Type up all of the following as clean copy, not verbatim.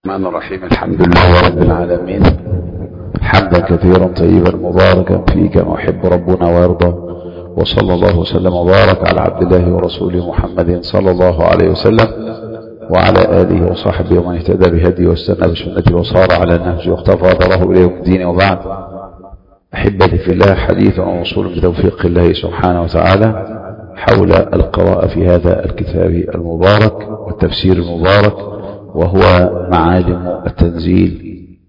الرحمن الرحيم. الحمد لله رب العالمين، حمدا كثيرا طيبا مباركا فيه كما يحب ربنا ويرضى، وصلى الله وسلم وبارك على عبد الله ورسوله محمد صلى الله عليه وسلم وعلى آله وصحبه ومن اهتدى بهديه واستنى بسنته وصار على النهج واختفى ضره إليه الدين. وبعد، أحبتي في الله، حديث وصول بتوفيق الله سبحانه وتعالى حول القراءة في هذا الكتاب المبارك والتفسير المبارك، وهو معالم التنزيل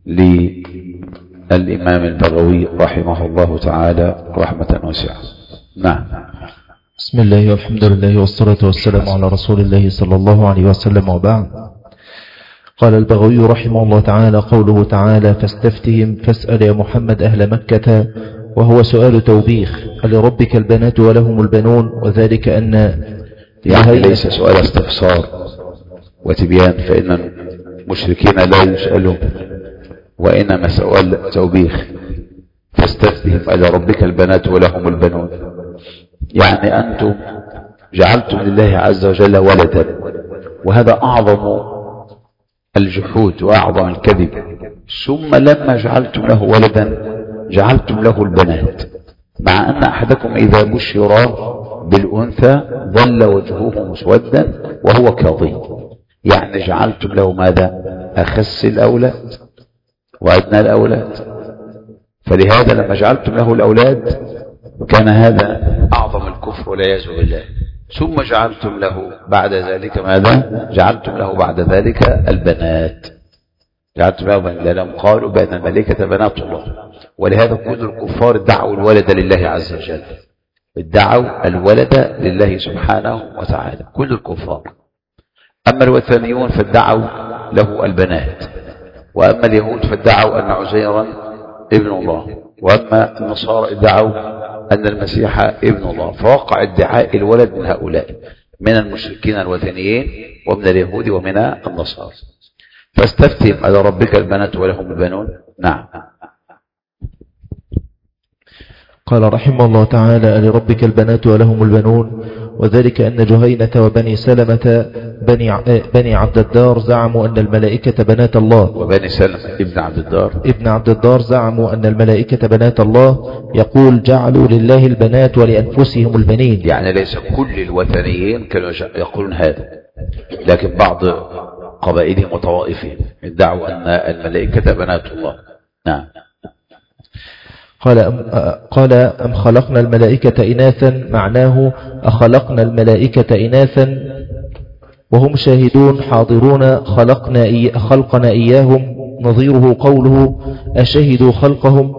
للإمام البغوي رحمه الله تعالى رحمة واسعة. نعم. بسم الله والحمد لله والصلاة والسلام على رسول الله صلى الله عليه وسلم، وبعد. قال البغوي رحمه الله تعالى: قوله تعالى: فاستفتهم فاسأل يا محمد أهل مكة، وهو سؤال توبيخ: لربك البنات ولهم البنون، وذلك أن يعني ليس سؤال استفسار وتبيان، فإن المشركين لا يسألوا، وإنما سؤال توبيخ. فاستفتهم ألى ربك البنات ولهم البنون، يعني أنتم جعلتم لله عز وجل ولدا، وهذا أعظم الجحود وأعظم الكذب. ثم لما جعلتم له ولدا جعلتم له البنات، مع أن أحدكم إذا بشر بالأنثى ظل وجهه مسودا وهو كظيم. يعني جعلتم له ماذا؟ أخس الأولاد وأدنى الأولاد. فلهذا لما جعلتم له الأولاد كان هذا أعظم الكفر والعياذ بالله. ثم جعلتم له بعد ذلك ماذا؟ جعلتم له بعد ذلك البنات. جعلتم له بنات لأنهم قالوا بأن الملائكة بنات الله، ولهذا كل الكفار ادعوا الولد لله عز وجل، ادعوا الولد لله سبحانه وتعالى، كل الكفار. أما الوثنيون فادعوا له البنات، وأما اليهود فادعوا أن عزيرا ابن الله، وأما النصارى ادعوا أن المسيح ابن الله. فوقع ادعاء الولد من هؤلاء، من المشركين الوثنيين ومن اليهود ومن النصارى. فاستفتهم على ربك البنات ولهم البنون. نعم. قال رحمه الله تعالى: لربك البنات ولهم البنون، وذلك أن جهينة وبني سلمة بني عبد الدار زعموا أن الملائكة بنات الله. وبني سلمة ابن عبد الدار زعموا أن الملائكة بنات الله، يقول: جعلوا لله البنات ولأنفسهم البنين. يعني ليس كل الوثنيين كانوا يقولون هذا، لكن بعض قبائلهم وطوائفهم ادعوا أن الملائكة بنات الله. نعم. قال أم خلقنا الملائكة إناثا، معناه أخلقنا الملائكة إناثا وهم شاهدون حاضرون خلقنا إياهم. نظيره قوله: أشهدوا خلقهم.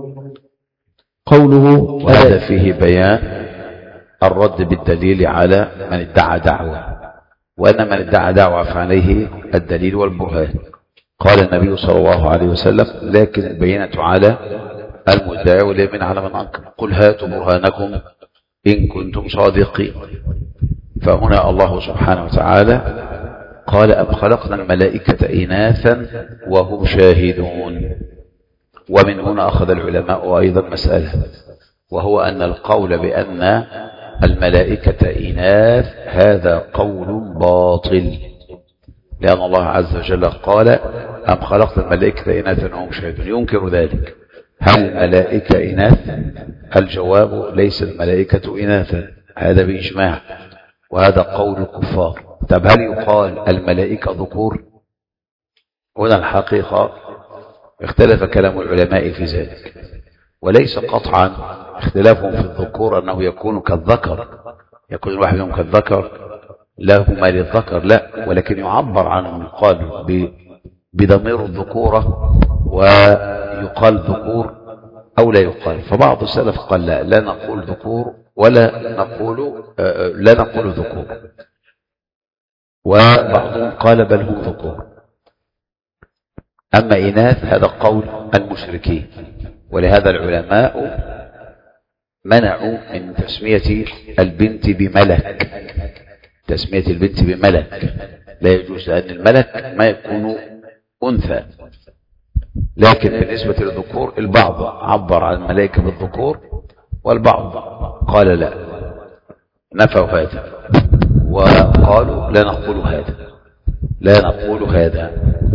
قوله: وهذا فيه بيان الرد بالدليل على من ادعى دعوة، وأن من ادعى دعوة فعليه الدليل والبرهان. قال النبي صلى الله عليه وسلم: لكن البينة على المدعي واليمين على من أنكر، قل هاتوا برهانكم إن كنتم صادقين. فهنا الله سبحانه وتعالى قال: أم خلقنا الملائكة إناثا وهم شاهدون. ومن هنا أخذ العلماء أيضا مسألة، وهو أن القول بأن الملائكة إناث هذا قول باطل، لأن الله عز وجل قال: أم خلقنا الملائكة إناثا وهم شاهدون. ينكر ذلك. هل الملائكة إناث؟ الجواب: ليس الملائكة إناثا، هذا بإجماع، وهذا قول الكفار. طب هل يقال الملائكة ذكور؟ هنا الحقيقة اختلف كلام العلماء في ذلك، وليس قطعا اختلافهم في الذكور أنه يكون كالذكر، يكون الواحد منهم كالذكر لهما للذكر، لا، ولكن يعبر عنهم، يقال بضمير الذكورة ويقال ذكور أو لا يقال. فبعض السلف قال لا نقول ذكور ولا نقول ذكور، وبعضهم قال بل هم ذكور. أما إناث هذا قول المشركين، ولهذا العلماء منعوا من تسمية البنت بملك. تسمية البنت بملك لا يجوز، لأن الملك ما يكون أنثى. لكن بالنسبة للذكور البعض عبر عن الملائكة بالذكور، والبعض قال لا، نفوا هذا وقالوا لا نقول هذا.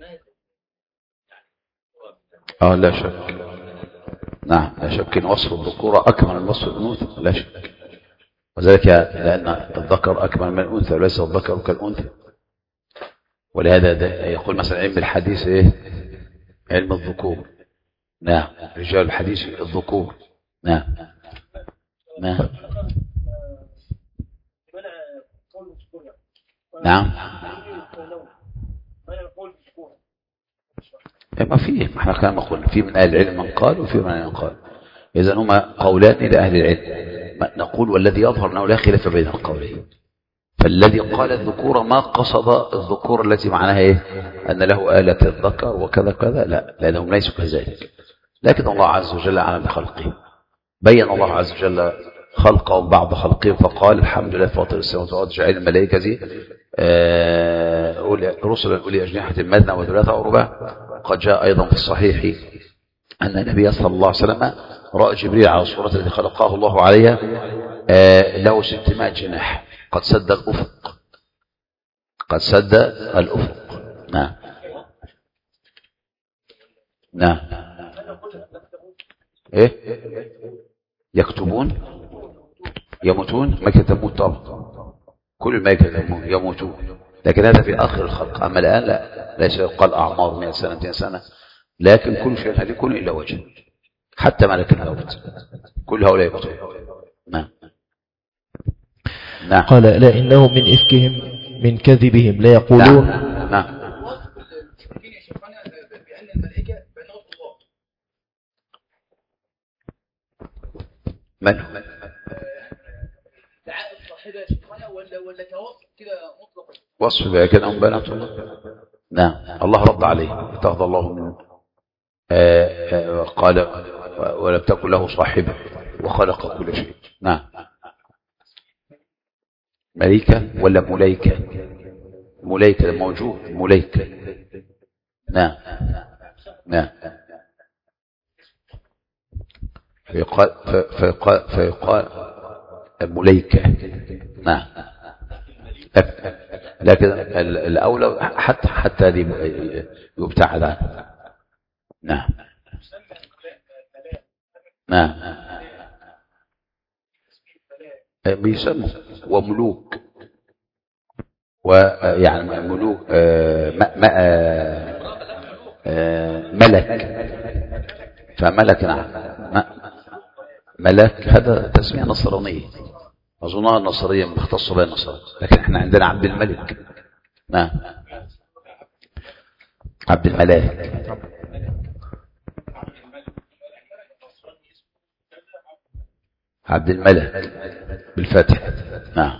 لا شك. نعم لا شك ان وصف الذكورة اكمل من وصف الانوثة، لا شك. وذلك لان الذكر اكمل من الانثى وليس الذكر كالانثى. ولهذا ده يقول مثلا علم الحديث ايه؟ علم الذكور. نعم رجال الحديث الذكور. نعم نعم نعم. ما فيه، احنا كما قلنا في من اهل العلم من قال وفي من اهل العلم قال. اذا هما قولان الى اهل العلم. نقول والذي يظهر انه لا خلاف بين القولين. فالذي قال الذكور ما قصد الذكور التي معناها ايه؟ ان له آلة الذكر وكذا كذا، لا، لانهم ليسوا كذلك. لكن الله عز وجل على خلقه بين الله عز وجل خلقهم بعض خلقهم فقال الحمد لله فاطر السماوات والارض جاعل الملائكه رسلا اولي اجنحه مثنى وثلاثه ورباع. قد جاء ايضا في الصحيح ان النبي صلى الله عليه وسلم راى جبريل على الصوره التي خلقه الله عليها له 600 جناح قد سد الافق. قد سد الافق. نعم نعم. ايه يكتبون يموتون؟ ملائكة تموت طبعا، كل الملائكة يموتون، لكن هذا في آخر الخلق. أما الآن لا، ليس يقال أعمار 100 سنة 200 سنة، لكن كل شيء هالك إلا وجه، حتى ملك الموت كل هؤلاء يموتون. نعم نعم. قال لا إنهم من إفكهم من كذبهم لا يقولون. نعم نعم. من هو؟ وصف بأكنهم بنات الله. نعم الله رد عليه اتخذ الله منه قال ولم تكن له صاحبة وخلق كل شيء. نعم. ملائكة ولا ملائكة؟ ملائكة موجود ملائكة. نعم نعم. فيقال ملائكة. نعم. لكن الأولى حتى هذه يبتعد عنه. نعم نعم. بيسموا وملوك، ويعني ملوك ملك، فملك. نعم ملك هذا تسمية نصرانية، أظنها النصرية مختصة بها النصارى، لكن احنا عندنا عبد الملك. نعم عبد الملاك. عبد الملك بالفتح. نعم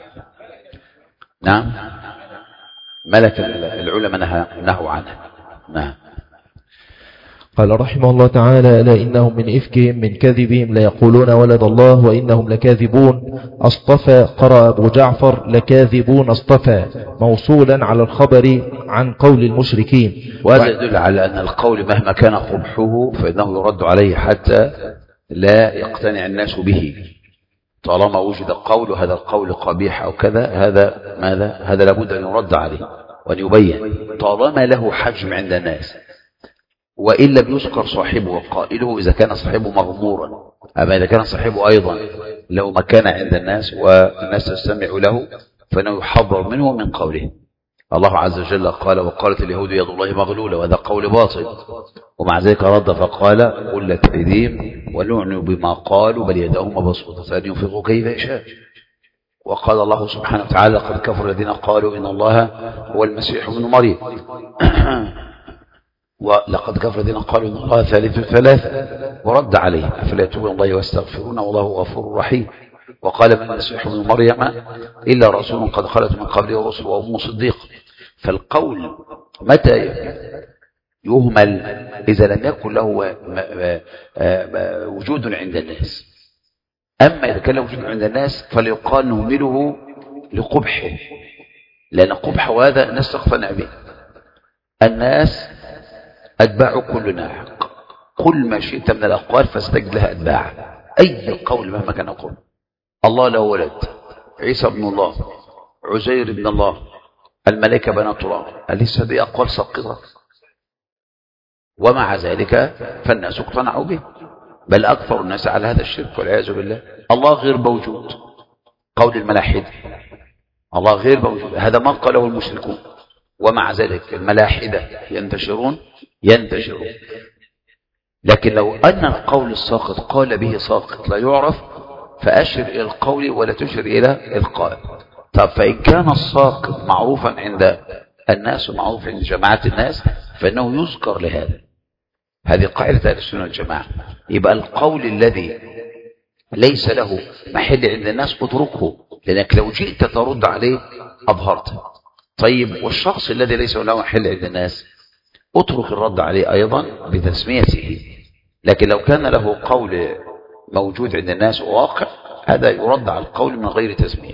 نعم. ملك العلماء نهوا عنه. نعم. قال رحمه الله تعالى لا إنهم من إفكهم من كذبهم ليقولون ولد الله وإنهم لكاذبون. اصطفى قرأ أبو جعفر لكاذبون اصطفى موصولا على الخبر عن قول المشركين. وهذا يدل على أن القول مهما كان قبحه فإنه يرد عليه حتى لا يقتنع الناس به. طالما وجد قول هذا القول قبيح أو كذا، هذا ماذا؟ هذا لابد أن يرد عليه وأن يبين طالما له حجم عند الناس، وإن لم يذكر صاحبه وقائله إذا كان صاحبه مغمورا. أما إذا كان صاحبه أيضا له مكانة عند الناس والناس تستمع له فإنه يحذر منه من قوله. الله عز وجل قال وقالت اليهود يد الله مغلولة، وهذا قول باطل، ومع ذلك رد فقال قلت أيديهم ولعنوا بما قالوا بل يداهم مبسوطتان ينفق كيف يشاء. وقال الله سبحانه وتعالى قد كفر الذين قالوا إن الله هو المسيح ابن مريم ولقد كفر الذين قالوا إن الله ثالث ثلاثة، ورد عليه أفلا يتوبون الله ويستغفرون والله غفور رحيم. وقال من المسيح ابن مريم إلا رسول قد خلت من قبله رسل وأمه صديق. فالقول متى يهمل؟ إذا لم يكن له وجود عند الناس. أما إذا كان له وجود عند الناس فليقال نهمله لقبحه، لأن قبحه هذا الناس تقتنع به. الناس أتباع كل ناحق، كل ما شئت من الأقوال فاستجد لها أتباع. أي قول مهما كان يقول الله له ولد، عيسى ابن الله، عزير ابن الله، الملائكة بنات الله، أليس دي أقوال ساقطة؟ ومع ذلك فالناس اقتنعوا به، بل أكثر الناس على هذا الشرك والعياذ بالله. الله غير موجود، قول الملاحدة الله غير موجود، هذا ما قاله المشركون، ومع ذلك الملاحدة ينتشرون. لكن لو أن القول الساقط قال به ساقط لا يعرف، فأشر إلى القول ولا تشر إلى القائل. طب فإن كان الساقط معروفا عند الناس ومعروف عند جماعة الناس فإنه يذكر لهذا. هذه قاعدة أهل السنة والجماعة. يبقى القول الذي ليس له محل عند الناس اتركه، لأنك لو جئت ترد عليه أظهرته. طيب والشخص الذي ليس له محل عند الناس اترك الرد عليه أيضا بتسميته. لكن لو كان له قول موجود عند الناس وواقع، هذا يرد على القول من غير تسمية،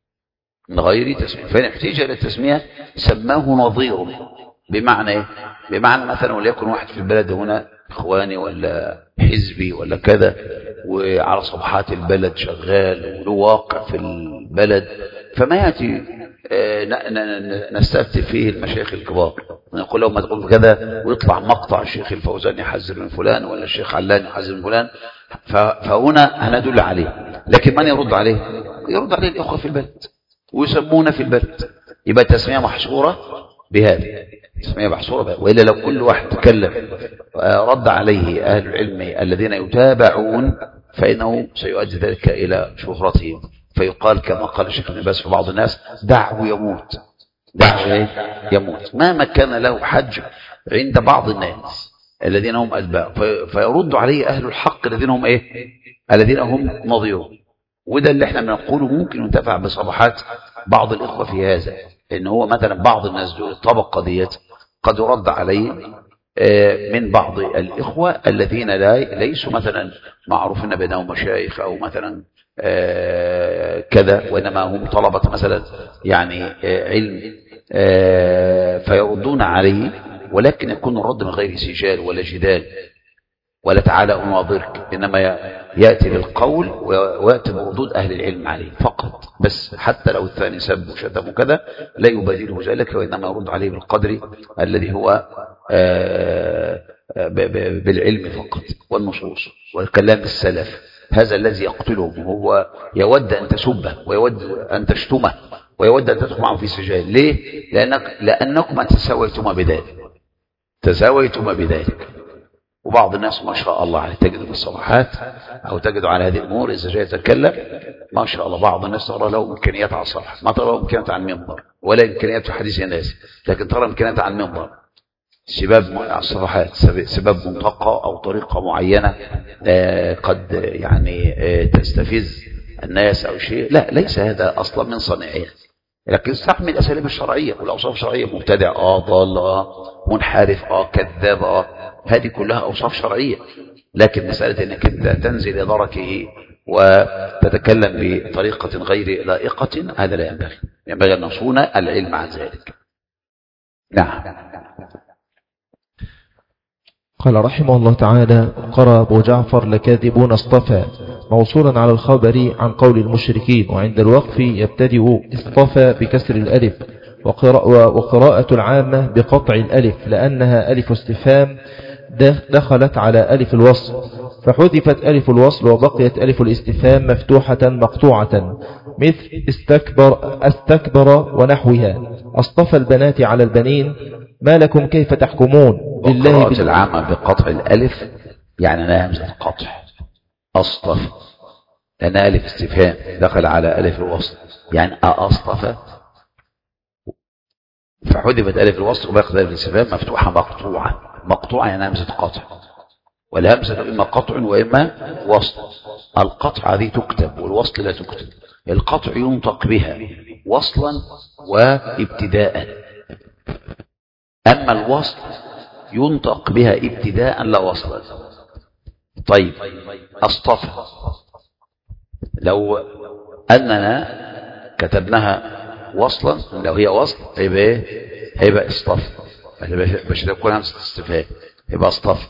فإن احتاج إلى التسمية سماه نظيره. بمعنى إيه؟ بمعنى مثلا وليكن واحد في البلد هنا إخواني ولا حزبي ولا كذا، وعلى صفحات البلد شغال وله واقع في البلد، فما يأتي نستفتي فيه المشايخ الكبار نقول لهم ما تقول كذا، ويطلع مقطع الشيخ الفوزان يحذر من فلان ولا الشيخ علان يحذر من فلان، فهنا هندل عليه. لكن من يرد عليه؟ يرد عليه الإخوة في البلد ويسمون في البلد. يبقى التسمية محصورة بهذه، تسمية محصورة بهذه. وإلا لو كل واحد تكلم رد عليه أهل العلم الذين يتابعون فإنه سيؤدي ذلك إلى شهرتهم، فيقال كما قال الشيخ ابن باز في بعض الناس: دعه يموت، دعه يموت، ما كان له حج عند بعض الناس الذين هم أتباع، فيرد عليه أهل الحق الذين هم الذين هم نظيره. وده اللي احنا بنقوله ممكن ينتفع بصفحات بعض الإخوة في هذا، إن هو مثلا بعض الناس دول الطبقة ديت قد يرد عليه من بعض الإخوة الذين ليسوا مثلا معروفين بأنهم مشايخ أو مثلا كذا، وإنما هم طلبة مثلا يعني علم، فيردون عليه، ولكن يكون الرد من غير سجال ولا جدال ولا تعالى أناظرك، إنما يأتي بالقول ويأتي بردود أهل العلم عليه فقط. بس حتى لو الثاني سب وشتم وكذا لا يبادله ذلك، وإنما يرد عليه بالقدر الذي هو بالعلم فقط والنصوص والكلام السلف. هذا الذي يقتلهم، هو يود أن تسبه ويود أن تشتمه ويود أن تدخل معه في سجال. ليه؟ لأنكم تساويتم بذلك. وبعض الناس ما شاء الله عليه تجد في الصفحات أو تجد على هذه الأمور إذا جاء يتكلم ما شاء الله، بعض الناس ترى له إمكانيات على الصفحة، ما ترى له إمكانيات على المنبر ولا إمكانيات في حديث الناس، لكن ترى إمكانيات على المنبر، سباب على الصفحات، سباب منطقة أو طريقة معينة قد يعني تستفز الناس أو شيء. لا، ليس هذا أصلا من صنيعية، لكن استعمل الأساليب الشرعية والأوصاف الشرعية. مبتدع ضال منحرف كذاب، هذه كلها أوصاف شرعية. لكن مسألة أنك أنت تنزل لدركه وتتكلم بطريقة غير لائقة هذا لا ينبغي، ينبغي أن نصون العلم عن ذلك. نعم. قال رحمه الله تعالى: قرأ أبو جعفر: لكاذبون اصطفى، موصولا على الخبر عن قول المشركين، وعند الوقف يبتدئ اصطفى بكسر الألف، وقراءة العامة بقطع الألف لأنها ألف استفهام دخلت على ألف الوصل، فحذفت ألف الوصل وبقيت ألف الاستفهام مفتوحة مقطوعة، مثل استكبر ونحوها. اصطفى البنات على البنين، ما لكم كيف تحكمون. قراءة العامة بقطع الألف يعني أنا همزة قطع، أصطفى لأنها ألف استفهام دخل على ألف الوصل، يعني أصطفى، فحذفت ألف الوصل وبقيت ألف الاستفهام مفتوحة مقطوعة يعني همزة قطع، والهمزة إما قطع وإما وصل. القطع هذه تكتب والوصل لا تكتب. القطع ينطق بها وصلا وابتداء، أما الوصل ينطق بها ابتداء لا وصلا. طيب اصطفى لو أننا كتبناها وصلا، لو هي وصل هيبقى اصطفى، باش تكون همزة استفهام يبقى اصطفى.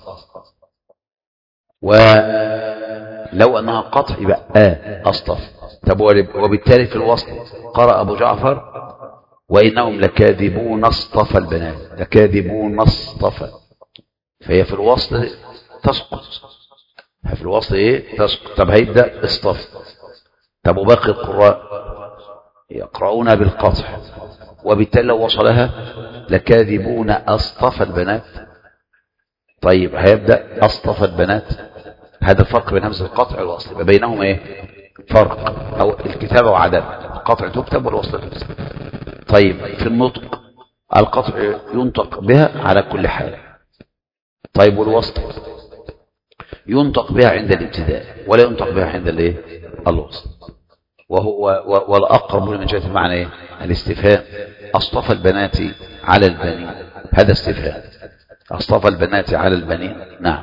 ولو أنها قطع يبقى أصطفى. طب وبالتالي في الوصل قرأ أبو جعفر وإنهم لكاذبون اصطفى البنات، لكاذبون اصطفى، فهي في الوصل تسقط، في الوصل ايه تسقط. طب هيبدأ اصطفى. طب وباقي القراء يقرؤون بالقطع، وبالتالي لو وصلها لكاذبون اصطفى البنات. طيب هيبدأ اصطفى البنات، هذا الفرق بين همزة القطع والوصل، يبقى بينهم ايه فرق، او الكتابة وعدم، القطع تكتب والوصل تكتب. طيب في النطق القطع ينطق بها على كل حال. طيب والوصل ينطق بها عند الابتداء ولا ينطق بها عند الايه الوصل. وهو والاقرب من جهة المعنى ايه الاستفهام. اصطفى البنات على البنين، هذا استفهام، اصطفى البنات على البنين. نعم.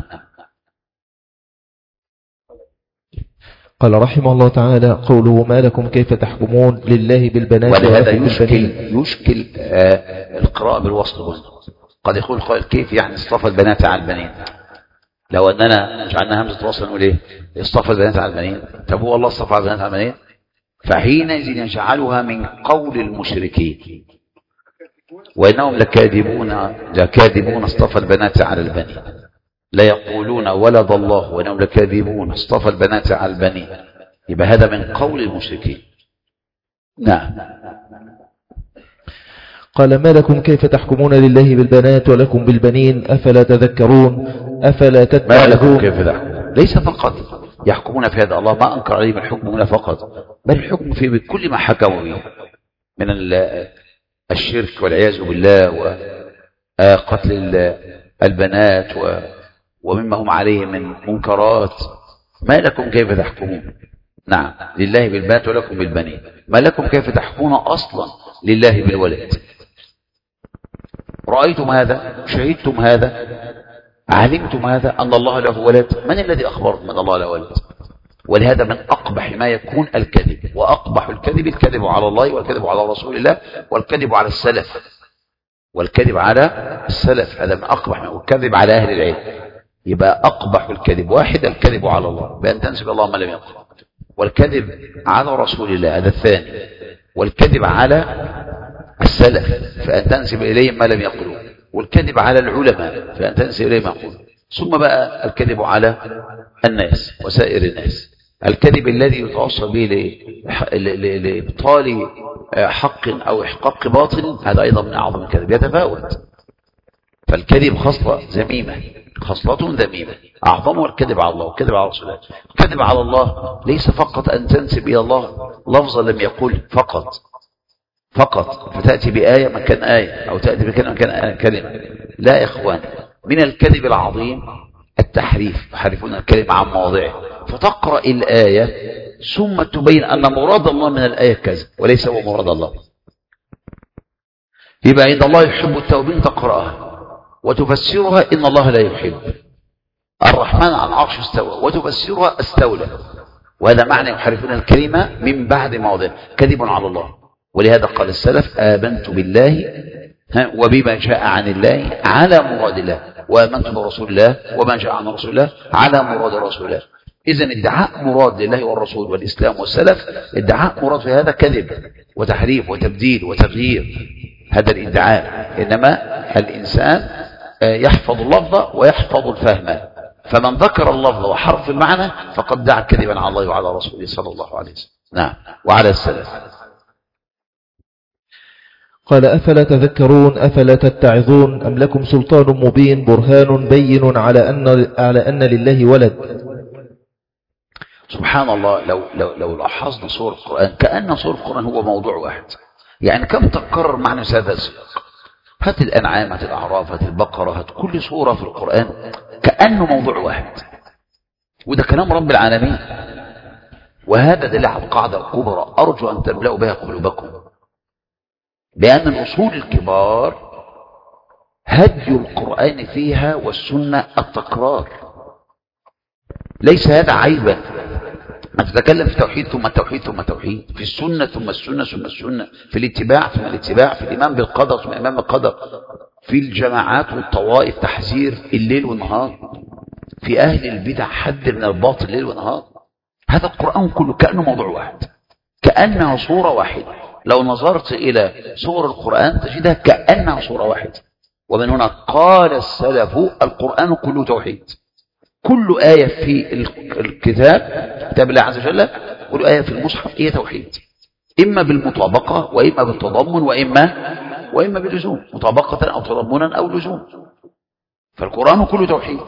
قال رحمه الله تعالى: قوله ما لكم كيف تحكمون لله بالبنات ولهذا يشكل القراءة بالوصل. قد يقول قائل كيف يعني اصطفى البنات على البنين؟ لو أننا جعلنا همزة وصل نقول ايه اصطفى البنات على البنين. طب هو الله اصطفى البنات على البنين؟ فحينئذ يجعلها من قول المشركين، وإنهم لكاذبون اصطفى البنات على البنين، لا يقولون ولد الله وإنهم لكاذبون اصطفى البنات على البنين، يبقى هذا من قول المشركين. نعم. قال ما لكم كيف تحكمون لله بالبنات ولكم بالبنين أفلا تذكرون أفلا تتعظون. ما لكم كيف تحكمون، ليس فقط يحكمون في هذا، الله ما أنكر عليهم الحكم هنا فقط، بل الحكم في بكل ما حكموا به من الشرك والعياذ بالله وقتل البنات ومما هم عليه من منكرات. ما لكم كيف تحكمون. نعم، لله بالبنات ولكم بالبنين. ما لكم كيف تحكمون أصلا لله بالولد. رأيتم هذا، شهدتم هذا، علمتم هذا أن الله له ولد. من الذي أخبركم أن الله له ولد؟ ولهذا من أقبح ما يكون الكذب، وأقبح الكذب الكذب على الله والكذب على رسول الله والكذب على السلف، والكذب على السلف هذا من أقبح، والكذب على أهل العلم. يبقى أقبح الكذب واحد الكذب على الله بأن تنسب الله ما لم يقل، والكذب على رسول الله هذا الثاني، والكذب على السلف فأن تنسب إليهم ما لم يقلوا، والكذب على العلماء فأن تنسب إليهم ما يقولوا. ثم بقى الكذب على الناس وسائر الناس، الكذب الذي يتوصل به لإبطال حق أو إحقاق باطل، هذا أيضا من أعظم الكذب، يتفاوت. فالكذب خصلة ذميمة، خصلة ذميمة، أعظمها الكذب على الله والكذب على رسول الله. الكذب على الله ليس فقط أن تنسب إلى الله لفظا لم يقل فقط فتأتي بآية مكان آية أو تأتي بكلمة مكان كلمة. لا يا إخوان، من الكذب العظيم التحريف، يحرفون الكلمة عن مواضعه، فتقرأ الآية ثم تبين أن مراد الله من الآية كذا وليس هو مراد الله. يبقى عند الله يحب التوبين تقرأها وتفسرها إن الله لا يحب. الرحمن على العرش استوى وتفسرها استولى، وهذا معنى يحرفون الكلمة من بعد مواضعه، كذب على الله. ولهذا قال السلف آمنت بالله وبما جاء عن الله على مراد الله، وآمنت برسول الله وما جاء عن رسول الله على مراد رسول الله. إذن ادعاء مراد لله والرسول والإسلام والسلف، ادعاء مراد في هذا كذب وتحريف وتبديل وتغيير، هذا الادعاء. إنما الإنسان يحفظ اللفظ ويحفظ الفهم، فمن ذكر اللفظ وحرف المعنى فقد دعا كذبا على الله وعلى رسوله صلى الله عليه وسلم. نعم، وعلى السلف. قال أفلا تذكرون أفلا تتعظون أم لكم سلطان مبين برهان بين على أن لله ولد. سبحان الله، لو لاحظنا سور القرآن كأن سور القرآن هو موضوع واحد. يعني كم تكرر معنى هذا السياق؟ هات الأنعام، هات الأعراف، هات البقرة، هات كل سورة في القرآن كأنه موضوع واحد، وده كلام رب العالمين. وهذا دليل على القاعدة الكبرى أرجو أن تملأوا بها قلوبكم، بأن الأصول الكبار هدي القرآن فيها والسنة التكرار. ليس هذا عيبا أن تتكلم في توحيد ثم التوحيد ثم التوحيد، في السنة ثم السنة ثم السنة، في الاتباع ثم الاتباع، في الإيمان بالقدر ثم الإيمان بالقدر، في الجماعات والطوائف تحذير الليل والنهار، في أهل البدع حد من الباطل الليل والنهار. هذا القرآن كله كأنه موضوع واحد، كأنها صورة واحدة. لو نظرت إلى سور القرآن تجدها كأنها سورة واحدة. ومن هنا قال السلف القرآن كله توحيد. كل آية في الكتاب كتاب الله عز وجل، كل آية في المصحف هي توحيد، إما بالمطابقة وإما بالتضمن وإما باللزوم، مطابقة أو تضمنا أو لزوم. فالقرآن كله توحيد.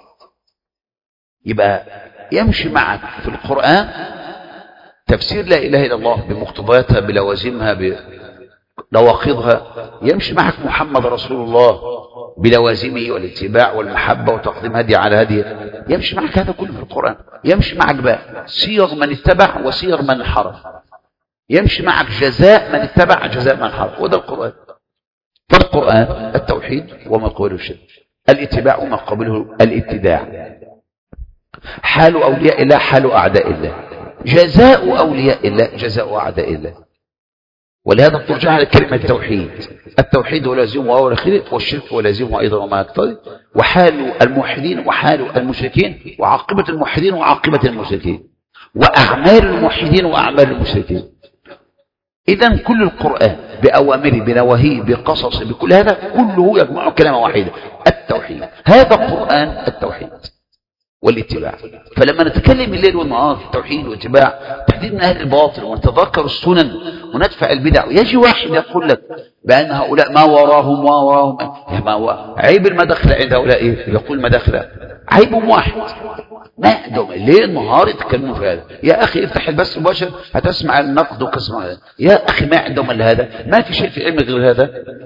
يبقى يمشي معك في القرآن تفسير لا إله إلا الله بمقتضياتها بلوازمها بنواقضها، يمشي معك محمد رسول الله بلوازمه والاتباع والمحبة وتقديم هدي على هدي، يمشي معك هذا كله في القرآن. يمشي معك بقى صيغ من اتبع وصيغ من انحرف، يمشي معك جزاء من اتبع جزاء من انحرف، وده القرآن. فالقرآن التوحيد وما قبله الشرك، الاتباع وما قبله الابتداع، حال أولياء الله حال أعداء الله، جزاء أولياء الله جزاء أعداء الله. ولهذا ترجع على كلمة التوحيد، التوحيد ولازمه وأول خير، والشرك ولازمه أيضا وما يقتضي، وحال الموحدين وحال المشركين، وعاقبة الموحدين وعاقبة المشركين، وأعمال الموحدين وأعمال المشركين. إذن كل القرآن بأوامره بنواهيه بقصصه بكل هذا كله يجمع كلمة واحدة، التوحيد. هذا القرآن التوحيد والاتباع. فلما نتكلم الليل والنهار في التوحيد والاتباع تحديد من أهل الباطل ونتذكر السنن وندفع البدع، يجي واحد يقول لك بأن هؤلاء ما وراهم ما عيب المداخل عند هؤلاء يقول مداخل عيبهم واحد، ما عندهم الليل النهار يتكلموا في هذا. يا أخي افتح البث المباشر هتسمع النقد وكسمع هذا. يا أخي ما عندهم إلا هذا، ما في شيء في علم غير هذا.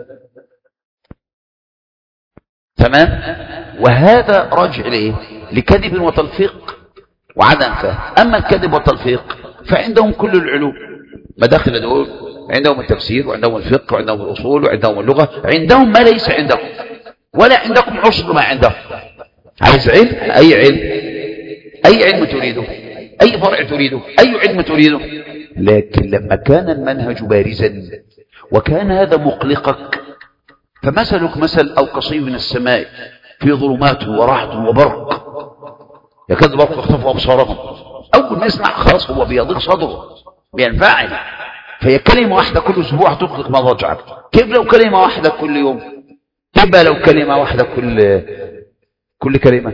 تمام. وهذا راجع لإيه؟ لكذب وتلفيق وعدم فهم. أما الكذب والتلفيق فعندهم كل العلوم مداخل دول، عندهم التفسير وعندهم الفقه وعندهم الأصول وعندهم اللغة، عندهم ما ليس عندكم ولا عندكم عشر ما عندهم. عايز علم، أي علم تريده، أي فرع تريده، أي علم تريده. لكن لما كان المنهج بارزا وكان هذا مقلقك، فمثلك مثل أو قصيب من السماء في ظلمات ورعد وبرق يكاد البرق يخطف أبصارهم، أول ما يسمع خلاص هو بيضيق صدره بينفعل. فهي كلمة واحدة كل أسبوع تطلق مضاجعك. كيف لو كلمة واحدة كل يوم؟ كيف لو كلمة واحدة كل كلمة؟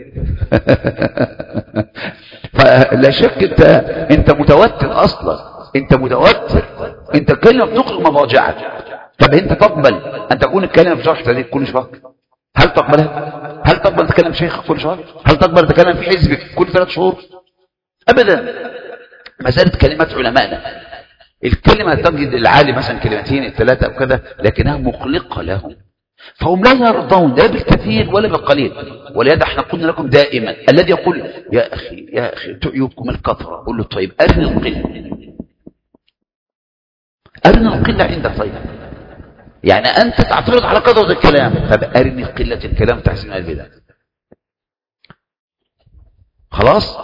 فلا شك انت متوتر اصلا، انت متوتر، انت كلمة بتطلق مضاجعك. طب انت تقبل ان تكون الكلمة في شرح تعديل كل شهر؟ هل تقبلها؟ هل تقبل تكلم شيخ كل شهر؟ هل تقبل تكلم في حزبك كل 3 شهور؟ ابدا. ما زالت كلمات علمائنا، الكلمة تجد العالم مثلا 2 3 او كذا لكنها مقلقة لهم، فهم لا يرضون لا بالكثير ولا بالقليل. ولهذا احنا قلنا لكم دائما الذي يقول يا اخي تعيبكم الكثرة، قل له طيب ارني القلة عندك. طيب يعني أنت تعترض على كثرة الكلام، طب أرني قلة الكلام تحسين البدع. خلاص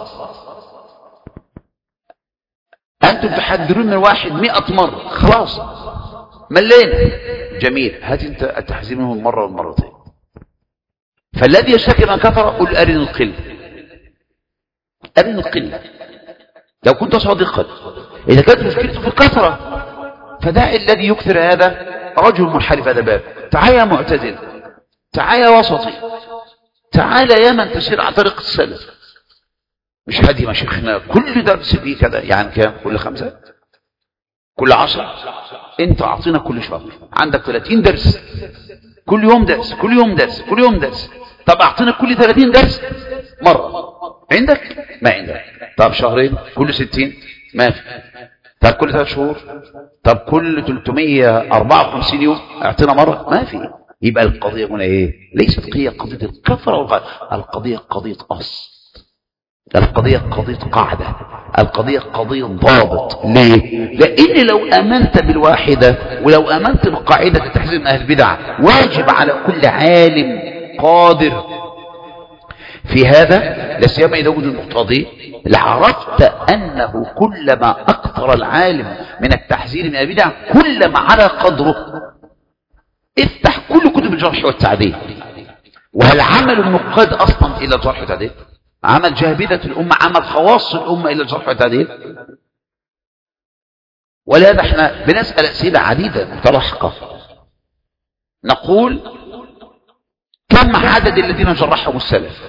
أنتم تحذرون من الواحد 100 مرة، خلاص ملينا. جميل، هات أنت التحذير منه مرة والمرتين. فالذي يشتكي من كثرة قل أرني القلة، أرني القلة. لو كنت صادقا، إذا كانت مشكلته في الكثرة فداعي الذي يكثر هذا رجل منحرف هذا باب. تعال يا معتدل، تعال يا وسطي، تعال يا من تسير على طريق السلف. مش هدي مشيخنا كل درس فيه كذا، يعني كام؟ كل 5، كل 10. انت اعطينا كل شهر عندك 30 درس، كل يوم درس، كل يوم درس، كل يوم درس. طب اعطينا كل 30 درس مرة، عندك؟ ما عندك. طب شهرين كل 60 ما في. طب كل 3 شهور، طب كل 354 يوم اعطينا مرة، ما في. يبقى القضية هنا ايه؟ ليست هي قضية الكفر والغاية، القضية قضية أصل، القضية قضية قاعدة، القضية قضية ضابط. ليه؟ لأن لو آمنت بالواحدة ولو آمنت بقاعدة التحذير من أهل البدع، واجب على كل عالم قادر في هذا، لا سيما إذا وجد المقتضي، لعرفت أنه كلما أكثر العالم من التحذير من البدع كلما على قدره. افتح كل كتب الجرح والتعديل، وهل عمل النقاد أصلا إلى الجرح والتعديل؟ عمل جاهبذة الأمة، عمل خواص الأمة إلى الجرح والتعديل؟ ولهذا احنا بنسأل أسئلة عديدة متلاحقة. نقول كم عدد الذين جرحهم السلف؟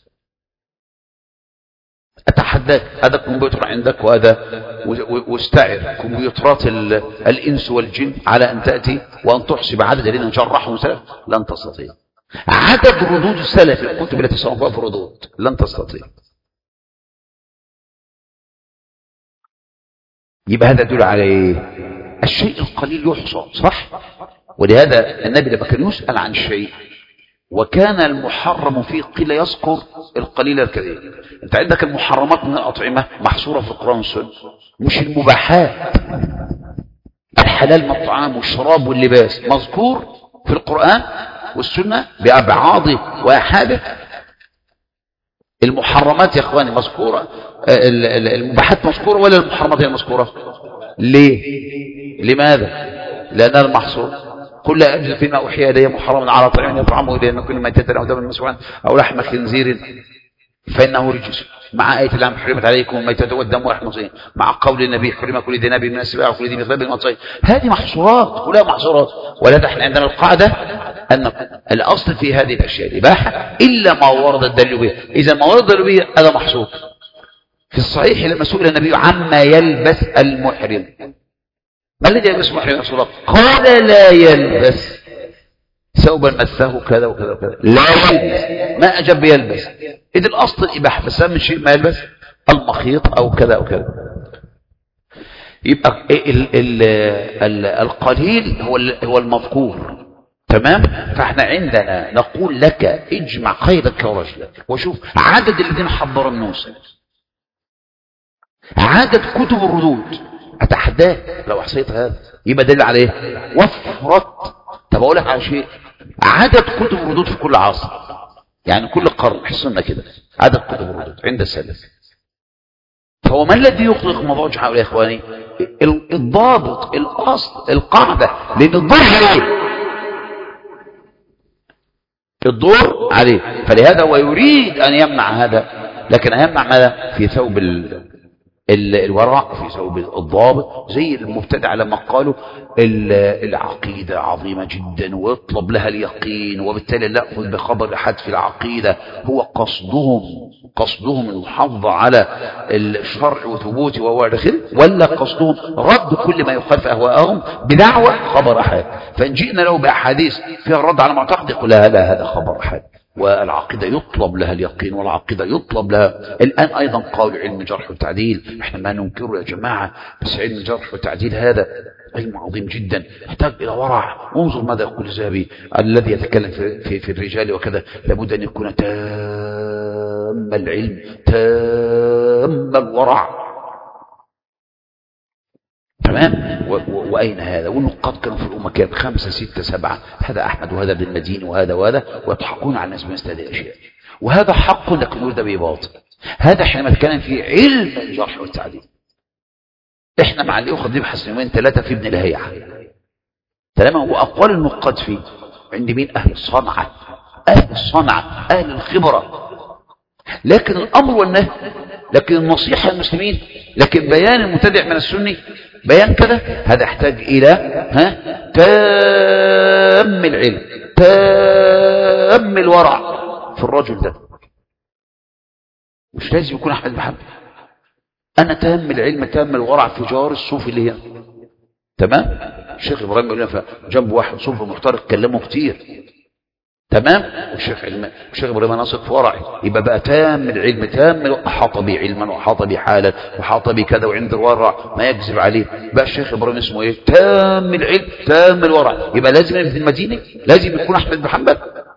أتحداك، هذا كمبيوتر عندك وهذا، واستعر كمبيوترات الإنس والجن على أن تأتي وأن تحسب عدد الذين جرحهم السلف، لن تستطيع. عدد ردود السلف الكتب التي صنفوها في الردود لن تستطيع. يبقى هذا يدل على ايه؟ الشيء القليل يحصى، صح؟ ولهذا النبي لما كان يسأل عن شيء وكان المحرم فيه قيل يذكر القليل الكثير. انت عندك المحرمات من الأطعمة محصورة في القرآن والسنة، مش المباحات. الحلال من الطعام والشراب واللباس مذكور في القرآن والسنة بأبعاضه وأحاده. المحرمات يا اخواني مذكورة، المباحات مذكورة ولا المحرمات هي مذكورة؟ ليه؟ لماذا؟ لأنها المحصور. كل أجل فيما أوحي إلي محرم على طعام يطعمه إلى أن كل ميتة أو دما مسفوحا أو لحم خنزير فإنه رجس، مع آية الأنعام حرمت عليكم الميتة والدم ولحم الخنزير، مع قول النبي حرم كل ذي نبي من السباع وكل ذي مخلب من الطير. هذه محصورات، كلها محصورات. ولهذا احنا عندنا القاعدة أن الأصل في هذه الأشياء الإباحة إلا ما ورد الدليل به. إذا ما ورد الدليل به هذا محصور. في الصحيح لما سئل النبي عما يلبس المحرم، ما الذي يلبس المحرم يا رسول الله؟ قال لا يلبس ثوبا مسه كذا وكذا وكذا، لا يلبس. ما أجب يلبس. إذا الأصل الإباحة، بس من شيء ما يلبس المخيط أو كذا وكذا. يبقى القليل هو المذكور، تمام؟ فاحنا عندنا نقول لك اجمع خيرك ورجلك وشوف عدد الذين حضروا النوس، عدد كتب الردود. اتحداك لو احصيت هذا يبقى دليل على ايه؟ وفرت. طب اقول لك على شيء، عدد كتب الردود في كل عصر، يعني كل قرن حسنا كده عدد كتب الردود عند السلف. فهو ما الذي يخلق مضاجع هؤلاء يا اخواني؟ الضابط، الاصل، القاعده. لان الدور عليه، الدور عليه. فلهذا هو يريد ان يمنع هذا، لكن يمنع ماذا؟ في ثوب الورع، في ثوب الضابط. زي المبتدع لما قالوا العقيدة عظيمة جدا ويطلب لها اليقين، وبالتالي لا يأخذ بخبر أحد في العقيدة. هو قصدهم المحافظة على الشرع وثبوته وهو داخل، ولا قصدهم رد كل ما يخالف أهواءهم بدعوة خبر أحد؟ فإن جئنا له بأحاديث فيها الرد على معتقد يقول لا هذا خبر أحد، والعقيدة يطلب لها اليقين، والعقيدة يطلب لها. الآن أيضا قول علم الجرح والتعديل، احنا ما ننكره يا جماعة، بس علم الجرح والتعديل هذا علم عظيم جدا يحتاج إلى ورع. انظر ماذا يقول الذهبي الذي يتكلم في الرجال وكذا: لابد أن يكون تام العلم تام الورع. تمام؟ وأين هذا؟ والنقاد كانوا في الأمة كام؟ 5 6 7. هذا أحمد وهذا ابن المديني وهذا ويضحكون على الناس بمثل هذه الأشياء. وهذا حق لكن يريد به باطل. هذا حينما نتكلم في علم الجرح والتعديل. احنا مع اللي ياخذ نبحث يومين 3 في ابن الهيعة. تمام؟ وأقوال النقاد فيه عند مين؟ أهل الصنعة، أهل الخبرة. لكن الأمر والنهي، لكن النصيحة للمسلمين، لكن بيان المبتدع من السني بيان كذا، هذا يحتاج إلى تام العلم تام الورع في الرجل ده. مش لازم يكون أحمد محمد. أنا تام العلم تام الورع في جار الصوفي اللي هنا. تمام؟ الشيخ إبراهيم يقول لنا جنب واحد صوفي محترق كلمه كتير. تمام؟ والشيخ إبراهيم ناصر في ورعه، يبقى بقى تام العلم تام، أحاط به علما وأحاط به حالا وأحاط به كذا، وعند الورع ما يكذب عليه. بقى الشيخ إبراهيم اسمه إيه؟ تام العلم تام الورع. يبقى لازم ابن المديني، لازم يكون أحمد محمد.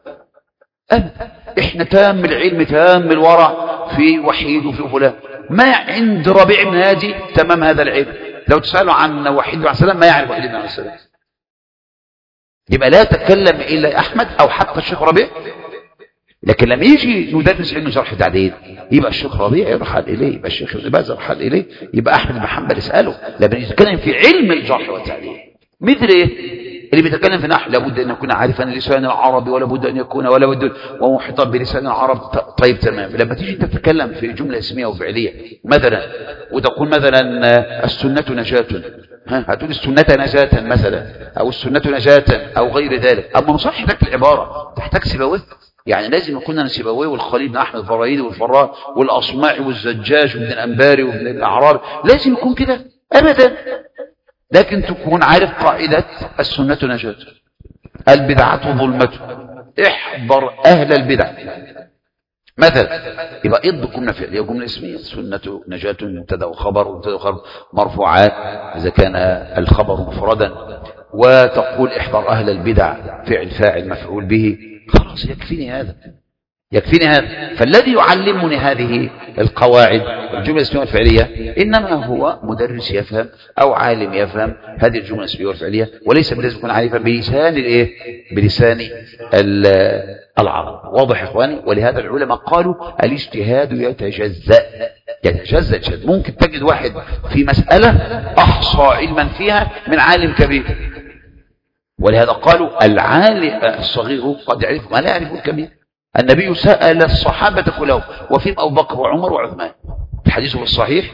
إحنا تام العلم تام الورع في وحيد وفي فلان. ما عند ربيع بن هادي تمام هذا العلم. لو تسألوا عن وحيد بن السلام ما يعرف وحيد بن السلام. يبقى لا تكلم إلا أحمد أو حتى الشيخ ربيع. لكن لما يجي ندرس علم الجرح والتعديل يبقى الشيخ ربيع يرحل إليه، يبقى الشيخ ابن باز يرحل إليه، يبقى أحمد بن حنبل يسأله. لما يتكلم في علم الجرح والتعديل مثل إيه؟ اللي بيتكلم في نحو لابد أن يكون عارفا لسان العربي، ولا بد أن يكون ولا بد ومحيطا بلسان العرب. طيب تمام. لما تيجي تتكلم في جملة اسمية وفعلية مثلا، وتقول مثلا السنة نجاة، هتقول السنة نجاة مثلا، أو السنة نجاة أو غير ذلك. أما نصحح لك العبارة تحتاج سيبويه، يعني لازم يكون أنا سيبويه والخليل بن أحمد الفراهيدي والفراء والأصمعي والزجاج وابن الأنباري وابن الأعرار، لازم يكون كده أبدا. لكن تكون عارف قاعدة السنة نجاة، البدعة ظلمة، احذر أهل البدع مثلا. يبقى ايه الجملة فعلية وجملة اسمية؟ السنة نجاة مبتدا وخبر، ومبتدا وخبر مرفوعات إذا كان الخبر مفردا، وتقول احذر أهل البدع فعل فاعل مفعول به. خلاص يكفيني هذا، يكفيني هذا. فالذي يعلمني هذه القواعد الجملة الاسمية والفعلية إنما هو مدرس يفهم أو عالم يفهم هذه الجملة الاسمية والفعلية، وليس بلازم يكون عارفا بلسان الايه، بلسان العرب. واضح يا اخواني؟ ولهذا العلماء قالوا الاجتهاد يتجزأ. ممكن تجد واحد في مسألة أحصى علما فيها من عالم كبير، ولهذا قالوا العالم الصغير قد يعرف ما لا يعرفه الكبير. النبي سأل الصحابة كلهم، وفيهم أبو بكر وعمر وعثمان. الحديث هو الصحيح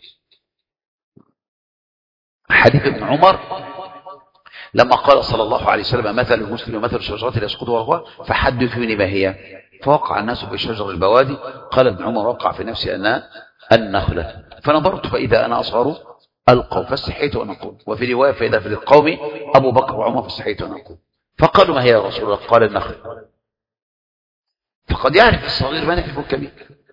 حديث ابن عمر لما قال صلى الله عليه وسلم مثل المسلم ومثل الشجرة لا يسقط ورقها فحدثوني ما هي. فوقع الناس بشجر البوادي. قال ابن عمر وقع في نفسي أنا النخلة، فنظرت فإذا أنا أصغر القوم فاستحيت أن أقول، وفي رواية فإذا في القوم أبو بكر وعمر فاستحيت أن أقول. فقالوا ما هي يا رسول الله؟ قال النخل. فقد يعرف الصغير ما يعرف الكبير.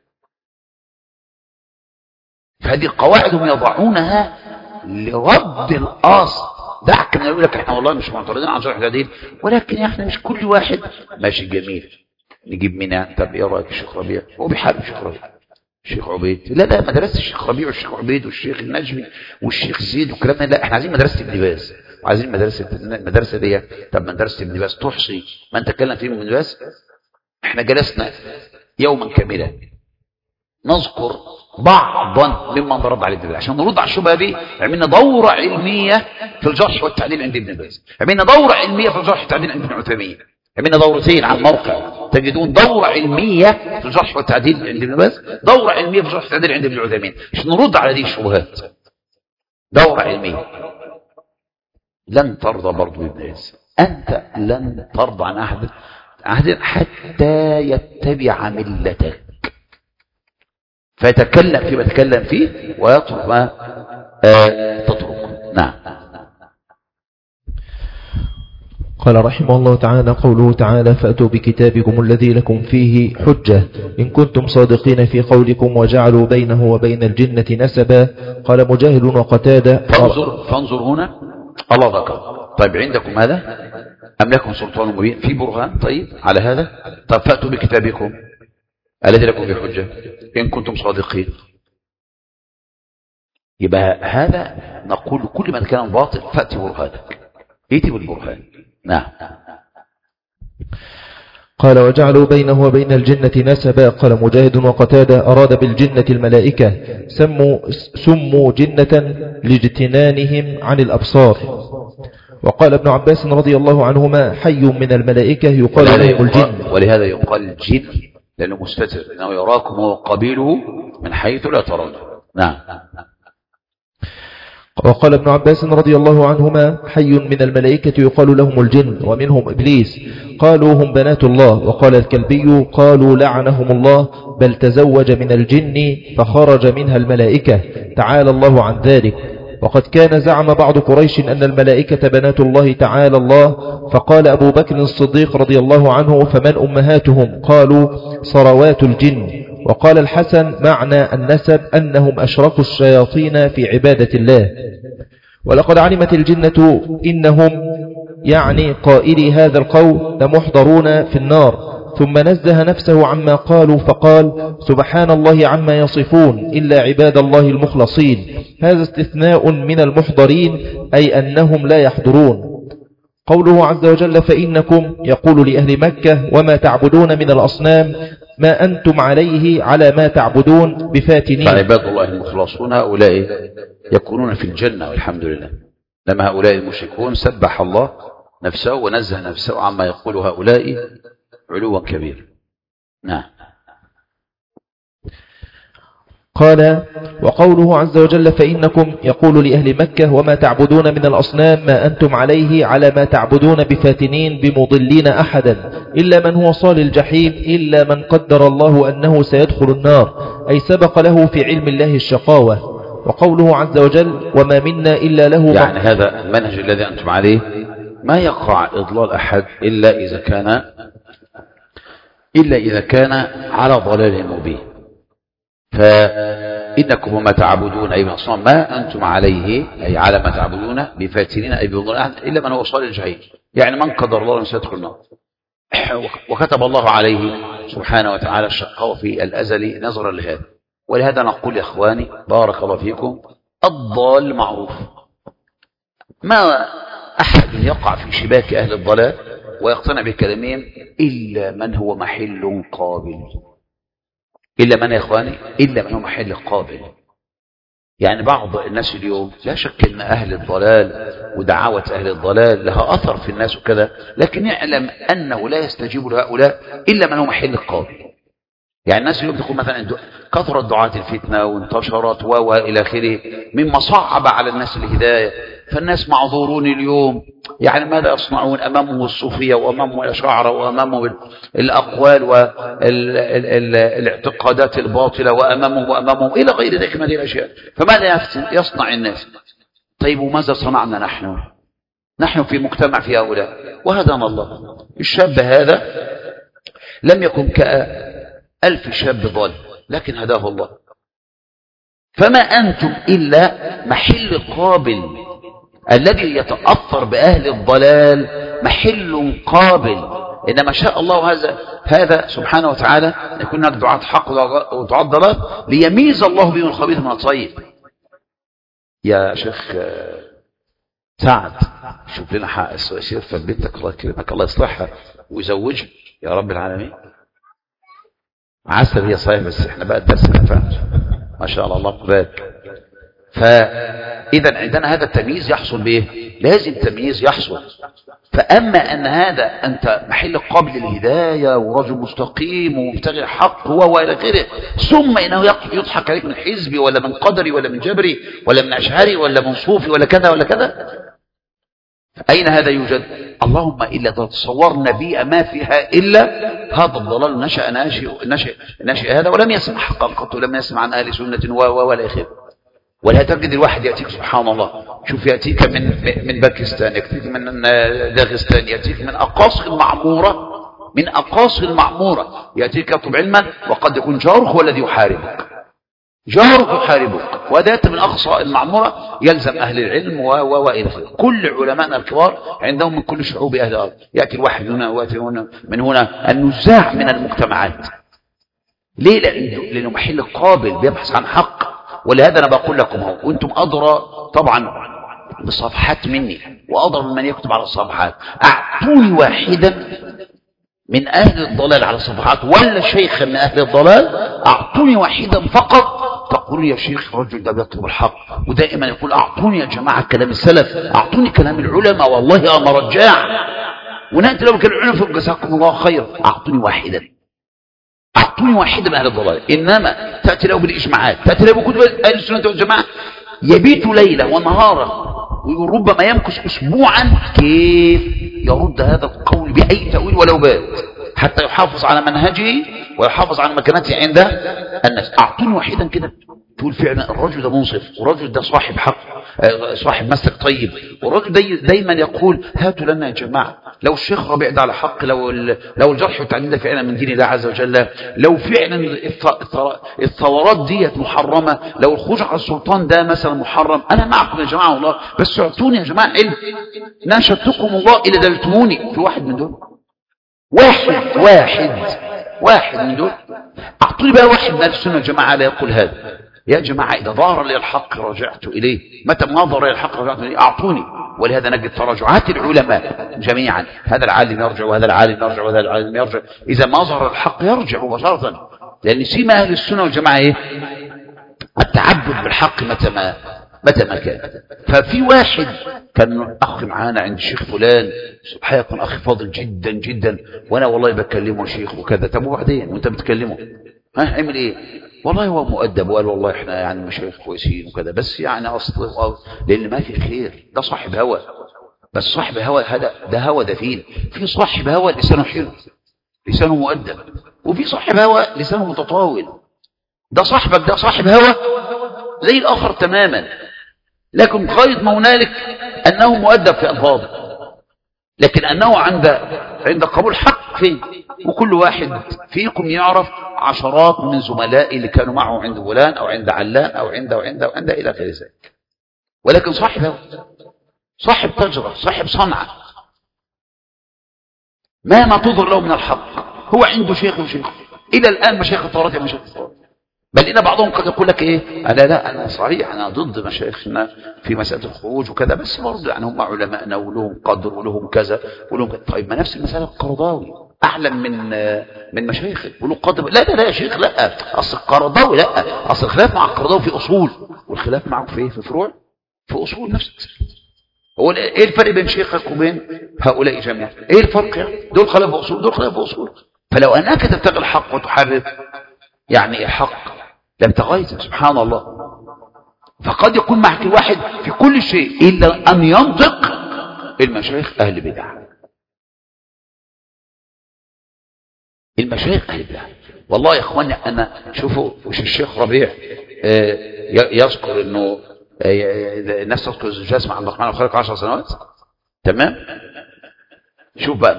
فهذه القواعد هم يضعونها لرد الأصل. دعك من يقول لك احنا والله مش معترضين عن شرح التعديل، ولكن احنا مش كل واحد ماشي جميل نجيب منها. طب ايه رايك الشيخ ربيع؟ هو بيحارب الشيخ ربيع، الشيخ عبيد. لا مدرسه الشيخ ربيع والشيخ عبيد والشيخ النجمي والشيخ زيد والكلام ده. لا، احنا عايزين مدرسه ابن باز، وعايزين المدرسه دي. طب مدرسه ابن باز تحصي ما انت تكلم فيه من ابن باز. احنا جلسنا يوما كاملا نذكر بعضا ممن رد على ابن باز عشان نرد على الشبهه دي. عملنا دوره علميه في الجرح والتعديل عند ابن باز، عملنا دوره علميه في الجرح والتعديل عند ابن عثيمين، عملنا دورتين على الموقع تجدون دوره علميه في الجرح والتعديل عند ابن باز، دوره علميه في الجرح والتعديل عند ابن عثيمين، عشان نرد على دي الشبهات. دوره علميه. لن ترضى برضه ابن باز، انت لن ترضى عن احد حتى يتبع ملتك، فيتكلم فيما يتكلم فيه ويترك ما تترك. نعم. قال رحمه الله تعالى: قوله تعالى: فأتوا بكتابكم الذي لكم فيه حجة إن كنتم صادقين في قولكم وجعلوا بينه وبين الجنة نسبا. قال مجاهد وقتادة. فانظر هنا الله ذكر. طيب عندكم هذا أم لكم سلطان مبين؟ في برهان طيب على هذا؟ طب فأتوا بكتابكم الذي لكم فيه حجة إن كنتم صادقين. يبقى هذا نقول كل من كان باطل فأتي برهانك، ائتي بالبرهان. نعم. قال وجعلوا بينه وبين الجنة نسبا. قال مجاهد وقتادة: أراد بالجنة الملائكة، سموا جنة لاجتنانهم عن الأبصار. وقال ابن عباس رضي الله عنهما: حي من الملائكة يقال لهم الجن. ولهذا يقال الجن لأنه مستتر، إنه يراكم هو قبيله من حيث لا ترون. نعم. وقال ابن عباس رضي الله عنهما: حي من الملائكة يقال لهم الجن ومنهم إبليس، قالوا هم بنات الله. وقال الكلبي: قالوا لعنهم الله، بل تزوج من الجن فخرج منها الملائكة، تعالى الله عن ذلك. وقد كان زعم بعض قريش أن الملائكة بنات الله تعالى الله، فقال أبو بكر الصديق رضي الله عنه: فمن أمهاتهم؟ قالوا صروات الجن. وقال الحسن: معنى النسب أنهم أشركوا الشياطين في عبادة الله. ولقد علمت الجنة إنهم يعني قائلي هذا القول لمحضرون في النار. ثم نزه نفسه عما قالوا فقال: سبحان الله عما يصفون إلا عباد الله المخلصين. هذا استثناء من المحضرين، أي أنهم لا يحضرون. قوله عز وجل: فإنكم يقول لأهل مكة وما تعبدون من الأصنام ما أنتم عليه على ما تعبدون بفاتنين. عباد الله المخلصون هؤلاء يكونون في الجنة والحمد لله. لما هؤلاء المشركون سبح الله نفسه ونزه نفسه عما يقول هؤلاء علوا كبير. نعم. قال: وقوله عز وجل: فإنكم يقول لأهل مكة: وما تعبدون من الأصنام ما أنتم عليه على ما تعبدون بفاتنين بمضلين أحدا إلا من هو صال الجحيم إلا من قدر الله أنه سيدخل النار، أي سبق له في علم الله الشقاوة. وقوله عز وجل: وما منا إلا له يعني هذا المنهج الذي أنتم عليه ما يقع إضلال أحد إلا إذا كان على ضلال مبين. فإنكم وما تعبدون أي من الأصنام ما أنتم عليه أي على ما تعبدون بفاتنين أي بضلال أحد إلا من هو صال الجحيم، يعني من قدر الله أن سيدخل النار وكتب الله عليه سبحانه وتعالى الشقاوة في الأزل نظرا لهذا. ولهذا نقول يا إخواني بارك الله فيكم: الضال معروف، ما أحد يقع في شباك أهل الضلال ويقتنع بكلامهم إلا من هو محل قابل. إلا من يا إخواني؟ إلا من هو محل قابل. يعني بعض الناس اليوم لا شك أن أهل الضلال ودعوة أهل الضلال لها أثر في الناس وكذا، لكن يعلم أنه لا يستجيب لهؤلاء إلا من هو محل قابل. يعني الناس اليوم تقول مثلا كثرت دعاة الفتنة وانتشرت وإلى آخره مما صعب على الناس الهداية، فالناس معذورون اليوم. يعني ماذا يصنعون أمامه الصوفية وأمامه الأشاعرة وأمامه الأقوال والاعتقادات الباطلة وأمامه إلى غير ذلك من هذه الأشياء. فماذا يصنع الناس؟ طيب وماذا صنعنا نحن في مجتمع في هؤلاء؟ وهدانا الله. الشاب هذا لم يكن كألف شاب ضال، لكن هداه الله. فما أنتم إلا محل قابل. الذي يتأثر بأهل الضلال محل قابل، إنما شاء الله هذا سبحانه وتعالى يكون هناك دعاة حق ودعاة ضلال ليميز الله بهم الخبيث من الطيب. يا شيخ سعد شوف لنا حق السواسير فبنتك الله يكرمك الله يصلحها ويزوجها يا رب العالمين. عسل هي صحيح، بس احنا بقى الدرس نفعنا ما شاء الله الله بارك. فإذا عندنا هذا التمييز يحصل بإيه؟ لازم تمييز يحصل. فأما أن هذا أنت محل قابل للهداية ورجل مستقيم ومبتغي الحق هو وإلى غيره، ثم إنه يضحك عليك من حزبي ولا من قدري ولا من جبري ولا من أشعري ولا من صوفي ولا كذا ولا كذا، أين هذا يوجد؟ اللهم إلا تصورنا بيئة ما فيها إلا هذا الضلال نشأ هذا ولم يسمع حقا قط ولم يسمع عن أهل سنة ولا آخره. ولا تجد الواحد يأتيك سبحان الله شوف يأتيك من باكستان، يأتيك من داغستان، يأتيك من أقاصي المعمورة يأتيك يطلب علما وقد يكون جارك هو الذي يحاربك، وهذا من أقصى المعمورة يلزم أهل العلم وإلى آخره. كل علماءنا الكبار عندهم من كل شعوب أهل الأرض، يأتي الواحد هنا ويأتي من هنا النزاع من المجتمعات. ليه؟ لأنه محل قابل بيبحث عن حق. ولهذا أنا بقول لكم هو وأنتم أدرى طبعا بصفحات مني وأدرى من يكتب على الصفحات. أعطوني واحدا من أهل الضلال على الصفحات ولا شيخا من أهل الضلال، أعطوني واحدا فقط تقول يا شيخ الرجل ده بيطلب الحق. ودائما يقول أعطوني يا جماعة كلام السلف، أعطوني كلام العلماء والله أنا رجاع. ونأتي لو كان العلماء جزاكم الله خير. أعطوني واحدا من أهل الضلال. إنما تأتي له بالإجماعات، تأتي له بكتب أهل السنة والجماعة، يبيت ليلة ونهارا ويقول ربما يمكث أسبوعا كيف يرد هذا القول بأي تأويل ولو بات حتى يحافظ على منهجه ويحافظ على مكانته عند الناس. أعطوني واحدا كده تقول فعلا الرجل ده منصف والرجل ده صاحب حق صاحب مسلك طيب. والرجل دايما يقول هاتوا لنا يا جماعة لو الشيخ ربيع ده على حق، لو الجرح والتعديل ده فعلا من دين الله عز وجل، لو فعلا الثورات ديت محرمة، لو الخروج على السلطان ده مثلا محرم، أنا معكم يا جماعة والله، بس اعطوني يا جماعة علم ناشدتكم الله إلى دلتموني. في واحد من دول واحد من دول أعطوني بقى واحد من السنة الجماعة لا يقول هذا. يا جماعة إذا ظهر لي الحق رجعت إليه، متى ما ظهر لي الحق رجعت إليه أعطوني. ولهذا نجد تراجعات العلماء جميعا، هذا العالم يرجع وهذا العالم يرجع وهذا العالم يرجع، إذا ما ظهر الحق يرجع مباشرة. لأن سيما أهل السنة والجماعة إيه؟ التعبد بالحق متى ما كان. ففي واحد كان أخ معانا عند الشيخ فلان سبحانه يكون أخي فاضل جدا جدا، وأنا والله بكلمه شيخ وكذا. طب وبعدين وأنت بتكلمه عمل إيه؟ والله هو مؤدب وقال والله احنا يعني مشايخ كويسين وكذا، بس يعني اصل لان ما في خير. ده صاحب هوى، بس صاحب هوى هذا ده هوى دفين. في صاحب هوى لسانه حلو، لسانه مؤدب، وفي صاحب هوى لسانه متطاول. ده صاحبك ده صاحب هوى زي الاخر تماما، لكن غاية ما هنالك انه مؤدب في الفاظه، لكن انه عند قبول حق فين. وكل واحد فيكم يعرف عشرات من زملائي اللي كانوا معه عند فلان او عند علان او عند الى غير ذلك، ولكن صاحب هوى، صاحب تجربه، صاحب صنعه، ما تظهر له من الحق. هو عنده شيخ وشيخ الى الان، مشايخ الطارات يا مشايخ الطارات، بل إن بعضهم قد يقول لك ايه، انا صريح انا ضد مشايخنا في مساله الخروج وكذا، بس برضه يعني هم علماءنا ولهم قدر ولهم كذا ولهم كذا. طيب ما نفس المساله القرضاوي اعلم من مشايخك وله قدر. لا يا شيخ، لا، اصل القرضاوي، لا، اصل الخلاف مع القرضاوي في اصول، والخلاف معه في فروع، في اصول نفس. هو ايه الفرق بين شيخك وبين هؤلاء جميعا؟ ايه الفرق يعني؟ دول خلاف اصول، دول خلاف اصول. فلو انك تبتغي الحق وتحرر يعني الحق لابتغيت، سبحان الله. فقد يكون معك الواحد في كل شيء إلا أن ينطق المشايخ أهل بدع، المشايخ أهل بدع. والله يا إخواني أنا شوفوا وش الشيخ ربيع يذكر أنه الناس تذكر الزجاج مع عبد الرحمن الخالق 10 سنوات، تمام. شوف بقى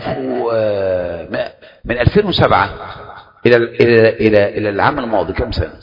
من 2007 إلى العام الماضي كم سنة؟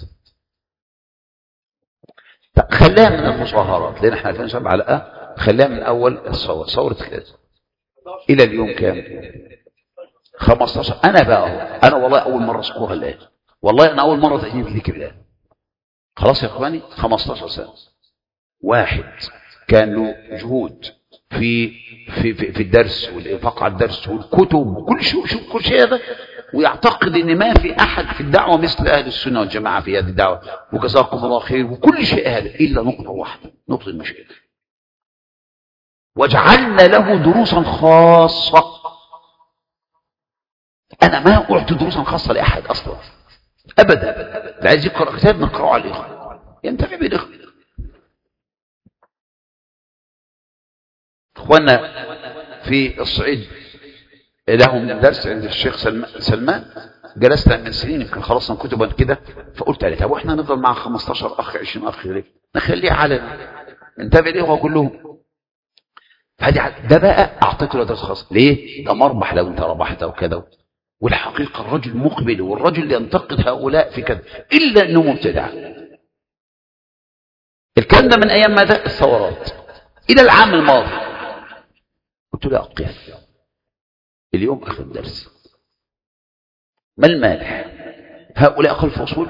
خليها من المظاهرات، لأن احنا 2007 لا، خليها من أول ثورة 3 إلى اليوم كام؟ 15. أنا والله أول مرة أذكرها الآن، والله أنا أول مرة تأتيني في ذكر الآن. خلاص يا إخواني 15 سنة. واحد كان له جهود في الدرس والإنفاق على الدرس والكتب وكل شيء، كل شيء هذا، ويعتقد ان ما في احد في الدعوة مثل اهل السنة والجماعة في هذه الدعوة، وجزاكم الله خير وكل شيء هذا، الا نقطة واحدة، نقطة المشاكل. وجعلنا له دروسا خاصة. انا ما اعطي دروسا خاصة لاحد اصلا ابدا. اللي عايز يقرأ كتاب نقرأه على الاخوة، ينتفع بالاخوة. اخوانا في الصعيد لهم درس عند الشيخ سلمان، جلسنا من سنين يمكن خلصنا كتبا كده، فقلت عليه طب واحنا نفضل مع 15 اخ 20 اخ ليه؟ نخليه على انتبه ليه كلهم. ده بقى اعطيته له درس خاص. ليه؟ ده مربح لو انت ربحت وكذا. والحقيقه الرجل مقبل، والرجل اللي ينتقد هؤلاء في كذا الا انه مبتدع. الكلام ده من ايام ماذا؟ الثورات الى العام الماضي. قلت له اقف اليوم اخذ درس. ما المانع؟ هؤلاء خلف اصول،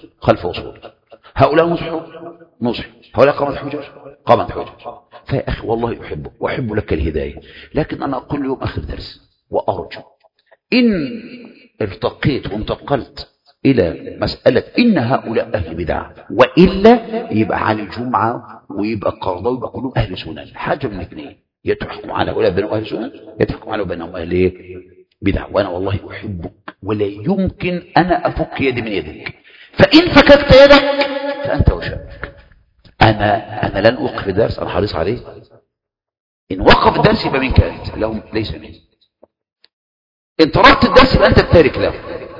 هؤلاء نصحوا، هؤلاء قامت حجج. فيا اخي والله احبك واحب لك الهدايه، لكن انا كل يوم اخذ درس، وارجو ان ارتقيت وانتقلت الى مساله ان هؤلاء اهل بدع، والا يبقى علي الجمعه ويبقى القرضاوي ويبقى كلهم اهل سنن. حاجه من اثنين، يتحكم على هؤلاء بينهم اهل سنن، يتحكم على بينهم اهل بدع. وانا والله احبك ولا يمكن انا افك يدي من يدك، فان فككت يدك فانت وشأنك. انا لن اوقف الدرس، انا حريص عليه. ان وقف الدرس يبقى من كانت لهم ليس منه، ان تركت الدرس يبقى انت التارك له.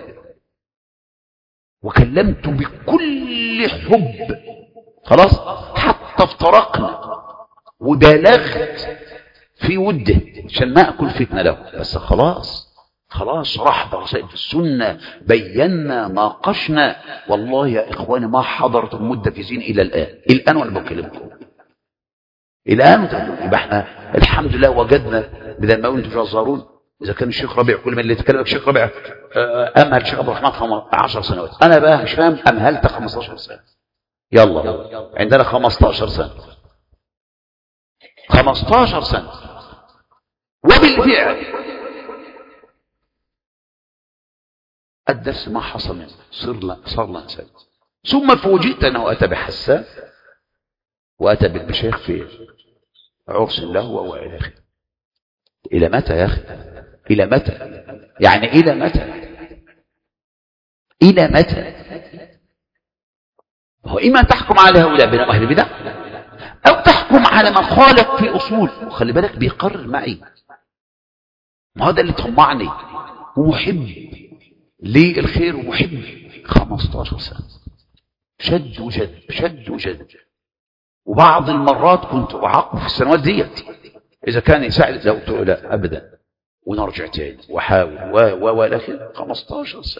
وكلمت بكل حب، خلاص حتى افترقنا وبالغت في وده عشان ما اكل فتنه له، بس خلاص شرحنا رسائل السنه، بينا، ناقشنا. والله يا اخواني ما حضرت المدفزين الى الان وانا بكلمكم الان. يبقى احنا الحمد لله وجدنا بدل ما انتم جزارون. اذا كان الشيخ ربيع كل من اللي يتكلم الشيخ ربيع امهل الشيخ عبد الرحمن 10 سنوات، انا بقى مش فاهم امهلت 15 سنه. يلا عندنا 15 سنه، 15 سنه. وبالفعل الدرس ما حصل منه، صار لنا سنة. ثم فوجئت انه اتى بحسان واتى بالمشايخ في عرس له والى اخره. الى متى يا اخي؟ الى متى؟ يعني الى متى؟ هو إما تحكم على هؤلاء بين أهل البدع أو تحكم على من خالف في أصول. وخلي بالك بيقرر معي، ما هذا اللي طمعني ومحب للخير ومحب. 15 سنة شد وجد شد وجد. وبعض المرات كنت أعاقب في السنوات ديت إذا كان يساعد، لو قلت له لا أبدا ونرجع تاني وحاول ولكن 15 سنة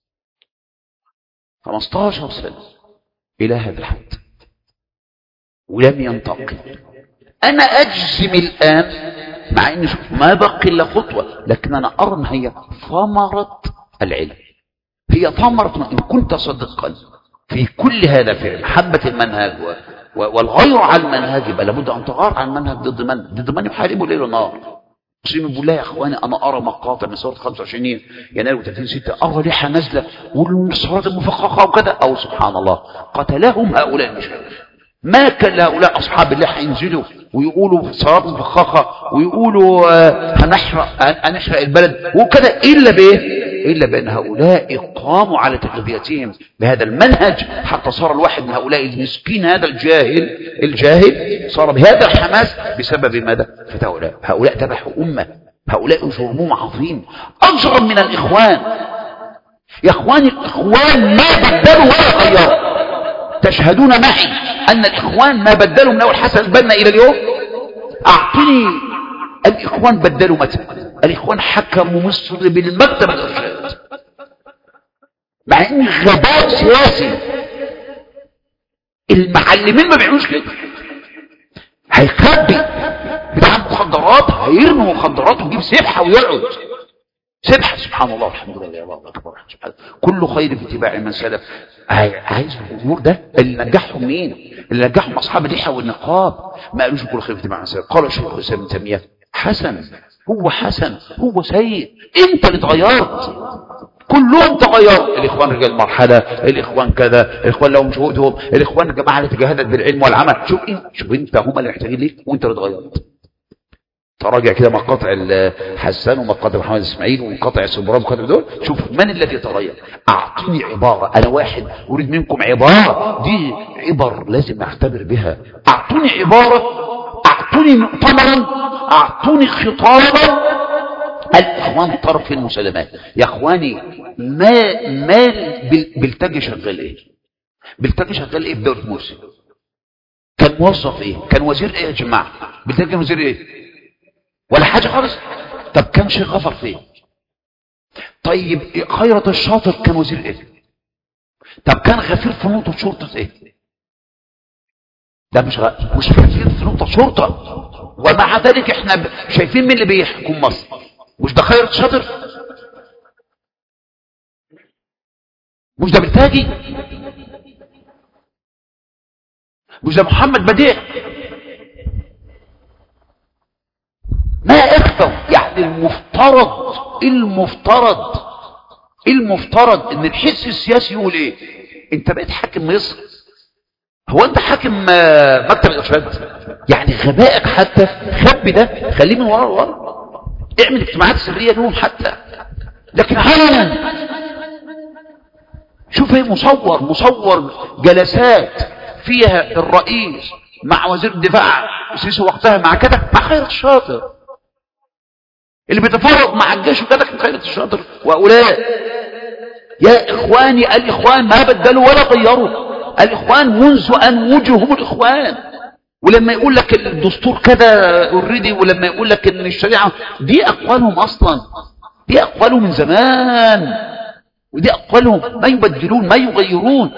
15 سنة إلى هذا الحد ولم ينتقل. أنا أجزم الآن مع أن ما بقي إلا خطوة، لكن أنا أرى أن هي ثمرة العلم، هي ثمرة إن كنت صدقا في كل هذا، في محبة المنهج والغير على المنهج، يبقى لابد أن تغار عن المنهج ضد من يحاربه ليل ونهار. أقسم بالله يا أخواني أنا أرى مقاطع من صورة 25 يناير و30/6 أرى لحى نازلة والصورات المفخخة وكذا، أو سبحان الله قتلهم هؤلاء المشايخ. ما كان هؤلاء أصحاب اللحى ينزلوا ويقولوا صلاة مفخخة ويقولوا هنحرق البلد وكذا، إلا بأن هؤلاء قاموا على تغذيتهم بهذا المنهج، حتى صار الواحد من هؤلاء المسكين هذا الجاهل صار بهذا الحماس بسبب ماذا؟ هؤلاء ذبحوا أمة، هؤلاء جرمهم عظيم أجرم من الإخوان. يا إخواني الإخوان ما بدلوا ولا غيروا. تشهدون معي أن الإخوان ما بدلوا من أول حسن البنا إلى اليوم. أعطني الإخوان بدلوا متى؟ الإخوان حكموا مصر بالمكتب الإرشاد، مع إن غباء سياسي. المعلمين ما بيعملوش كده. هيخبي بتاع مخدرات، هيرمي مخدرات ويجيب سبحة ويقعد سبحة. سبحان الله والحمد لله الله أكبر. كل خير في اتباع من سلف. عايز الأمور ده اللي نجحهم مين؟ اللي نجحهم أصحاب اللحى والنقاب. ما قالوش كل خير في اتباع من سلف. قالوا الشيخ الإسلام ابن تيمية حسن هو سيء، انت اللي اتغيرت، كلهم تغيروا. الإخوان رجال مرحلة، الإخوان كذا، الإخوان لهم جهودهم، الإخوان الجماعة اللي تجاهدت بالعلم والعمل. شوف انت هم اللي محتاجين ليك وانت اللي اتغيرت. تراجع كده مقاطع حسان ومقاطع محمد اسماعيل ومقاطع السبرام ومقاطع دول، شوف من الذي تغير. اعطوني عبارة، انا واحد اريد منكم عبارة، دي عبر لازم اعتبر بها. اعطوني عبارة، اعطوني مؤتمرا، اعطوني خطابا. الاخوان طرف المسلمات. يا اخواني ما بلتجي شغال ايه؟ بلتجي شغال ايه بدولة مرسي؟ كان موظف ايه؟ كان وزير ايه يا جماعة؟ بلتجي وزير ايه؟ ولا حاجة خالص. طب كان شيخ غفر فين؟ طيب خيرت الشاطر كان وزير ايه؟ طب كان غفير في نقطة شرطة ايه؟ ده مش غفير في نقطة شرطة، ومع ذلك احنا شايفين مين اللي بيحكم مصر؟ مش ده خيرت الشاطر؟ مش ده بلتاجي؟ مش ده محمد بديع؟ ما اخفوا. يعني المفترض ان الحس السياسي يقول ايه؟ انت بقيت حاكم مصر، هو انت حاكم مكتب الارشاد؟ يعني غبائك حتى خبي ده، خليه من ورا اعمل اجتماعات سريه لهم حتى. لكن علنا شوف هي مصور جلسات فيها الرئيس مع وزير الدفاع السيسي وقتها مع كده، مع خيرت الشاطر اللي بيتفرق مع الجيش وكذا، كان خيرت الشاطر وأولاد. يا إخواني الإخوان ما بدلوا ولا غيروا. الإخوان منذ أن وجههم الإخوان. ولما يقول لك الدستور كذا اوريدي، ولما يقول لك ان الشريعة دي أقوالهم أصلا، دي أقوالهم من زمان، ودي أقوالهم ما يبدلون ما يغيرون.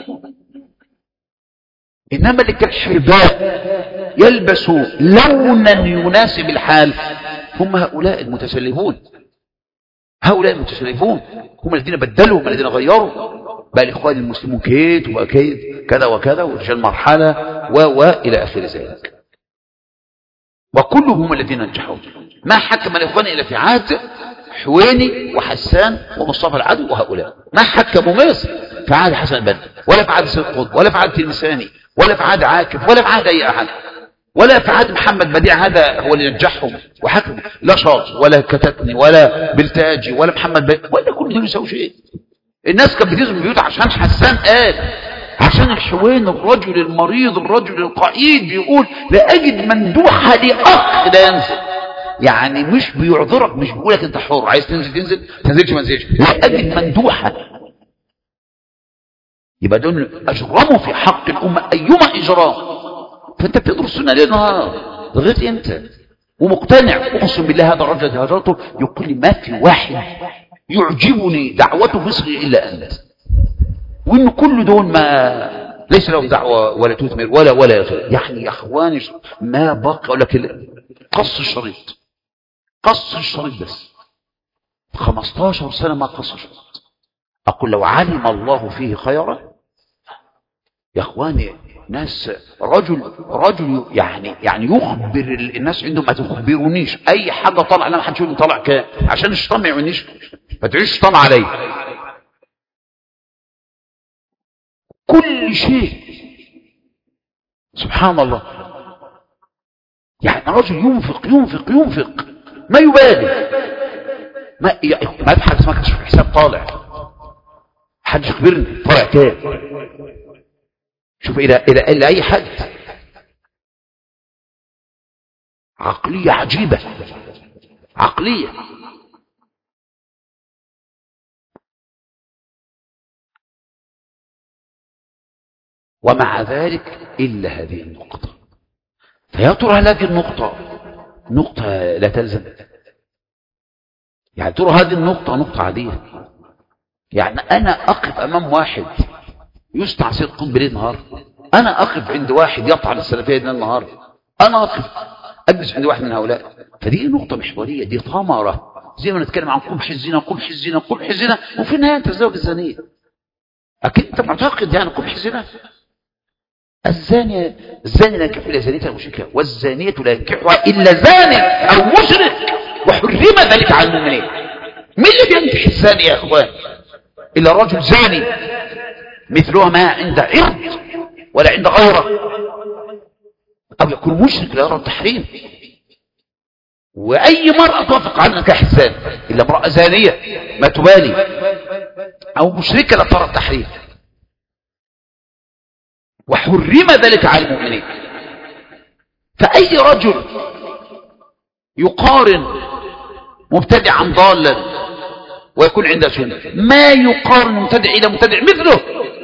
إنما اللي كالحرباء يلبسوا لونا يناسب الحال هم هؤلاء المتسلفون. هؤلاء المتسلفون هم الذين بدلوا، هم الذين غيروا. بقى الإخوان المسلمون كيت وبقى كيت كذا وكذا ورجال مرحلة وإلى آخر ذلك، وكلهم هم الذين نجحوا. ما حكم الإخوان إلا في عهد حويني وحسان ومصطفى العدو وهؤلاء. ما حكموا مصر في عهد حسن البنا، ولا في عهد سيد قطب، ولا في عهد تلمساني، ولا في عهد عاكف، ولا في عهد أي أحد، ولا في عهد محمد بديع. هذا هو اللي نجحهم وحكموا. لا شاطر ولا كتتني ولا بلتاجي ولا محمد بديع، ولا كل دول يسووا شيء. الناس كانت بتزم بيوت عشان حسان قال عشان الحوين، الرجل المريض، الرجل القعيد بيقول لا أجد مندوحة لأخ لا ينزل. يعني مش بيعذرك، مش بيقولك انت حر، عايز تنزل تنزل، تنزلش ما تنزلش، لا أجد مندوحة. يبقى دول أجرموا في حق الأمة أيما إجرام. فأنت بتدرس السنة ليل نهار لغاية امتى ومقتنع؟ أقسم بالله هذا الرجل هجرته يقول لي ما في واحد يعجبني دعوته مصر إلا أنت، وإن كل دول ما ليس له دعوة ولا تثمر ولا يغير. يعني يا أخواني ما بقى أقول لك قص الشريط، قص الشريط بس 15 سنة ما قص الشريط. أقول لو علم الله فيه خيرا يا أخواني، ناس رجل يعني يخبر الناس عندهم ما تخبرونيش أي حاجة طلع، لا ما حدش يقول طلع كام عشان الشيطان ما يعونيش، ما تعيش الشيطان علي كل شيء. سبحان الله. يعني رجل ينفق ما يبالي، ما في حد اسمها كشف حساب طالع، حد يخبرني طالع كام. شوف الى اي حد. عقلية عجيبة، عقلية. ومع ذلك إلا هذه النقطة. فيا ترى هذه نقطة لا تلزم؟ يعني ترى هذه نقطة عادية؟ يعني أنا أقف أمام واحد يصنع صدق بليل نهار، أنا أقف عند واحد يطعن السلفية ليل نهار، أنا أقف أجلس عند واحد من هؤلاء. فدي نقطة محورية، دي ثمرة. زي ما نتكلم عن قبح الزنا وفي النهاية أنت تزوج الزانية. أكيد أنت معتقد يعني قبح الزنا؟ الزاني لا ينكح إلا زانية أو مشركة، والزانية لا ينكحها إلا زان أو مشرك، وحرم ذلك على المؤمنين. مين اللي بينكح الزاني يا أخوان إلا رجل زاني مثلها ما عند عرض ولا عند غيره، أو يكون مشرك لا يرى التحريم. وأي مرأة توافق على نكاح الزاني إلا امرأة زانية ما تبالي، أو مشركة لا ترى التحريم، وحرم ذلك على المؤمنين. فأي رجل يقارن مبتدعا ضالا ويكون عنده سنة ما يقارن مبتدع إلى مبتدع مثله،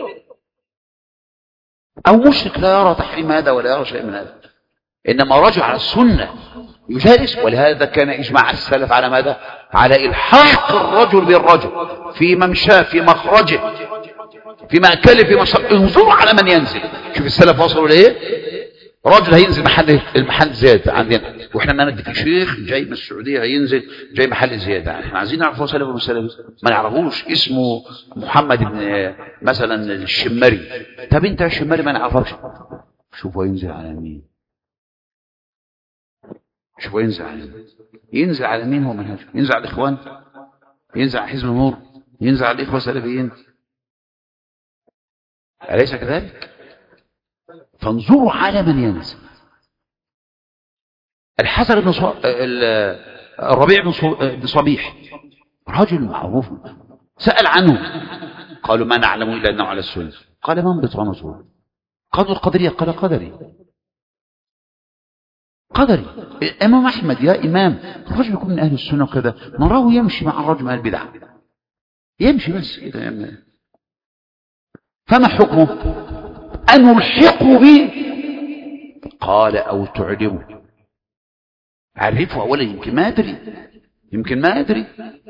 أو مشرك لا يرى تحريم هذا ولا يرى شيء من هذا، إنما رجع على السنة يجالس. ولهذا كان إجماع السلف على ماذا؟ على إلحاق الرجل بالرجل في ممشاه، في مخرجه، في مأكله، في مشربه. انظروا على من ينزل. شوف السلف وصلوا لإيه؟ راجل هينزل المحل زيادة عندنا، واحنا ما ندي شيخ جاي من السعودية هينزل جاي محل زيادة، احنا عايزين نعرفه سلف ولا سلف، ما نعرفوش. اسمه محمد بن مثلا الشمري. طب انت الشمري ما نعرفكش. شوفوا ينزل على مين، شوفوا ينزل على مين. ينزل على مين؟ هو منهج ينزل على الاخوان، ينزل على حزب النور، ينزل على الاخوة السلفيين، أليس كذلك؟ فانظروا على من ينزل. الحسن بن الربيع بن صبيح رجل معروف، سأل عنه قالوا ما نعلم إلا أنه على السنة. قال من بطانته؟ قالوا القدرية. قال قدري. إمام أحمد يا إمام، الرجل يكون من أهل السنة وكذا، نراه يمشي مع الرجل من البدع، يمشي بس كده. فما حكمه؟ أن نلحقه به. قال أو تعلمه. عرفه أولا، يمكن ما أدري،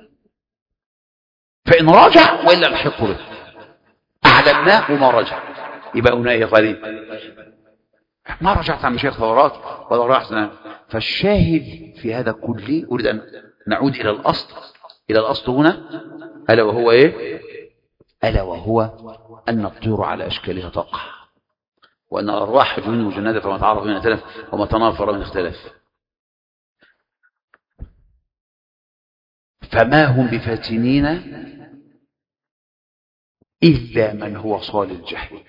فإن رجع وإلا نلحقه به. أعلمناه وما رجع، يبقى هنا غريب. ما رجعت عن مشايخ ثورات ولا رجعت. فالشاهد في هذا كله، أريد أن نعود إلى الأصل هنا، ألا وهو إيه؟ ألا وهو أن الطيور على أشكالها تقع، وأن الأرواح جنود وجنادة، فما تعرف من اختلف وما تنافر من اختلف. فما هم بفاتنين إلا من هو صال الجحيم.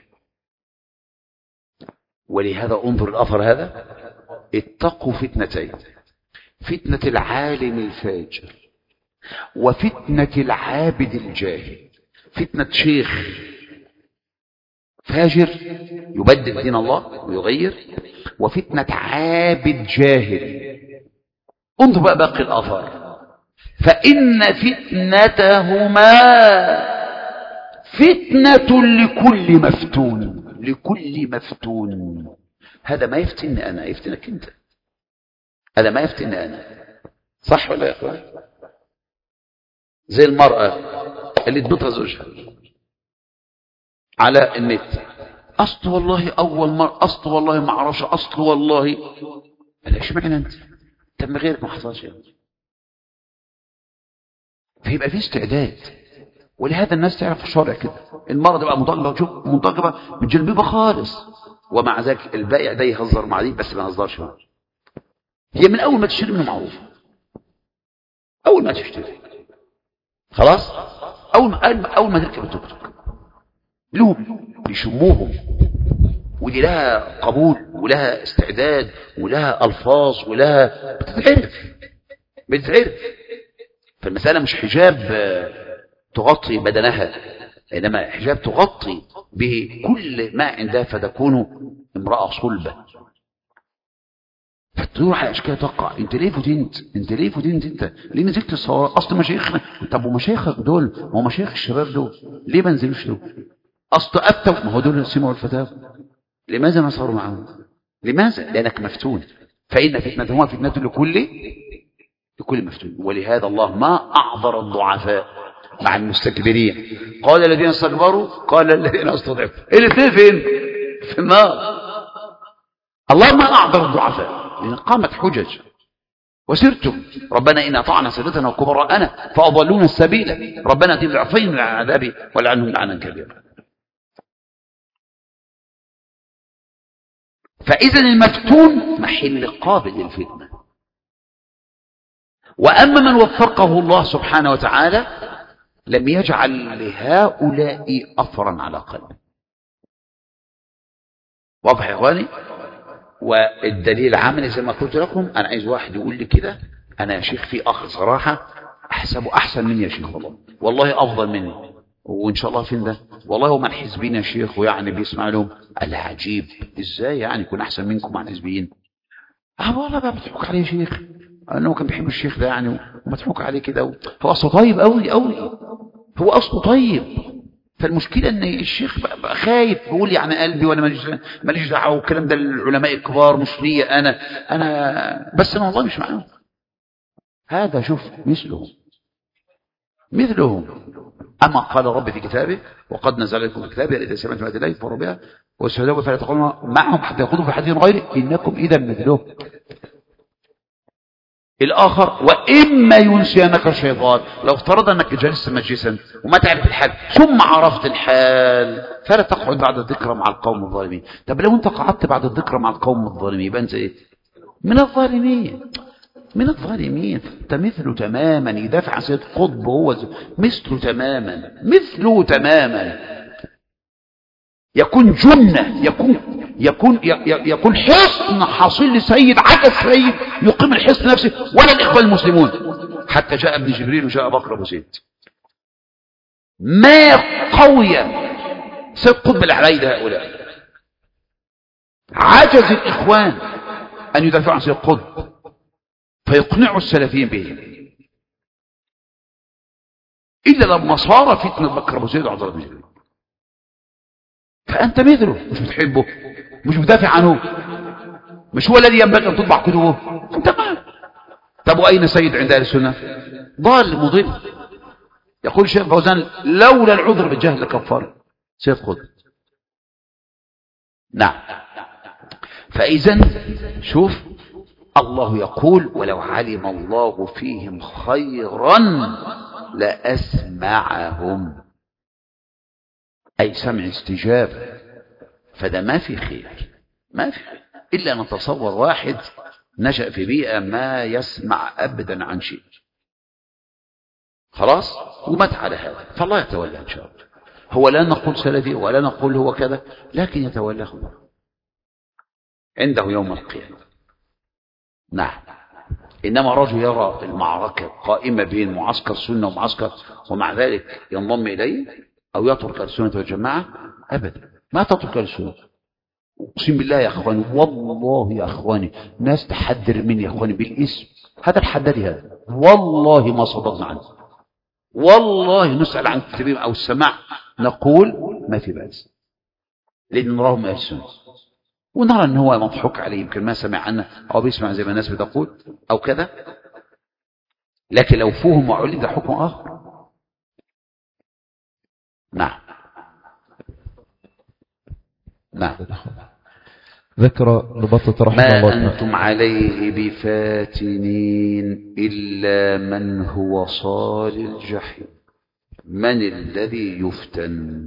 ولهذا انظر الأثر هذا، اتقوا فتنتين: فتنة العالم الفاجر، وفتنة العابد الجاهل. فتنة شيخ فاجر يبدل دين الله ويغير، وفتنة عابد جاهل. انظر بقى باقي الآثار، فإن فتنتهما فتنة لكل مفتون. لكل مفتون، هذا ما يفتني أنا، يفتنك أنت. هذا ما يفتني أنا، صح ولا يا أخوان؟ زي المرأة اللي تبطها زوجها على النت، أصل والله أول مرة، أصل والله ما أعرفش، أصل والله. ليش معنى أنت؟ طب ما غيرك ما حصلش يعني. فيبقى في استعداد. ولهذا الناس تعرف الشرع كده، المرأة تبقى منتقبة، شوف منتقبة متجلببة خالص، ومع ذلك البائع ده يهزر مع دي بس ما يهزرش معه. هي من أول ما تشتري منه معروفة، أول ما تشتري خلاص، أول ما تركب التوك توك لهم يشموهم، ودي لها قبول ولها استعداد ولها ألفاظ ولها بتتعرف. فالمسألة مش حجاب تغطي بدنها، إنما حجاب تغطي به كل ما عندها، فتكون امرأة صلبة. فتدور على أشكال تقع. انت ليه فتنت؟ انت ليه فتنت؟ انت ليه نزلت الصواب؟ اصل مشايخنا. طب ومشايخك دول، ما هو مشايخ الشباب دول ليه ما نزلوش دول؟ اصل افتوا، ما هو دول سمعوا الفتاوى، لماذا ما صاروا معهم؟ لماذا؟ لانك مفتون. فان فتنتهما فتنه لكل مفتون. ولهذا الله ما اعذر الضعفاء مع المستكبرين. قال الذين استكبروا قال الذين استضعفوا، الاثنين فين؟ في النار. الله ما اعذر الضعفاء لأن قامت حجج وسرتم ربنا إن أطعنا سادتنا وكبراءنا فأضلونا السبيل ربنا اتهم ضعفين من العذاب ولعنهم لعنا كبيرا. فإذا المفتون محل قابل للفتنة. وأما من وفقه الله سبحانه وتعالى لم يجعل لهؤلاء أثرا على قلبه. واضح يا إخواني؟ والدليل العملي زي ما قلت لكم، أنا عايز واحد يقول لي كده، أنا يا شيخ في أخ صراحة أحسبه أحسن مني يا شيخ، والله أفضل مني، وإن شاء الله فين ده، والله هو من حزبين يا شيخ، ويعني بيسمع لهم. العجيب إزاي يعني يكون أحسن منكم مع الحزبيين؟ والله بقى مضحوك عليه يا شيخ، أنه كان بيحب الشيخ ده يعني، ومضحوك عليه كده، هو أصله طيب أوي أوي، هو أصله طيب. فالمشكلة ان الشيخ بقى خايف، بيقول يعني قلبي وانا ماليش دعوه، والكلام ده للعلماء الكبار مش ليا انا بس انا والله مش معاهم. هذا شوف مثلهم. اما قال ربي في كتابه وقد نزل لكم في كتابه اذا سمعتم ايات الله فكفروا بها واستهزئوا فلا تقولوا معهم حتى يخوضوا في حديث غيره انكم اذا مثلهم. الآخر وإما ينسينك الشيطان، لو افترض أنك جلست مجلسا وما تعرف الحال ثم عرفت الحال فلا تقعد بعد الذكرى مع القوم الظالمين. طب لو أنت قعدت بعد الذكرى مع القوم الظالمين يبقى أنت إيه؟ من الظالمين. أنت مثله تماما، يدافع عن سيد قطب هو مثله تماما. يكون جنة، يكون حصن حاصل لسيد، عجز سيد يقيم الحصن نفسه ولا الإخوان المسلمون. حتى جاء ابن جبريل وجاء بكر أبو زيد، ما قوية سيد قطب العلايد هؤلاء. عجز الإخوان أن يدافعوا عن سيد قطب فيقنعوا السلفيين به، إلا لما صار فتنة بكر أبو زيد وعبد الله بن جبريل. فأنت مثله، مش بتحبه، مش بدافع عنه، مش هو الذي ينبغي أن تطبع كتبه، أنت معه. طب وأين سيد عند أهل السنة؟ ضال مضل. يقول الشيخ فوزان لولا العذر بالجهل لكفر سيد قطب. نعم. فإذا شوف الله يقول ولو علم الله فيهم خيرا لأسمعهم، أي سمع استجابة. فده ما في خير إلا أن نتصور واحد نشأ في بيئة ما يسمع أبدا عن شيء خلاص ومات على هذا، فالله يتولى إن شاء الله. هو لا نقول سلفي ولا نقول هو كذا، لكن يتولاه الله عنده يوم القيامة. نعم. إنما رجل يرى المعركة قائمة بين معسكر السنة ومعسكر ومع ذلك ينضم إليه أو يترك السنة والجماعة أبدا. ما تترك السنة. اقسم بالله يا اخواني، والله يا اخواني، ناس تحذر مني يا اخواني بالاسم، هذا الحدادي هذا والله ما صدقنا عنه، والله نسأل عن التكريم او السماع نقول ما في بأس، لان نراه من السنة ونرى ان هو مضحوك عليه، يمكن ما سمع عنه او بيسمع زي ما الناس بتقول او كذا، لكن لو فهم وعلم ده حكم اخر. نعم نعم. ذكر لبطة رحمه الله ما أنتم عليه بفاتنين إلا من هو صال الجحيم. من الذي يفتن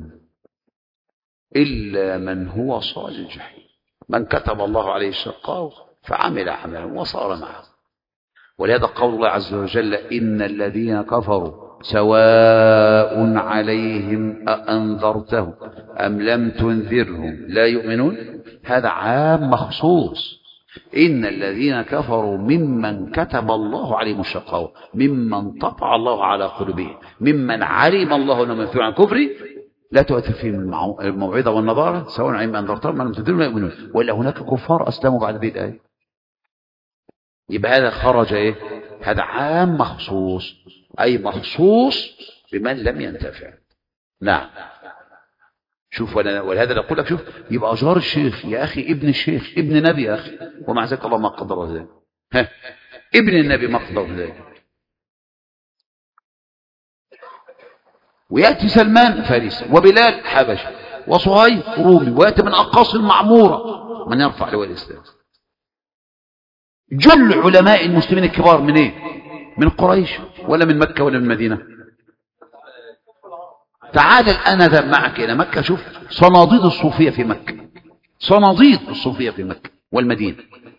إلا من هو صال الجحيم؟ من كتب الله عليه الشقاء فعمل عملا وصار معه. ولهذا قول الله عز وجل إن الذين كفروا سواء عليهم أأنذرتهم أم لم تنذرهم لا يؤمنون. هذا عام مخصوص. إن الذين كفروا ممن كتب الله عليهم الشقاوة، ممن طبع الله على قلوبهم، ممن علم الله أنهم ينفعون عن كفره لا تؤثر فيهم الموعظة والنظارة سواء عليهم أنذرتهم أم لم تنذرهم لا يؤمنون. وإلا هناك كفار أسلموا بعد هذه الآية. يبقى هذا خرج إيه؟ هذا عام مخصوص، أي مخصوص بمن لم ينتفع. نعم. شوف ولهذا نقول لك شوف، يبقى جار الشيخ يا أخي، ابن الشيخ ابن نبي يا أخي، ومع ذلك الله ما قدر ذلك. ابن النبي ما قدر ذلك. ويأتي سلمان فارسي وبلال حبشي وصهيب رومي، ويأتي من أقاصي المعمورة من يرفع لواء الإسلام. جل علماء المسلمين الكبار من ايه؟ من قريش ولا من مكة ولا من المدينة؟ تعال الآن أذهب معك إلى مكة، شوف صناديد الصوفية في مكة، صناديد الصوفية في مكة والمدينة،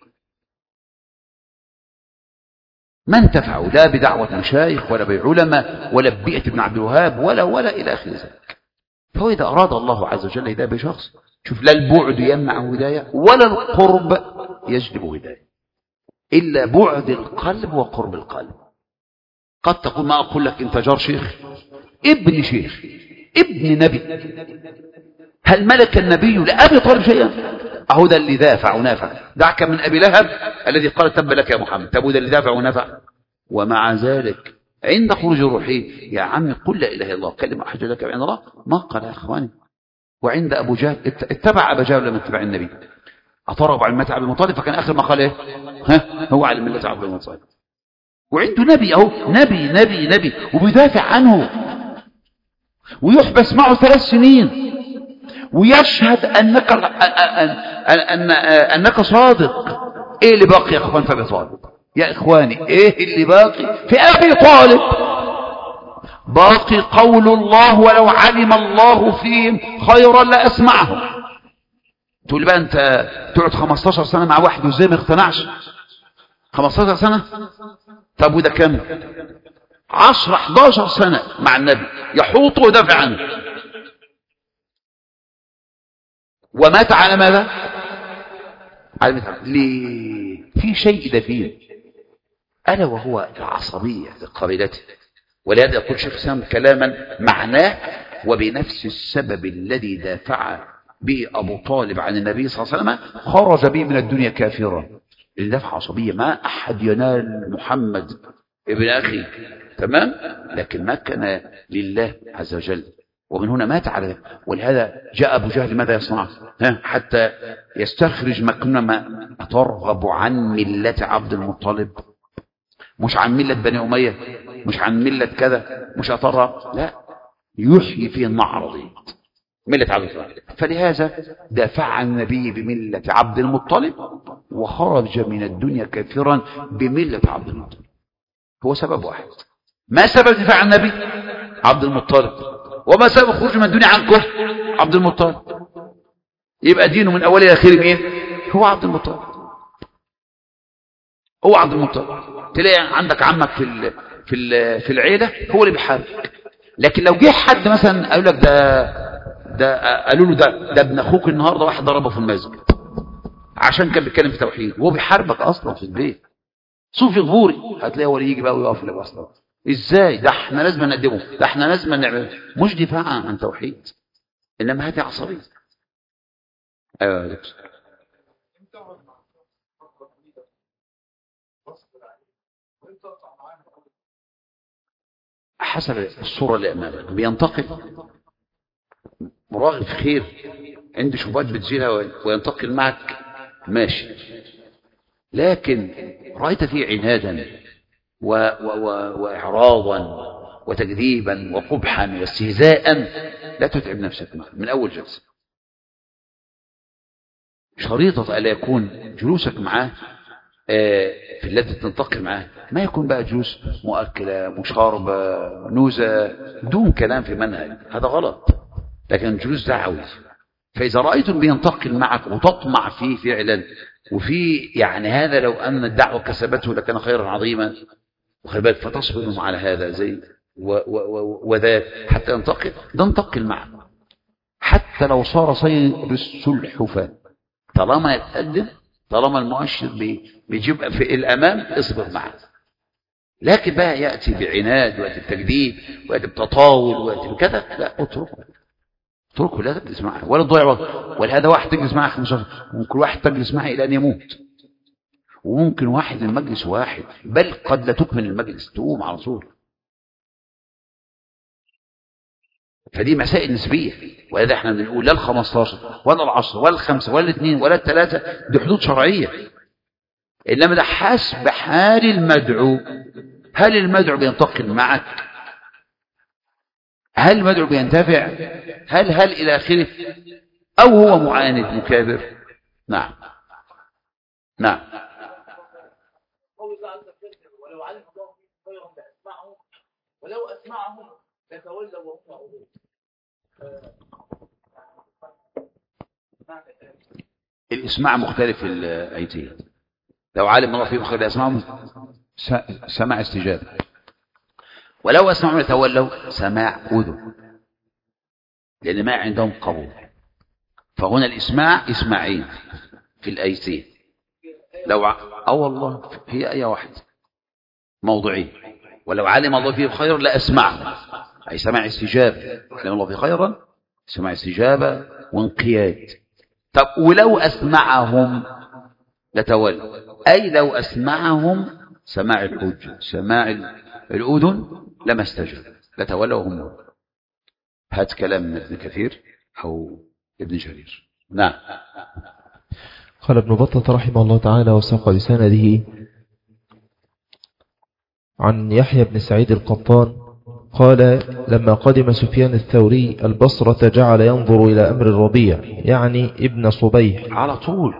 ما انتفعوا لا بدعوة مشايخ ولا بعلماء ولا ببيئة ابن عبد الوهاب ولا إلى آخر ذلك. فهو إذا أراد الله عز وجل هداية بشخص، شوف لا البعد يمنع هداية ولا القرب يجلب هداية، إلا بعد القلب وقرب القلب. قد تقول ما أقول لك أنت جار شيخ، ابن شيخ، ابن نبي، هل ملك النبي لأبي طالب شيئا؟ أهو ده اللي دافع ونافع. دعك من أبي لهب الذي قال تب لك يا محمد، تبو ده اللي دافع ونافع. ومع ذلك عند خروج روحي يا عمي قل لا إله إلا الله كلمة أحد لك عند الله، ما قال يا إخواني. وعند أبو جهل اتبع أبا جهل لما اتبع النبي، أطرق على ملة عبد المطلب، فكان آخر ما قال إيه؟ هو على ملة عبد المطلب. وعنده نبي أهو، نبي نبي نبي، وبيدافع عنه ويحبس معه 3 سنين ويشهد أنك صادق. إيه اللي باقي يا إخوان في أبي طالب؟ يا إخواني إيه اللي باقي في أبي طالب؟ باقي قول الله ولو علم الله فيهم خيرا لأسمعهم. تقول بقى أنت تقعد 15 سنة مع واحد وزي ما اقتنعش؟ 15 سنة؟ طب وده كم؟ 10 11 سنة مع النبي يحوط ودافع عنه، ومات على ماذا؟ على ماذا؟ ليه؟ في شيء دفين ألا وهو العصبية لقبيلته. ولهذا يقول شيخ الإسلام كلاما معناه وبنفس السبب الذي دافع به أبو طالب عن النبي صلى الله عليه وسلم خرج به من الدنيا كافرا. الدفع عصبية، ما أحد ينال محمد ابن أخي، تمام؟ لكن ما كان لله عز وجل، ومن هنا مات على ذلك. ولهذا جاء أبو جهل ماذا يصنع؟ حتى يستخرج ما أترغب عن ملة عبد المطلب، مش عن ملة بني أمية، مش عن ملة كذا، مش أترغب، لا، يحيي فيه المعرضين ملة عبد المطلب. فلهذا دافع عن النبي بملة عبد المطلب وخرج من الدنيا كافرا بملة عبد المطلب. هو سبب واحد. ما سبب دفاع عن النبي؟ عبد المطلب. وما سبب خروج من الدنيا عن كفر؟ عبد المطلب. يبقى دينه من أوله إلى آخره مين؟ هو عبد المطلب. هو عبد المطلب. تلاقي عندك عمك في العيلة هو اللي بيحاربك. لكن لو جه حد مثلا قالوا لك ده قالوا له ده ابن اخوك النهارده واحد ضربه في المسجد عشان كان بيتكلم في توحيد وهو بيحاربك اصلا في البيت، صوفي غبوري، هتلاقيه هو اللي يجي بقى ويقف لك اصلا. ازاي؟ ده احنا لازم نقدمه، ده احنا لازم نعمل، مش دفاع عن توحيد، انما هذه عصبيه. ايوه يا دكتور. حسب الصورة اللي أمامك، بينتقل مراغب في خير، عنده شبهات بتزيلها وينتقل معك ماشي، لكن رأيت فيه عنادا وإعراضا وتكذيبا وقبحا واستهزاء، لا تتعب نفسك معه من أول جلسة. شريطة ألا يكون جلوسك معاه في التي تنتقل معاه ما يكون بقى جلوس مؤكلة مشاربة نوزة دون كلام في منهج، هذا غلط، لكن جلوس دعوي. فإذا رأيتم بينتقل معك وتطمع فيه فعلا وفي يعني هذا لو أن الدعوة كسبته لكان خيرا عظيما، وخلي بالك فتصبروا على هذا زي وذاك حتى ينتقل، ده انتقل معك حتى لو صار صير السلحفاة، طالما يتقدم، طالما المؤشر بيجيب في الأمام اصبر معه. لكن بقى يأتي بعناد ويأتي بتجديد ويأتي بتطاول ويأتي بكذا، لا اتركه لا تجلس معه ولا تضيع وقت. ولهذا واحد تجلس معه 15، ممكن واحد تجلس معه إلى أن يموت، وممكن واحد المجلس واحد، بل قد لا تكمل المجلس تقوم على طول. فدي مسائل نسبية، ولذا احنا بنقول لا ال15 ولا ال10 ولا ال5 ولا ال2 ولا ال3، دي حدود شرعية، إنما ده حسب حال المدعو. هل المدعو بينتقل معك؟ هل المدعو بينتفع؟ هل إلى آخره؟ أو هو معاند مكابر؟ نعم نعم. ولو علم الله خيرا لأسمعهم ولو أسمعهم لتولوا وهم معرضون. الإسماع مختلف في الآيتين. لو علم الله فيهم خير لأسمعهم سماع استجابة، ولو أسمعهم لتولوا سماع أذن، لأن ما عندهم قبول. فهنا الإسماع إسماعين في الآيتين. لو والله هي آية واحدة موضوعين، ولو علم الله فيه خير لأسمعهم، أي سماع استجابة. علم الله فيه خيرا سماع استجابة وانقياد. طب ولو أسمعهم لتولوا، أي لو أسمعهم سماع الحج سماع الأذن لما استجاب لتولوا هم. هذا كلام ابن كثير أو ابن جرير. نعم. قال ابن بطة رحمه الله تعالى وساق بسنده عن يحيى بن سعيد القطان قال لما قدم سفيان الثوري البصرة جعل ينظر إلى أمر الربيع يعني ابن صبيح على طول.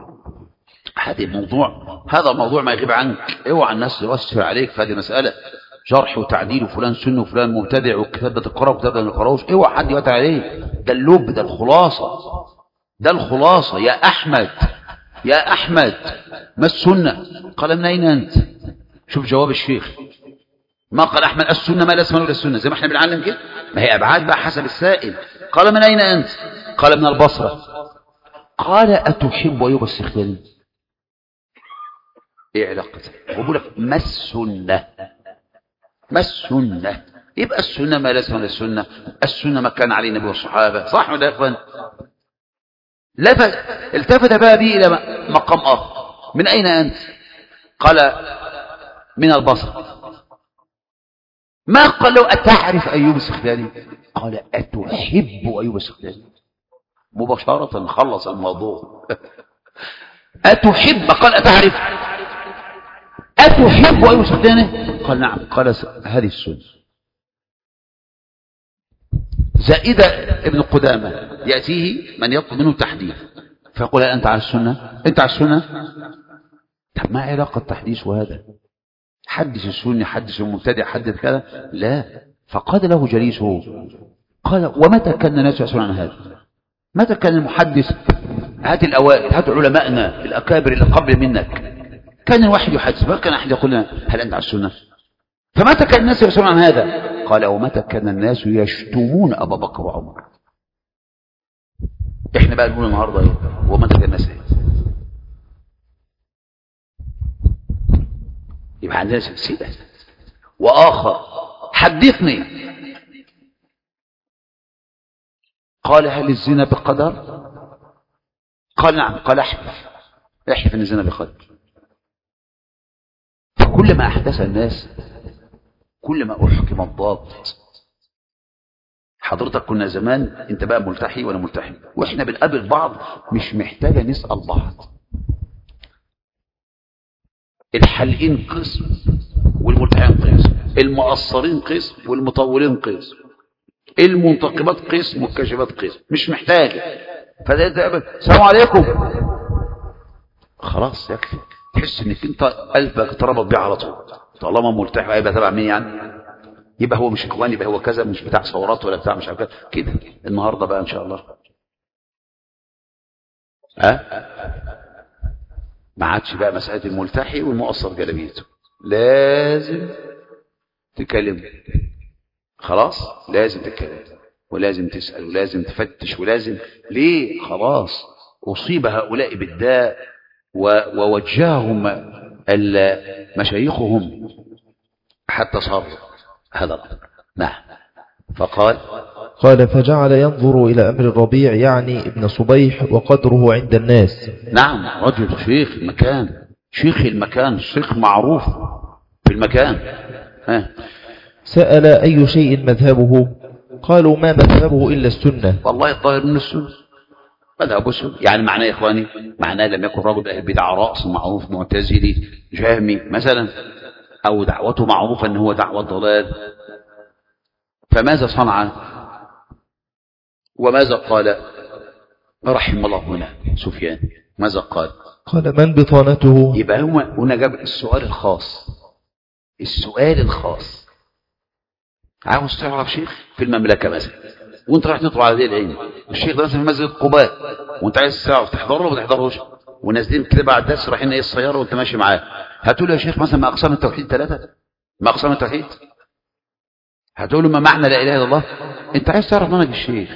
هذا موضوع ما يغيب عنك، اوعى الناس يؤثر عليك في هذه المسألة، جرح وتعديل وفلان سنة وفلان مبتدع وكتابة القراء وكتابة القراوش، اوعى حد يؤثر عليك. ده اللب، ده الخلاصة، ده الخلاصة. يا أحمد ما السنة؟ قال من أين أنت؟ شوف جواب الشيخ، ما قال أحمد السنة ما الأسمى ولا السنة زي ما احنا بنعلم كده، ما هي أبعاد بقى حسب السائل. قال من أين أنت؟ قال من البصرة. قال أتحب أيوب السختياني؟ ايه علاقته؟ وبقول لك ما السنة؟ ما السنة؟ يبقى السنة ما الأسمى ولا السنة؟ السنة ما كان عليه النبي والصحابة، صح ولا يا إخوان؟ التفت بقى بي إلى مقام آخر، من أين أنت؟ قال من البصرة. ما قال له أتعرف أيوب السختياني؟ قال أتحب أيوب السختياني؟ مباشرة خلص الموضوع. أتحب؟ قال أتعرف؟ أتحب أيوب السختياني؟ قال نعم. قال هذه السنة زائدة. ابن قدامة يأتيه من يطلب منه التحديث فيقول هل أنت على السنة؟ أنت على السنة؟ طب ما علاقة التحديث وهذا؟ حدث السنة، حدث المبتدع، حدث كذا، لا. فقال له جليسه قال ومتى كان الناس يسألون عن هذا؟ متى كان المحدث؟ هات الأوائل، هات علماءنا الأكابر اللي قبل منك، كان الواحد يحدث، ما كان أحد يقول لنا هل أنت على السنة؟ فمتى كان الناس يسألون عن هذا؟ قال ومتى كان الناس يشتمون أبا بكر وعمر؟ احنا بقى نقول النهارده ايه؟ ومتى كان الناس ايه؟ يبقى عندنا سلسلة. وآخر حدثني قال هل الزنا بقدر؟ قال نعم. قال احلف ان زنا بقلب. فكل ما احدث الناس كل ما احكم الضابط. حضرتك كنا زمان انت بقى ملتحي وانا ملتحي، واحنا بنقابل بعض مش محتاجه نسال بعض. الحالقين قسم والملتحين قسم، المقصرين قسم والمطولين قسم، المنتقبات قسم والكاشفات قسم، مش محتاجه. فده السلام عليكم خلاص يكفي، تحس انك انت قلبك اتربط بيه على طول. طالما ملتحي هيبقى تبع مين يعني؟ يبقى هو مش اخواني، يبقى هو كذا، مش بتاع ثورات ولا بتاع مش عارف كده. النهارده بقى ان شاء الله ما عادش بقى مساله الملتحي والمقصر جلابيته، لازم تكلم. خلاص لازم تتكلم ولازم تسال ولازم تفتش ولازم. ليه؟ خلاص اصيب هؤلاء بالداء ووجههم مشايخهم حتى صاروا هذا الأمر. نعم. قال فجعل ينظر إلى أمر الربيع يعني ابن صبيح وقدره عند الناس. نعم، رجل شيخ المكان، شيخ المكان، شيخ معروف في المكان. سأل أي شيء مذهبه؟ قالوا ما مذهبه إلا السنة. والله الظاهر من السنة مذهبه السنة. يعني معناه يا إخواني، معناه لم يكن رجل أهل بدع رأس معروف معتزلي جهمي مثلا، أو دعوته معروفة أنه هو دعوة ضلال. فماذا صنع وماذا قال؟ رحم الله هنا سفيان. ماذا قال؟ قال من بطانته؟ يبقى هو هنا جاب السؤال الخاص. السؤال الخاص، عاوز تعرف شيخ في المملكة مثلا وانت رايح تطلع على دي العين، الشيخ ده مثلا في مسجد قباء وانت عايز تعرف تحضره وما تحضروش، ونازلين كده بعد الدرس رايحين ايه السياره وانت ماشي معاه، هتقول له يا شيخ مثلا ما اقسام التوحيد 3؟ ما اقسام التوحيد؟ هتقول له ما معنى لا اله الا الله؟ انت عايز تعرف منهج الشيخ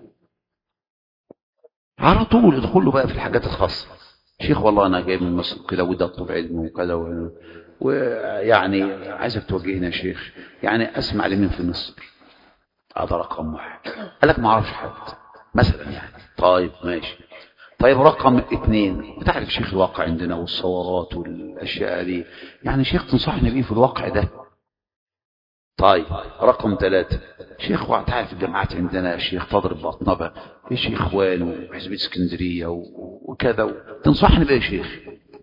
على طول. ادخل له بقى في الحاجات الخاصه. شيخ والله انا جاي من مصر كده ودي اطلب علم وكذا ويعني عايزك توجهني يا شيخ، يعني اسمع لمين في مصر؟ هذا رقم واحد. قال لك ما اعرفش حد مثلا يعني. طيب ماشي. طيب رقم 2، بتعرف شيخ الواقع عندنا والصورات والاشياء دي، يعني شيخ تنصحني بيه في الواقع ده. طيب رقم 3، شيخ تعرف الجامعات عندنا شيخ تضرب بأطنبة، ايش اخوان وحزب اسكندريه وكذا، تنصحني بيه يا شيخ؟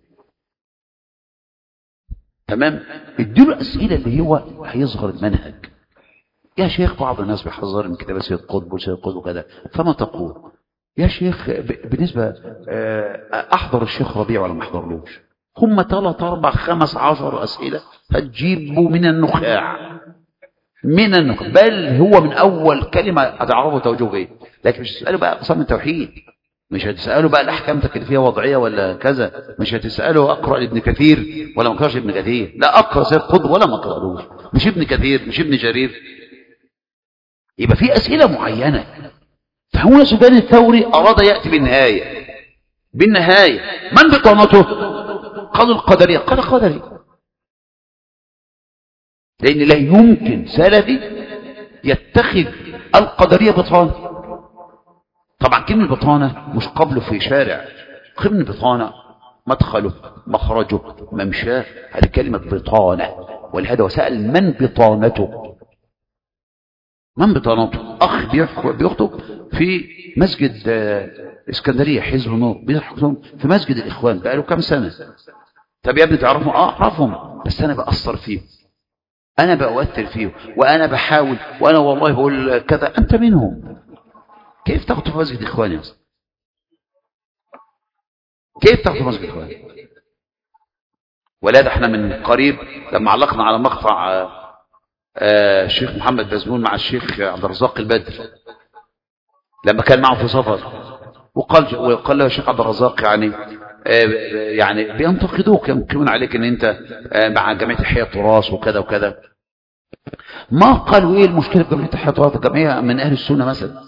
تمام. اديله اسئله اللي هو هيصغر المنهج. يا شيخ بعض الناس بيحذر من كتاب سيد قطب وسيد قطب وكذا، فما تقول؟ يا شيخ بالنسبه احضر الشيخ ربيع ولا ما احضرلوش؟ هم 3 4 5 10 اسئله هتجيبوا من النخاع، من النخاع. بل هو من اول كلمه هتعرفوا توجهه ايه. لكن مش تساله بقى اقسام التوحيد، مش هتساله بقى الاحكام تكليفيه وضعيه ولا كذا، مش هتساله اقرا لابن كثير ولا ما اقراش ابن كثير، لا اقرا سيد قطب ولا ما اقرالوش، مش ابن كثير مش ابن جرير. يبقى في اسئله معينه. فهو سفيان الثوري اراد ياتي بالنهايه. من بطانته؟ قالوا القدريه. قال قدري، لان لا يمكن سلفي يتخذ القدريه بطانه. طبعا كلمه بطانه مش قبله في شارع، كلمه بطانه مدخله مخرجه ممشاه، هذه كلمه بطانه. ولهذا وسأل من بطانته؟ من بطانته؟ اخ بيخطب في مسجد اسكندريه حزب النور، بيخطب في مسجد الاخوان بقاله كام سنه. طب يا ابني تعرفهم؟ اعرفهم، بس انا باثر فيه، انا بأؤثر فيه، وانا بحاول، وانا والله بقول كذا. انت منهم. كيف تخطب في مسجد الاخوان يا أصلا؟ كيف تخطب في مسجد الاخوان؟ ولاد احنا من قريب لما علقنا على مقطع الشيخ محمد بازمون مع الشيخ عبد الرزاق البدر لما كان معه في سفر، وقال له يا شيخ عبد الرزاق يعني بينتقدوك، ينقمون عليك ان انت مع جمعيه احياء التراث وكذا وكذا. ما قالوا ايه المشكله في جمعيه احياء التراث؟ الجمعيه من اهل السنه مثلا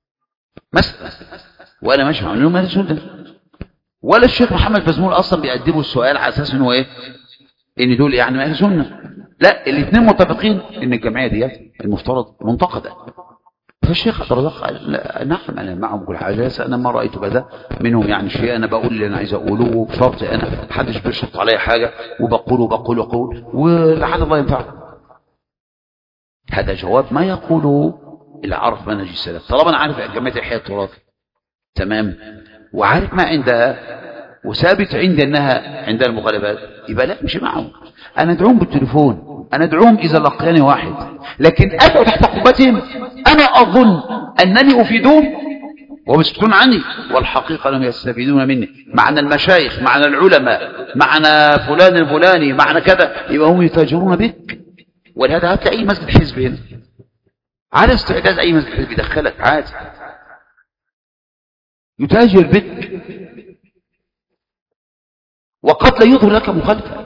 وانا ماشي مع انهم اهل السنه. ولا الشيخ محمد بازمون اصلا بيقدموا السؤال على اساس انه ايه؟ ان دول يعني من اهل السنه. لا، الاثنين متفقين ان الجمعيه دي المفترض منتقده. فالشيخ عبد الرزاق قال نعم أنا معهم كل حاجة، أنا ما رأيت كذا منهم يعني شيء، أنا بقول اللي أنا عايز أقوله بشرطي أنا، محدش بيشرط علي حاجة، وبقول ولعل الله ينفعه. هذا جواب ما يقوله إلا عرف منهج السلف. طالما أنا عارف جمعية إحياء التراث تمام، وعارف ما عندها، وثابت عندي أنها عندها المخالفات، يبقى لا مش معهم. أنا أدعوهم بالتليفون، أنا أدعوهم إذا لقياني واحد، لكن أدعو تحت قبتهم أنا أظن أنني أفيدهم ويسكتون عني، والحقيقة لم يستفيدون مني. معنى المشايخ، معنى العلماء، معنى فلان الفلاني، معنى كذا، يبقى هم يتاجرون بك. ولهذا هات أي مسجد حزب هنا على استعداد، أي مسجد حزب يدخلك عادي، يتاجر بك، وقد لا يظهر لك مخالفة.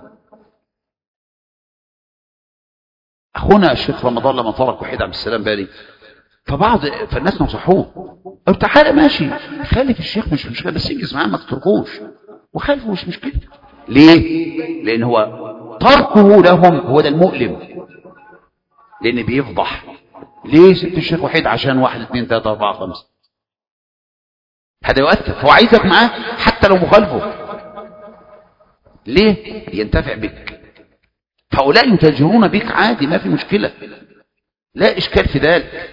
أخونا الشيخ رمضان لما ترك وحيد عبد السلام بالي، فالناس نصحوه، قالوا تعالى ماشي خالف الشيخ مش مشكلة، بس انجز معاه ما تتركوش، وخالفه مش مشكلة. ليه؟ لأن هو تركه لهم هو ده المؤلم، لأن بيفضح. ليه سبت الشيخ وحيد؟ عشان 1 2 3 4 5. هذا يؤثر، فهو عايزك معاه حتى لو مخالفه. ليه؟ ينتفع بك. هؤلاء يتاجرون بك عادي، ما في مشكلة، لا إشكال في ذلك.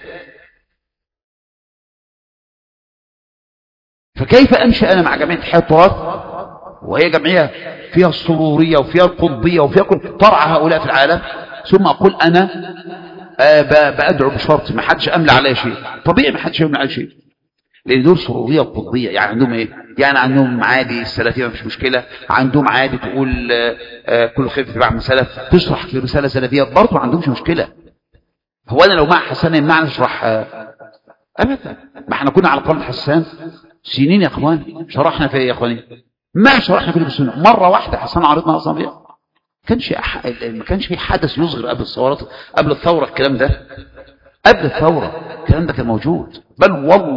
فكيف أمشي أنا مع جمعية إحياء التراث وهي جمعية فيها السرورية وفيها القطبية وفيها كل طرع هؤلاء في العالم، ثم أقول أنا بأدعو بشرط ما حدش أملى عليه شيء؟ طبيعي ما حدش يملى عليه شيء، لأن دول سرورية وقطبية. يعني عندهم إيه؟ يعني عندهم عادي السلفية مش مشكلة، عندهم عادي تقول كل خير في بعض سلف، تشرح في رسالة سلفية برضه ما عندهمش مشكلة. هو أنا لو مع حسان يمنعني أشرح؟ أبدا. ما احنا كنا على قناة حسان سنين يا اخواني، شرحنا فيها يا اخواني، ما شرحنا كتب السنه مره واحده حسن عرضنا اصلا فيها. ما كانش في حدث يصغر قبل الثورات، قبل الثوره الكلام ده، قبل الثوره الكلام ده كان موجود. بل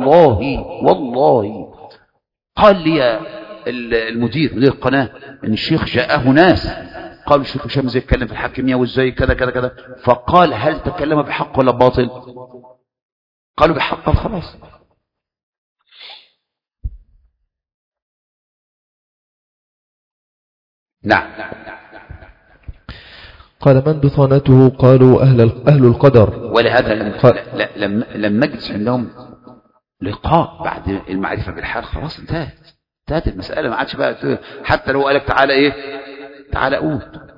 والله قال لي مدير القناه ان الشيخ جاءه ناس قالوا الشيخ هشام ازاي يتكلم في الحاكميه وازاي كذا كذا كذا، فقال هل تكلم بحق ولا باطل؟ قالوا بحق. خلاص. نعم. قال من بطانته؟ قالوا أهل القدر. ولهذا لم نجلس عندهم لقاء بعد المعرفة بالحال، خلاص انتهت المسألة، ما عادش بقى حتى لو قالك تعالى ايه تعالى قول.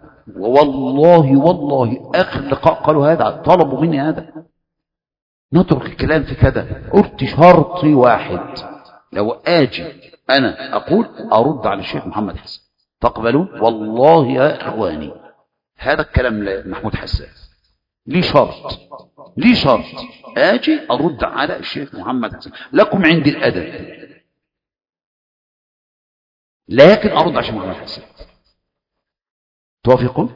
والله آخر لقاء قالوا هذا، طلبوا مني هذا، نترك الكلام في كذا. قلت شرطي واحد، لو آجي أنا أقول أرد على الشيخ محمد حسن تقبلون؟ والله يا إخواني هذا الكلام لمحمود حسان لي شرط آجي أرد على الشيخ محمد حسن، لكم عندي الأدب، لكن أرد على الشيخ محمد حسن. توافقون؟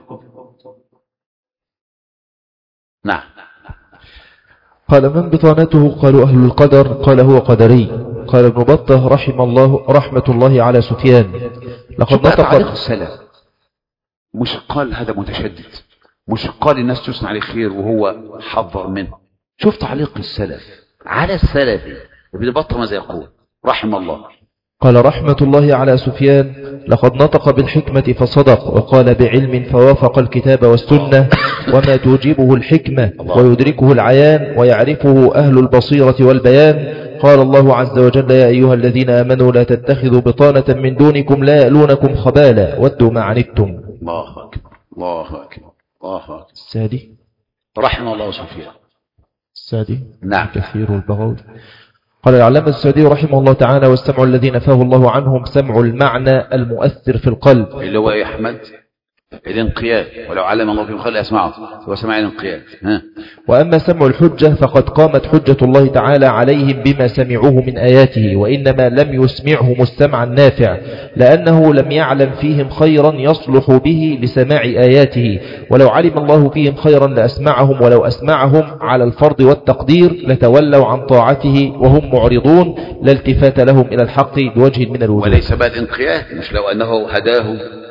نعم. قال من بطانته؟ قالوا أهل القدر. قال هو قدري. قال ابن بطة رحمة الله على سفيان لقد نطق السلف، مش قال هذا متشدد، مش قال الناس تثنى عليه خير وهو حذر منه. شوف تعليق السلف على السلف. ابن بطة ماذا يقول رحمه الله؟ قال رحمة الله على سفيان لقد نطق بالحكمة فصدق، وقال بعلم فوافق الكتاب والسنة، وما توجبه الحكمة ويدركه العيان ويعرفه أهل البصيرة والبيان. قال الله عز وجل يا أيها الذين آمنوا لا تتخذوا بطانة من دونكم لا يألونكم خبالا ودوا ما عنتم. الله أكبر الله أكبر الله أكبر. السادي رحمه الله سفيان. السادي نعم. كثير البغوي. قال العلامة السعدي رحمه الله تعالى والسمع الذي نفاه الله عنهم سمع المعنى المؤثر في القلب، اللي هو يا أحمد الانقياد، ولو علم الله فيهم خلق يسمعه، هو سمع الانقياد. وأما سمع الحجة فقد قامت حجة الله تعالى عليهم بما سمعوه من آياته، وإنما لم يسمعهم السمع النافع لأنه لم يعلم فيهم خيرا يصلح به لسماع آياته، ولو علم الله فيهم خيرا لأسمعهم، ولو أسمعهم على الفرض والتقدير لتولوا عن طاعته وهم معرضون لا التفات لهم إلى الحق بوجه من الوجوه. وليس بعد انقياد، مش لو أنه هداه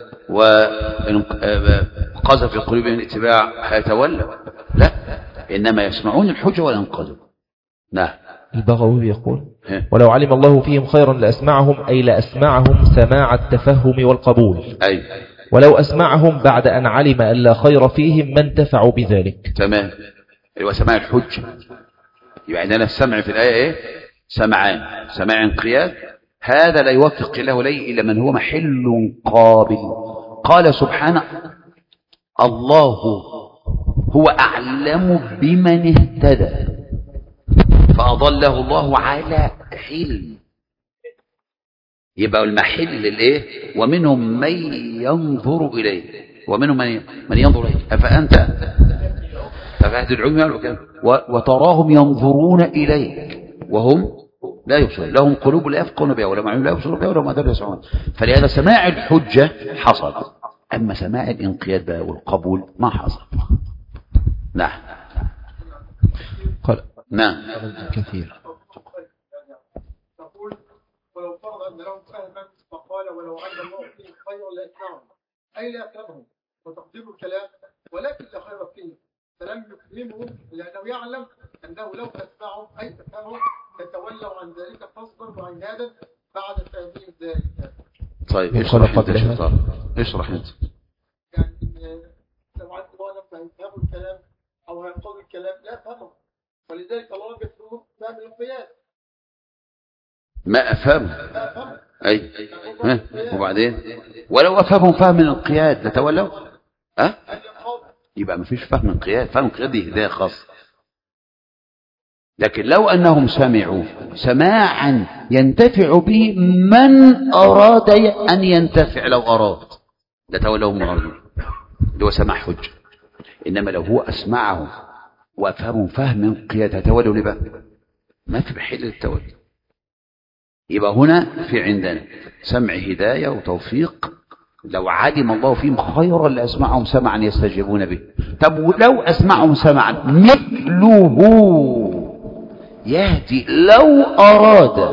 وقذف في قلوبهم الاتباع هيتولوا، لا، إنما يسمعون الحجة ولا ينقذوا. نعم. البغوي يقول ولو علم الله فيهم خيرا لأسمعهم، أي لأسمعهم سماع التفهم والقبول. أي. ولو أسمعهم بعد أن علم أن لا خير فيهم ما انتفعوا بذلك. تمام. هو سماع الحجة. يبقى عندنا السمع في الآية إيه؟ سمعان، سماع انقياد، هذا لا يوفق له إليه إلا من هو محل قابل. قال سبحانه الله هو أعلم بمن اهتدى فأضله الله على علم. يبقى المحل الايه؟ ومنهم من ينظر إليه ومنهم من ينظر إليه أفأنت فأهد العلم وتراهم ينظرون إليك وهم لا يبصرون، لهم قلوب لا يفقهون بها ولهم عيون لا يبصرون بها ولهم آذان يسمعون. فلهذا سماع الحجة حصل، أما سماع الانقياد بقى والقبول ما حصل. نعم. نعم. كثير. تقول ولو فرض أن لهم فهما فقال ولو علم الله فيهم خيرا لأسمعهم، أي لا يفهمهم وتقدير الكلام، ولكن لا خير فيه فلم يفهمهم لأنه يعلم أنه لو أسمعهم أي تفهمهم يتولوا عن ذلك قصدا وعنادا بعد فهمهم ذلك. طيب اشرح انت شطار، اشرح انت. يعني لو علم الله لما يفهموا الكلام أو ينقضوا الكلام لا يفهمهم، ولذلك الله يفهمهم فهم الانقياد. ما أفهمه أي وبعدين ولو أفهمهم فهم الانقياد لتولوا يبقى ما فيش فهم انقياد. فهم انقياد دي هداية خاصة. لكن لو أنهم سمعوا سماعا ينتفع به من أراد أن ينتفع لو أراد لتولوا معرضون، اللي هو سماع حجة. إنما لو هو أسمعهم وأفهمهم فهم انقياد هتولوا ليه بقى؟ ما في محل التولي. يبقى هنا في عندنا سمع هداية وتوفيق. لو علم الله فيهم خيرا لأسمعهم سمعا يستجيبون به. طب لو أسمعهم سمعا مثله يهدي لو أراد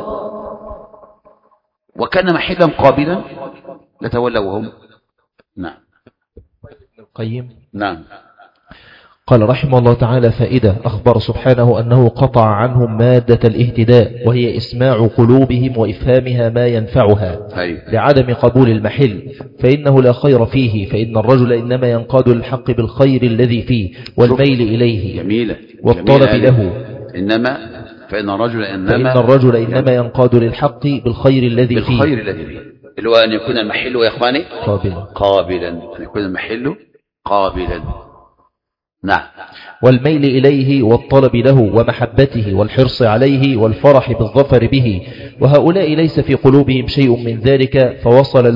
وكان محلا قابلا لتولوا وهم. نعم. القيم. نعم. قال رحمه الله تعالى فائدة. أخبر سبحانه أنه قطع عنهم مادة الاهتداء وهي إسماع قلوبهم وإفهامها ما ينفعها لعدم قبول المحل، فإنه لا خير فيه، فإن الرجل إنما ينقاد للحق بالخير الذي فيه والميل إليه جميلة. والطلب له. فإن الرجل إنما ينقاد للحق بالخير الذي فيه اللي هو أن يكون المحل يا إخواني قابلا أن يكون المحل قابلا. نعم. والميل إليه والطلب له ومحبته والحرص عليه والفرح بالظفر به، وهؤلاء ليس في قلوبهم شيء من ذلك فوصل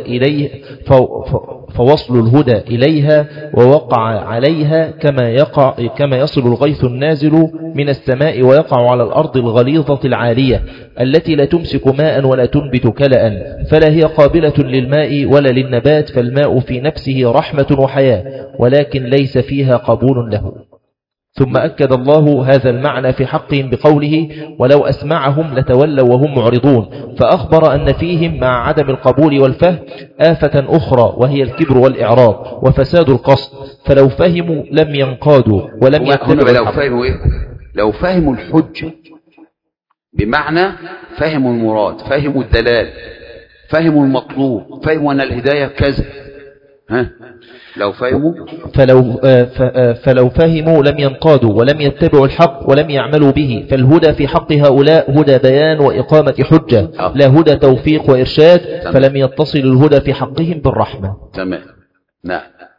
الهدى إليها ووقع عليها كما يصل الغيث النازل من السماء ويقع على الأرض الغليظة العالية التي لا تمسك ماء ولا تنبت كلأ، فلا هي قابلة للماء ولا للنبات، فالماء في نفسه رحمة وحياة ولكن ليس فيها قبول له. ثم أكد الله هذا المعنى في حقهم بقوله ولو أسمعهم لتولوا وهم معرضون، فأخبر أن فيهم مع عدم القبول والفهم آفة أخرى وهي الكبر والإعراض وفساد القصد، فلو فهموا لم ينقادوا ولم يتبعوا الحق. لو فهموا الحجة بمعنى فهموا المراد، فهموا الدلال، فهموا المطلوب، فهموا أن الهداية كذا، لو فهموا فلو فهموا لم ينقادوا ولم يتبعوا الحق ولم يعملوا به، فالهدى في حق هؤلاء هدى بيان وإقامة حجة لا هدى توفيق وإرشاد، فلم يتصل الهدى في حقهم بالرحمة. تمام. نعم.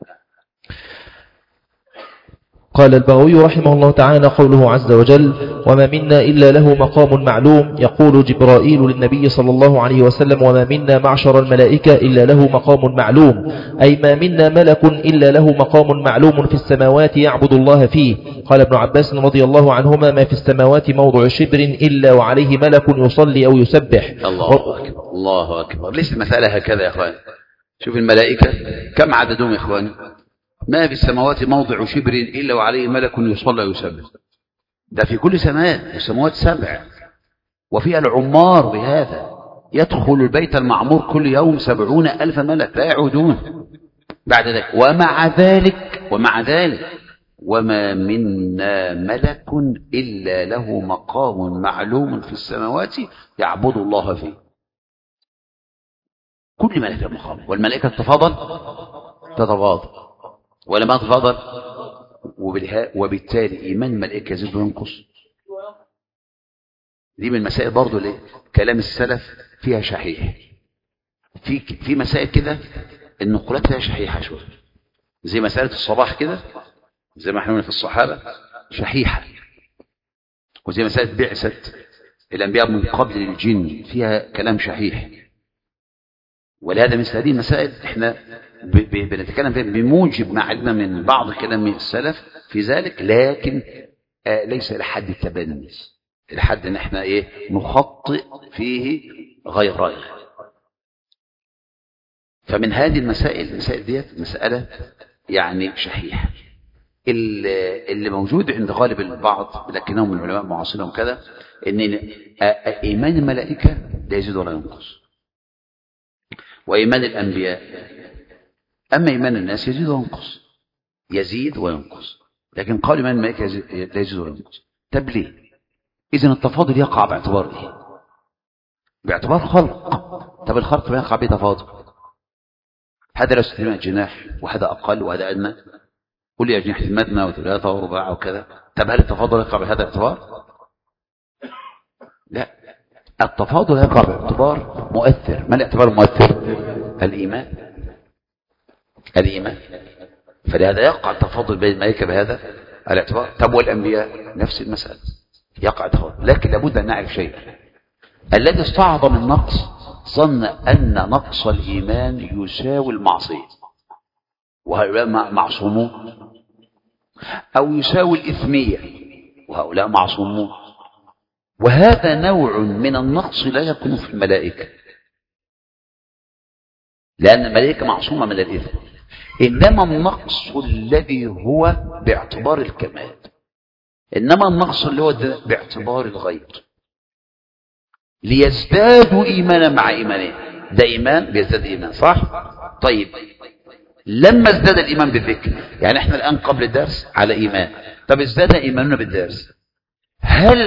قال البغوي رحمه الله تعالى قوله عز وجل وما منا إلا له مقام معلوم، يقول جبرائيل للنبي صلى الله عليه وسلم وما منا معشر الملائكة إلا له مقام معلوم، أي ما منا ملك إلا له مقام معلوم في السماوات يعبد الله فيه. قال ابن عباس رضي الله عنهما ما في السماوات موضع شبر إلا وعليه ملك يصلي أو يسبح. الله أكبر. ليس المسألة هكذا يا أخوان. شوف الملائكة كم عددهم يا أخوان؟ ما في السماوات موضع شبر إلا وعليه ملك يصلى ويسبح. ده في كل سماء، والسماوات 7 وفيها العمار بهذا يدخل البيت المعمور كل يوم 70,000 ملك لا يعودون بعد ذلك. ومع ذلك وما منا ملك إلا له مقام معلوم في السماوات يعبد الله فيه. كل ملك له مقام، والملائكة تتفاضل ولا ما تتفاضل، وبالتالي إيمان الملائكة يزيد وينقص. دي من المسائل برضو اللي كلام السلف فيها شحيح. في مسائل كده النقولات فيها شحيحة شوية، زي مسألة الصباح كده، زي ما احنا قلنا في الصحابة شحيحة، وزي مسألة بعثة الأنبياء من قبل الجن فيها كلام شحيح. ولهذا مثل هذه المسائل احنا بنتكلم فيها بموجب ما علمنا من بعض كلام السلف في ذلك، لكن ليس لحد التبني، لحد ان احنا نخطئ فيه غير رأي. فمن هذه المسائل ديت مسألة يعني شحيحة. اللي موجود عند غالب البعض لكنهم من العلماء معاصرين كذا، ان ايمان الملائكة لا يزيد ولا ينقص، وايمان الانبياء اما ايمان الناس يزيد وينقص، لكن قال ايمان الملائكة لا يزيد ولا ينقص. طب ليه؟ اذا التفاضل يقع باعتبار ايه؟ باعتبار خلق. طب الخلق يقع بتفاضل، هذا له 600 جناح وهذا اقل وهذا ادنى، قل لي أجنحة مثنى وثلاثة ورباع وكذا. طب هل التفاضل يقع بهذا الاعتبار؟ لا، التفاضل يقع باعتبار مؤثر. ما الاعتبار المؤثر؟ الإيمان. فلهذا يقع التفاضل بين الملائكة بهذا الاعتبار. طب والأنبياء نفس المسألة يقع تفاضل، لكن لابد أن نعرف شيء. الذي استعظم النقص ظن أن نقص الإيمان يساوي المعصية، وهؤلاء معصومون، أو يساوي الإثمية، وهؤلاء معصومون. وهذا نوع من النقص لا يكون في الملائكة، لأن الملائكة معصومة من الإثم، إنما النقص الذي هو باعتبار الكمال، إنما النقص اللي هو باعتبار الغير، ليزدادوا إيمانا مع إيمانهم. ده إيمان بيزداد إيمان، صح؟ طيب لما ازداد الإيمان بالذكر، يعني احنا الآن قبل الدرس على إيمان، طب ازداد إيماننا بالدرس، هل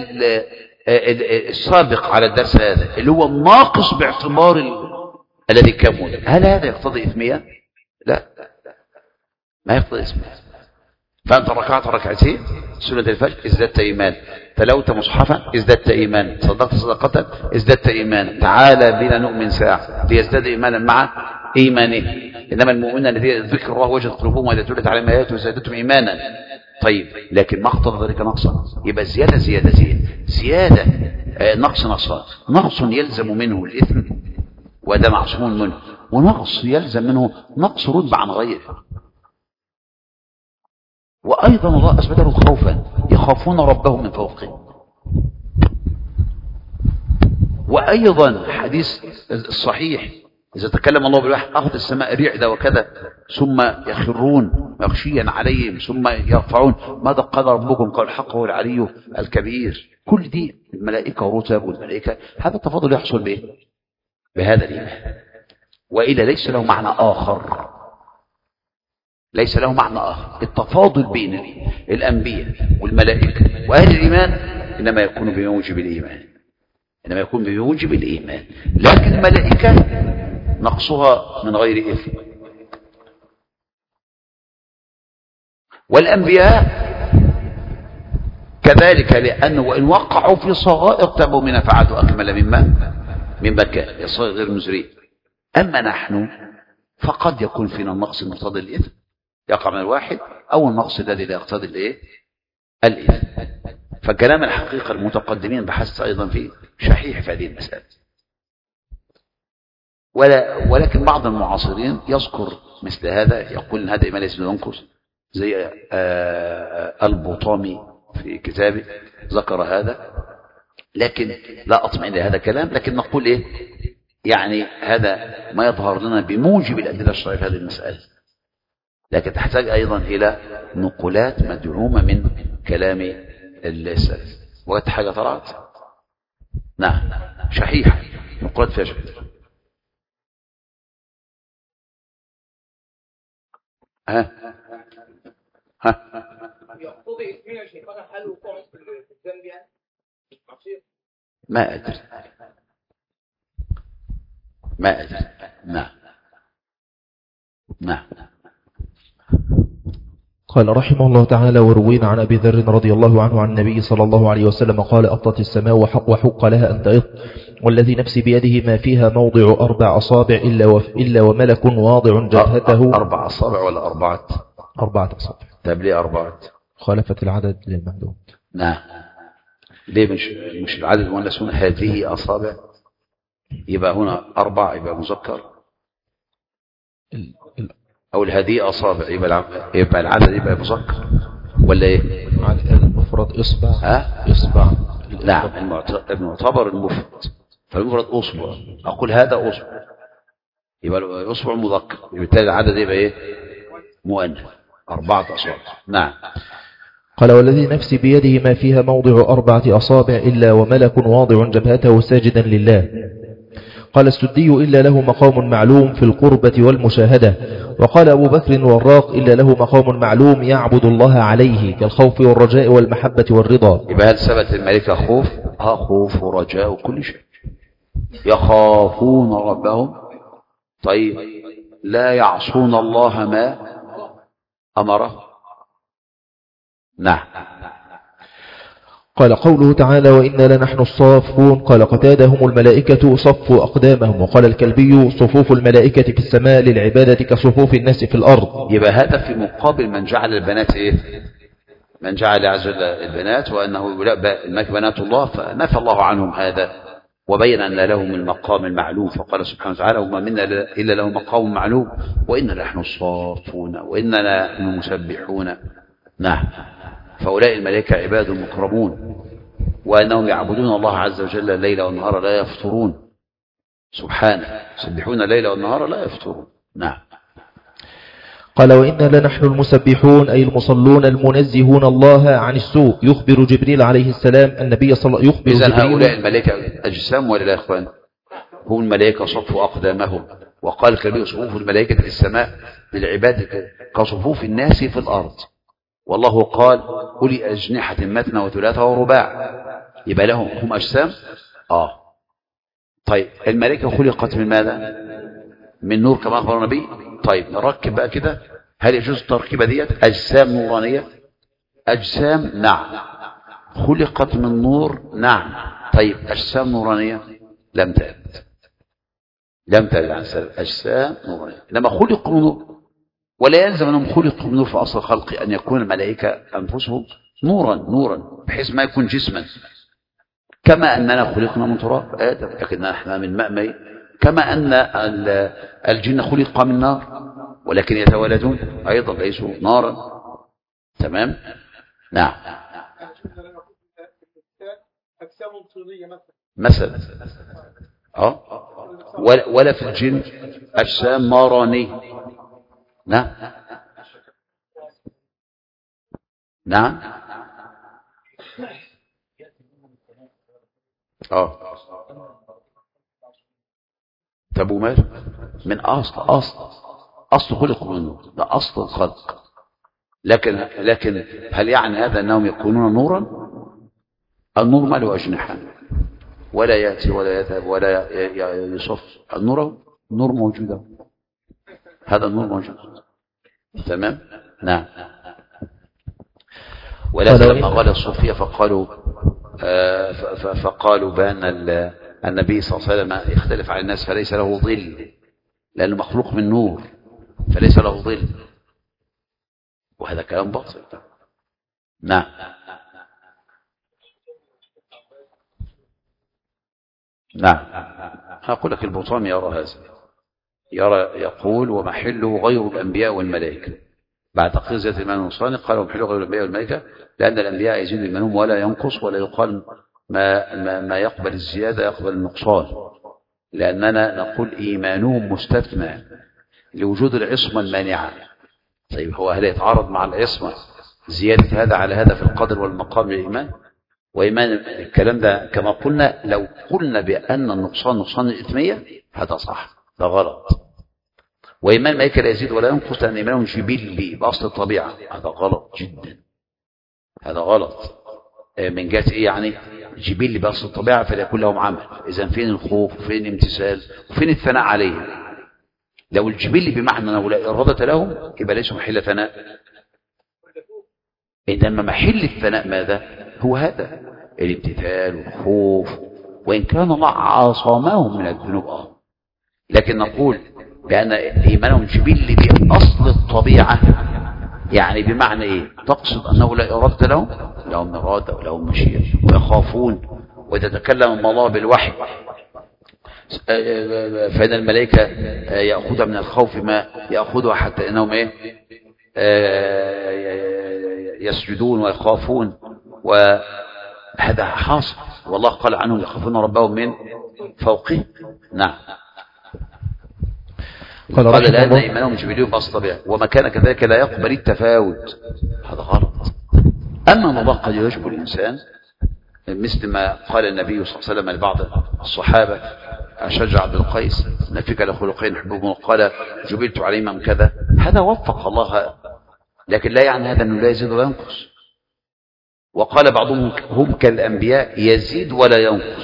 السابق على الدرس هذا اللي هو الناقص باعتبار الذي كمل، هل هذا يقتضي إثمية؟ لا، ما يقتضي إثمية. فأنت ركعت ركعتين سنة الفجر ازددت إيمان، تلوت مصحفا ازددت إيمان، صدقت صدقة ازددت إيمان، تعالى بنا نؤمن ساعة ليزداد إيمانا مع إيمانه. إنما المؤمنون الذين ذكر الله وجد قلوبهم وإذا تلت عليهم آياته زادتهم إيمانا. طيب لكن ما اقتضى ذلك نقصا، يبقى زيادة نقص يلزم منه الإثم وده معصوم منه، ونقص يلزم منه نقص رتبة عن غيره. وأيضا الله أثبته خوفا، يخافون ربهم من فوقهم. وأيضا حديث الصحيح إذا تكلم الله بالوحي أخذ السماء رعدة وكذا ثم يخرون مغشيا عليهم ثم يرفعون ماذا قال ربكم؟ قال الحق هو العلي الكبير. كل دي الملائكة ورتب والملائكة، هذا التفاضل يحصل به بهذا الإيمان، وإلا ليس له معنى آخر. التفاضل بين الأنبياء والملائكة وأهل الإيمان إنما يكون بموجب الإيمان، لكن الملائكة نقصها من غير إثم، والأنبياء كذلك، لأنه وإن وقعوا في صغائر تابوا من فعلوا أكمل مما كان يصير غير مزرين. أما نحن فقد يكون فينا النقص المقتضي الإثم يقع من الواحد، أو النقص الذي لا يقتضي الإثم. فكلام الحقيقة المتقدمين بحثت أيضا فيه شحيح في هذه المسألة. ولكن بعض المعاصرين يذكر مثل هذا، يقول إن هذا إيمان ليس ينقص، زي البطامي في كتابه ذكر هذا، لكن لا أطمئن لهذا الكلام. لكن نقول يعني هذا ما يظهر لنا بموجب الأدلة الشرعية في هذه المسألة، لكن تحتاج أيضا إلى نقولات مدعومة من كلام السلف. وقت حاجة طلعت نعم شحيحة، نقولات فيها شحيحة. ها يقتضي اسمين الشيطان هل وقوع في الذنب يعني ما أدري نعم نعم. قال رحمه الله تعالى: وروينا عن أبي ذر رضي الله عنه عن النبي صلى الله عليه وسلم قال: أطت السماء وحق لها أن تئط، والذي نفسي بيده ما فيها موضع 4 أصابع إلا وملك واضع جبهته. 4 أصابع ولا 4؟ 4 أصابع. طيب ليه 4؟ خالفت العدد للمهدود. نعم. ليه مش العدد مؤنث؟ هذه أصابع، يبقى هنا 4 يبقى مذكر، أو هذه أصابع يبقى العدد يبقى مذكر ولا إيه؟ المفرد إصبع. إصبع. نعم المعتبر المفرد، فالمفرد أصبع، أقول هذا أصبع يبقى الأصبع مذكر، بالتالي العدد يبقى إيه؟ مؤنث، 4 أصابع. نعم. قال: والذي نفسي بيده ما فيها موضع 4 أصابع إلا وملك واضع جبهته ساجدا لله. قال السدي: إلا له مقام معلوم في القربة والمشاهدة. وقال أبو بكر والراق: إلا له مقام معلوم يعبد الله عليه كالخوف والرجاء والمحبة والرضا. يبقى هل ثبت الملكة خوف؟ خوف ورجاء وكل شيء، يخافون ربهم. طيب لا يعصون الله ما أمره. نعم. قال قوله تعالى: وإنا لنحن الصافون. قال قتادة: هم الملائكة صفوا أقدامهم. وقال الكلبي: صفوف الملائكة في السماء للعبادة كصفوف الناس في الأرض. يبقى هذا في مقابل من جعل البنات إيه؟ من جعل عز وجل البنات وأنه بنات الله، فنفى الله عنهم هذا وبين أن لهم المقام المعلوم، فقال سبحانه وتعالى: وما منا إلا له مقام معلوم وإنا نحن الصافون وإننا نحن المسبحون. نعم. فأولئك الملائكة عباد مكرمون، وأنهم يعبدون الله عز وجل الليل والنهار لا يفطرون، سبحانه، يسبحون الليل والنهار لا يفطرون. نعم. قال: وإنا لنحن المسبحون أي المصلون المنزهون الله عن السوء. يخبر جبريل عليه السلام النبي صلى الله عليه وسلم. إذن هؤلاء الملائكة أجسام ولا لا يا إخوان؟ هم الملائكة صفوا أقدامهم، وقال الكبير: صفوف الملائكة في السماء للعباد كصفوف الناس في الأرض. والله قال: أولي أجنحة مثنى وثلاثة ورباع. يبقى لهم هم أجسام. طيب الملائكة خلقت من ماذا؟ من نور كما أخبر النبي. طيب نركب بقى كده، هل يجوز التركيبة ديت؟ أجسام نورانية، أجسام نعم. خلقت من نور نعم. طيب أجسام نورانية لم ترد عن سبب أجسام نورانية، إنما خلقوا من نور، ولا يلزم أنهم خلقوا من نور في أصل الخلق أن يكون الملائكة أنفسهم نورا بحيث ما يكون جسما، كما أننا خلقنا من تراب آدم، لكننا احنا من ماء مي، كما أن الجن خلق من نار ولكن يتولدون أيضا ليسوا نارا. تمام. نعم. أجسام طينية مثلا ولا في الجن أجسام نارانية. نعم. طب ومال من أصل خلق منه، ده أصل الخلق. لكن هل يعني هذا أنهم يكونون نورا؟ النور ما له أجنحة ولا يأتي ولا يذهب ولا يصف. النور موجود، هذا النور موجود. تمام. نعم. ولكن لما قال الصوفية فقالوا بأن النبي صلى الله عليه وسلم يختلف عن الناس فليس له ظل، لأنه مخلوق من نور فليس له ظل، وهذا كلام باطل. نعم. هقول لك البطام يرى هذا، يقول: ومحله غير الأنبياء والملائكة. بعد تقرير ذات الإمام النصراني قال: ومحله غير الأنبياء والملائكة، لأن الأنبياء يزيد إيمانهم ولا ينقص، ولا يقال ما يقبل الزيادة يقبل النقصان، لأننا نقول إيمانهم مستثنى لوجود العصمة المانعة. طيب هو هل يتعارض مع العصمة زيادة هذا على هذا في القدر والمقام للإيمان؟ وإيمان الكلام ده كما قلنا، لو قلنا بأن النقصان نقصان الإثمية هذا صح، ده غلط. وإيمان الملائكة لا يزيد ولا ينقص لأن إيمانهم جبلي بأصل الطبيعة. هذا غلط جدا، هذا غلط. من جهة إيه يعني؟ جبلي بأصل الطبيعة فلا يكون لهم عمل. إذن فين الخوف وفين الامتثال وفين الثناء عليهم؟ لو الجبلي بمعنى أنه لا إرادة لهم يبقى ليسوا محل ثناء، إنما محل الثناء ماذا؟ هو هذا الامتثال والخوف، وإن كان الله عاصمهم من الذنوب لكن نقول بأن إيمانهم جبلي بأصل الطبيعة، يعني بمعنى إيه؟ تقصد أنه لا إرادة لهم إرادة ولهم مشيئة ويخافون، وإذا تكلم الله بالوحي فإن الملائكة يأخذها من الخوف ما يأخذها حتى إنهم يسجدون ويخافون، وهذا حاصل، والله قال عنهم يخافون ربهم من فوقهم. نعم. قال لأن إيمانهم جبلي بأصل الطبيعة وما كان كذلك لا يقبل التفاوت. هذا غلط. أما الله قد يجب الإنسان مثل ما قال النبي صلى الله عليه وسلم لبعض الصحابة أشجع عبد القيس إن فيك لخلقين حبهم، قال جبلت عليهم من كذا. هذا وفق الله، لكن لا يعني هذا أنه لا يزيد ولا ينقص. وقال بعضهم هم كالأنبياء يزيد ولا ينقص،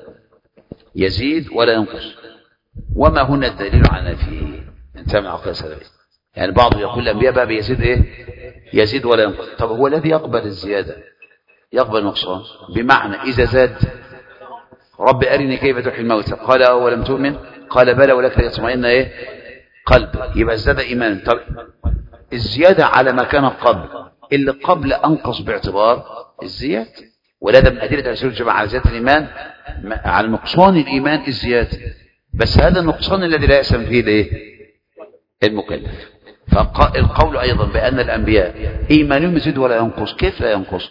يزيد ولا ينقص. وما هنا الدليل على فيه انتهى من عقل السلفي. يعني بعض يقول الأنبياء بقى بيزيد يزيد ولا ينقص. طب هو الذي يقبل الزيادة يقبل النقصان؟ بمعنى إذا زاد رب أرني كيف تحيي الموتى قال أولم تؤمن قال بلى ولكن يطمئن قلب، يبقى ازداد إيمان. طب الزيادة على ما كان قبل، اللي قبل أنقص باعتبار الزيادة، ولهذا من أدلة رسول الجماعة على زيادة الإيمان على نقصان الإيمان الزيادة، بس هذا النقصان الذي لا يأسم فيه المكلف. فالقول أيضا بأن الأنبياء إيمانهم يزيد ولا ينقص. كيف لا ينقص؟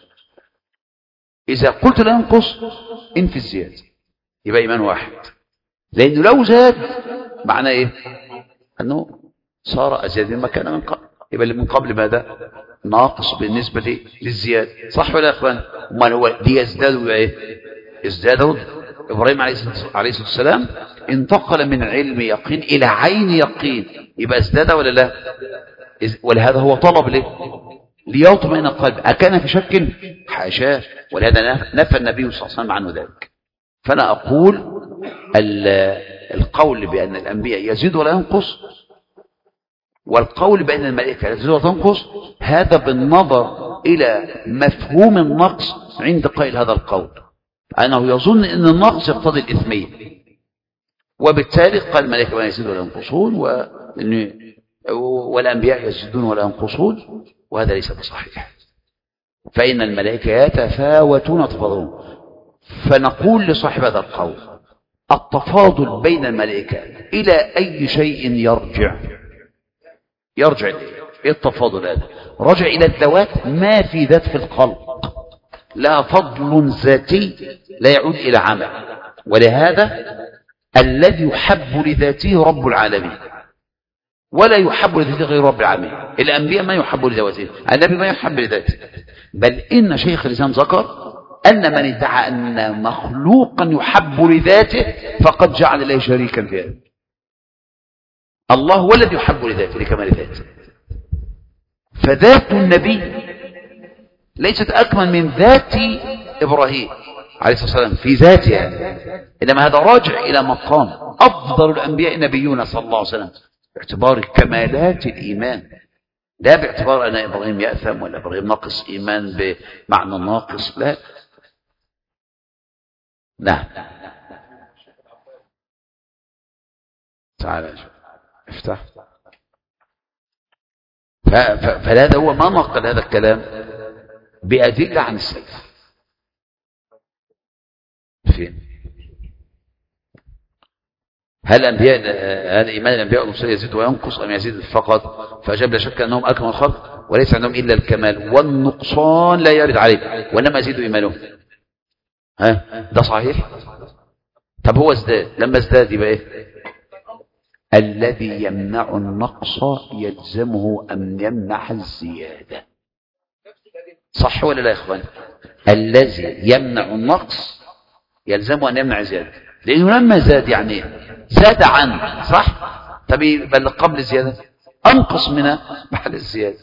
إذا قلت لا ينقص انفي الزيادة يبقى إيمان واحد، لأنه لو زاد معناه إيه؟ أنه صار أزيد مما كان من قبل، يبقى اللي من قبل ماذا؟ ناقص بالنسبة للزيادة. صح ولا يا أخوان؟ وما هو ليزدادوا إيه؟ ازدادوا. إبراهيم عليه الصلاة والسلام انتقل من علم يقين إلى عين يقين، يبقى ازداد ولا لا؟ ولهذا هو طلب ليطمئن القلب. أكان في شك؟ حاشاه، ولهذا نفى النبي صلى الله عليه وسلم عنه ذلك. فأنا أقول القول بأن الأنبياء يزيد ولا ينقص والقول بأن الملائكة لا تزيد ولا تنقص هذا بالنظر إلى مفهوم النقص عند قائل هذا القول، أنه يظن أن النقص يقتضي الإثمية، وبالتالي قال الملائكة لا يزيدون ولا ينقصون والأنبياء يزيدون ولا ينقصون، وهذا ليس بصحيح. فإن الملائكة يتفاوتون تفاضلون. فنقول لصاحب هذا القول التفاضل بين الملائكة إلى أي شيء يرجع إيه التفاضل هذا؟ رجع إلى الذوات، ما في ذات في الخلق لا فضل ذاتي لا يعود إلى عمل، ولهذا الذي يحب لذاته رب العالمين ولا يحب لذاته غير رب العالمين. الأنبياء ما يحب لذاته، النبي ما يحب لذاته، بل إن شيخ الإسلام ذكر أن من ادعى أن مخلوقا يحب لذاته فقد جعل له شريكا في هذا. الله هو الذي يحب لذاته لكمال ذاته، فذات النبي ليست أكمل من ذات إبراهيم عليه الصلاة والسلام في ذاتها، إنما هذا راجع إلى مقام أفضل الأنبياء نبينا صلى الله عليه وسلم باعتبار كمالات الإيمان، لا باعتبار أن إبراهيم يأثم ولا إبراهيم ناقص إيمان بمعنى ناقص، لا. نعم. تعال افتح. فهذا هو ما نقل هذا الكلام بأدلة عن السلف. فين؟ هل إيمان الأنبياء والرسل يزيد وينقص أم يزيد فقط؟ فأجاب لا شك أنهم أكمل الخلق وليس عندهم إلا الكمال، والنقصان لا يرد عليه وإنما يزيد إيمانهم. ده صحيح؟ طب هو ازداد، لما ازداد يبقى إيه؟ الذي يمنع النقص يلزمه أن يمنع الزيادة. صح ولا لا يا إخوان؟ الذي يمنع النقص يلزمه أن يمنع الزيادة، لأنه لما زاد يعني زاد عنه، صح؟ طب يبقى اللي قبل الزيادة أنقص من محل الزيادة.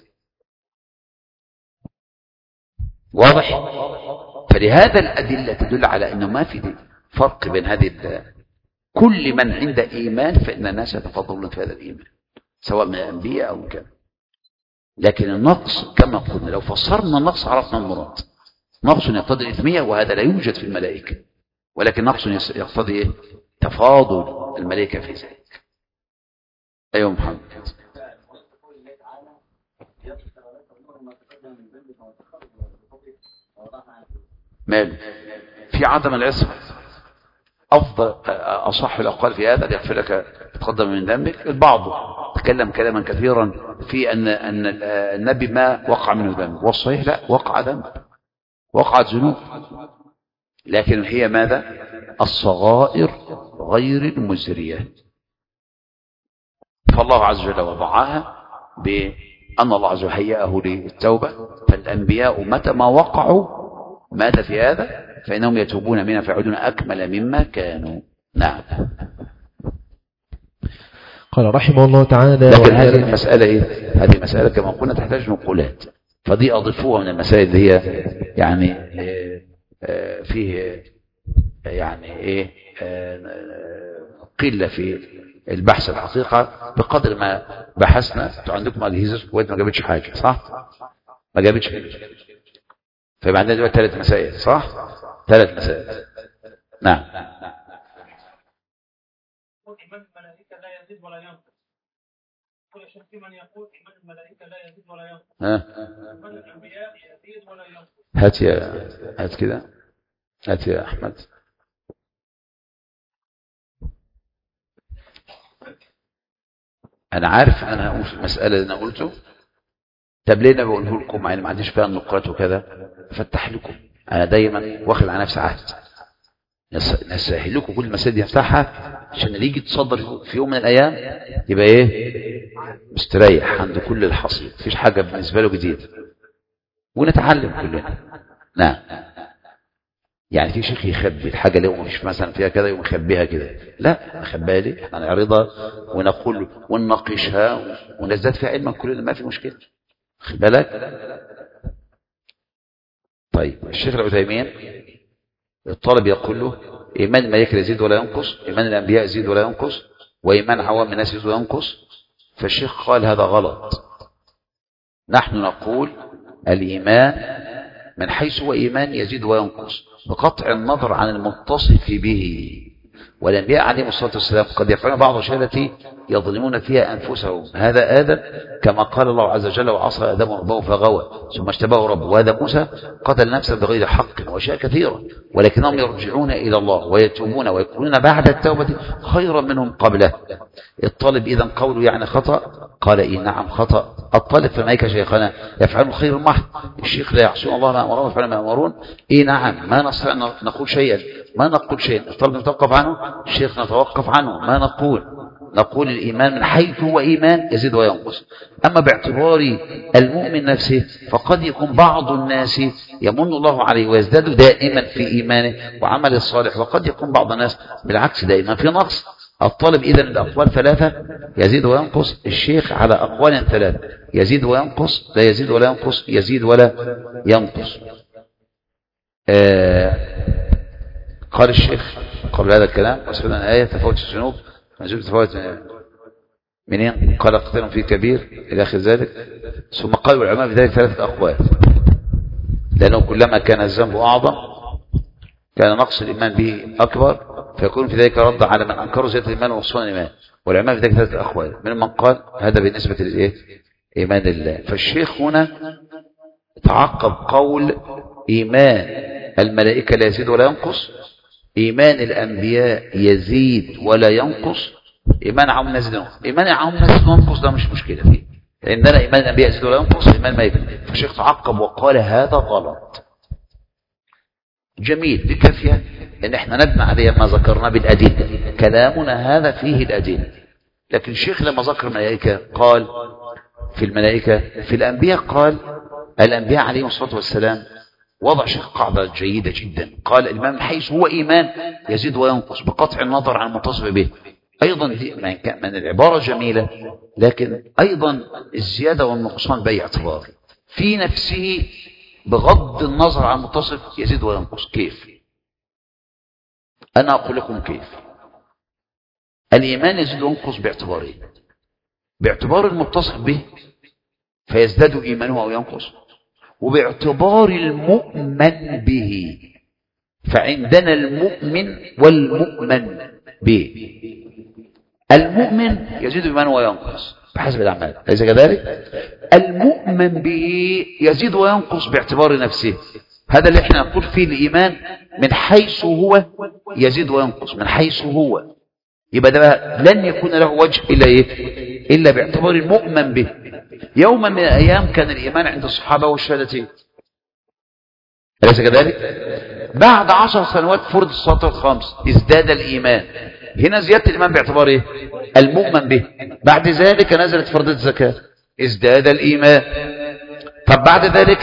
واضح؟ فلهذا الأدلة تدل على أنه ما في فرق بين هذه كل من عنده إيمان فإن الناس يتفضلون في هذا الإيمان سواء من الأنبياء أو كذا. لكن النقص كما قلنا لو فسرنا النقص عرفنا المراد. نقص يقتضي الإثمية وهذا لا يوجد في الملائكة، ولكن نقص يقتضي تفاضل الملائكة في ذلك. أيوة محمد. ماله في عدم العصمة. أفضل أصح الأقوال في هذا يغفر لك تقدم من ذنبك. البعض تكلم كلاما كثيرا في أن النبي ما وقع منه ذنب، والصحيح لا، وقع ذنب، وقعت ذنوب، لكن هي ماذا؟ الصغائر غير المزريات. فالله عز وجل وضعها بأن الله عز وجل هيأه للتوبة. فالأنبياء متى ما وقعوا ماذا في هذا فإنهم يتوبون منها فيعودون أكمل مما كانوا. نعم. قال رحمه الله تعالى. لكن هذه المسألة إيه؟ هذه المسألة كما قلنا تحتاج نقولات، فدي أضيفوها من المسائل اللي هي يعني فيه يعني إيه قلة في البحث الحقيقة بقدر ما بحثنا. عندكم أجهزة في الكويت ما جابتش حاجة صح؟ ما جابتش حاجة. فيبقى عندنا دلوقتي 3 مسائل صح؟ 3 مسائل. نعم. إيمان الملائكة لا يزيد ولا ينقص. كل شيء في من يقول إيمان الملائكة لا يزيد ولا ينقص. إيمان الأنبياء يزيد ولا ينقص. هات كده. هات يا أحمد. أنا عارف أنا هقول في المسألة اللي أنا قلته. طب ليه أنا بقوله لكم يعني ما عنديش فيها النقاط وكذا؟ فتح لكم. أنا دايما واخد على نفسي عهد نسهل لكم كل المسائل دي نفتحها عشان اللي يجي يتصدر في يوم من الأيام يبقى إيه؟ مستريح عند كل الحصيل، مفيش حاجة بالنسبة له جديدة ونتعلم كلنا. نعم. يعني في شيخ يخبي الحاجة اللي هو مش مثلا فيها كذا يقوم يخبيها كده، لا نخبيها ليه؟ احنا نعرضها ونقول ونناقشها ونزداد فيها علما كلنا، ما في مشكلة. خد بالك. طيب الشيخ العثيمين الطالب يقول له إيمان الملائكة يزيد ولا ينقص، إيمان الأنبياء يزيد ولا ينقص، وإيمان عوام الناس يزيد ولا ينقص. فالشيخ قال هذا غلط. نحن نقول الإيمان من حيث هو إيمان يزيد وينقص بقطع النظر عن المتصف به. والأنبياء عليهم الصلاة والسلام قد يفعلون بعض الأشياء التي يظلمون فيها أنفسهم. هذا آدم كما قال الله عز وجل وعصى آدم ربه فغوى ثم اجتباه ربه. وهذا موسى قتل نفسه بغير حق وأشياء كثيرة، ولكنهم يرجعون إلى الله ويتوبون ويكونون بعد التوبة خيرا منهم قبله. الطالب إذا قوله يعني خطأ؟ قال إيه نعم خطأ. الطالب فمايك شيخنا يفعلون خير المحض. الشيخ لا يعصون الله ما أمرهم ويفعلون ما يأمرون. إيه نعم ما نستطيع نقول شيئا، ما نقول شيئا. الطالب نتوقف عنه، الشيخ نتوقف عنه، ما نقول الإيمان من حيث هو إيمان يزيد وينقص. أما باعتبار المؤمن نفسه فقد يكون بعض الناس يمن الله عليه ويزداد دائما في إيمانه وعمل الصالح، وقد يكون بعض الناس بالعكس دائما في نقص. الطالب إذن الأقوال 3 يزيد وينقص، الشيخ على أقوال 3 يزيد وينقص، لا يزيد ولا ينقص، يزيد ولا ينقص. قال الشيخ قبل هذا الكلام وسألنا آية تفاوت الذنوب نزول تفاوت منين؟ قال اقترن في كبير إلى آخر ذلك. ثم قالوا العلماء في ذلك 3 أقوال، لأنه كلما كان الذنب أعظم كان نقص الإيمان به أكبر، فيكون في ذلك رد على من أنكروا زيادة الإيمان ونقصان الإيمان. والعلماء في ذلك 3 أقوال، من قال هذا بالنسبة للإيه؟ إيمان الله. فالشيخ هنا تعقب قول إيمان الملائكة لا يزيد ولا ينقص، إيمان الأنبياء يزيد ولا ينقص، إيمان عام الناس ينقص. إيمان عام الناس ينقص ده مش مشكلة فيه، لأن ده إيمان الأنبياء يزيد ولا ينقص، إيمان ما يزيد. فالشيخ تعقب وقال هذا غلط. جميل بكافية ان احنا نبنى عليه ما ذكرنا بالأدلة، كلامنا هذا فيه الأدلة. لكن الشيخ لما ذكر الملائكة قال في الملائكة في الأنبياء، قال الأنبياء عليهم الصلاة والسلام وضع شيخ قاعدة جيدة جدا. قال الإمام حيث هو إيمان يزيد وينقص بقطع النظر عن المتصف به. أيضا دي من العبارة جميلة، لكن أيضا الزيادة والنقصان بأي اعتبار في نفسه بغض النظر عن المتصف يزيد وينقص. كيف؟ أنا أقول لكم كيف. الإيمان يزيد وينقص باعتبارين: باعتبار المتصف به فيزداد إيمانه أو ينقص، وباعتبار المؤمن به، فعندنا المؤمن والمؤمن به. المؤمن يزيد إيمانه وينقص بحسب الأعمال، أليس كذلك؟ المؤمن به يزيد وينقص باعتبار نفسه. هذا اللي احنا نقول فيه الإيمان من حيث هو يزيد وينقص، من حيث هو. يبقى ده لن يكون له وجه إلا إيه؟ إلا باعتبار المؤمن به. يوما من الأيام كان الإيمان عند الصحابة والشهادتين، أليس كذلك؟ بعد 10 سنوات فرض الصلاة الخمس، ازداد الإيمان. هنا زيادة الإيمان باعتبار إيه؟ المؤمن به. بعد ذلك نزلت فرض الزكاة، ازداد الإيمان. طب بعد ذلك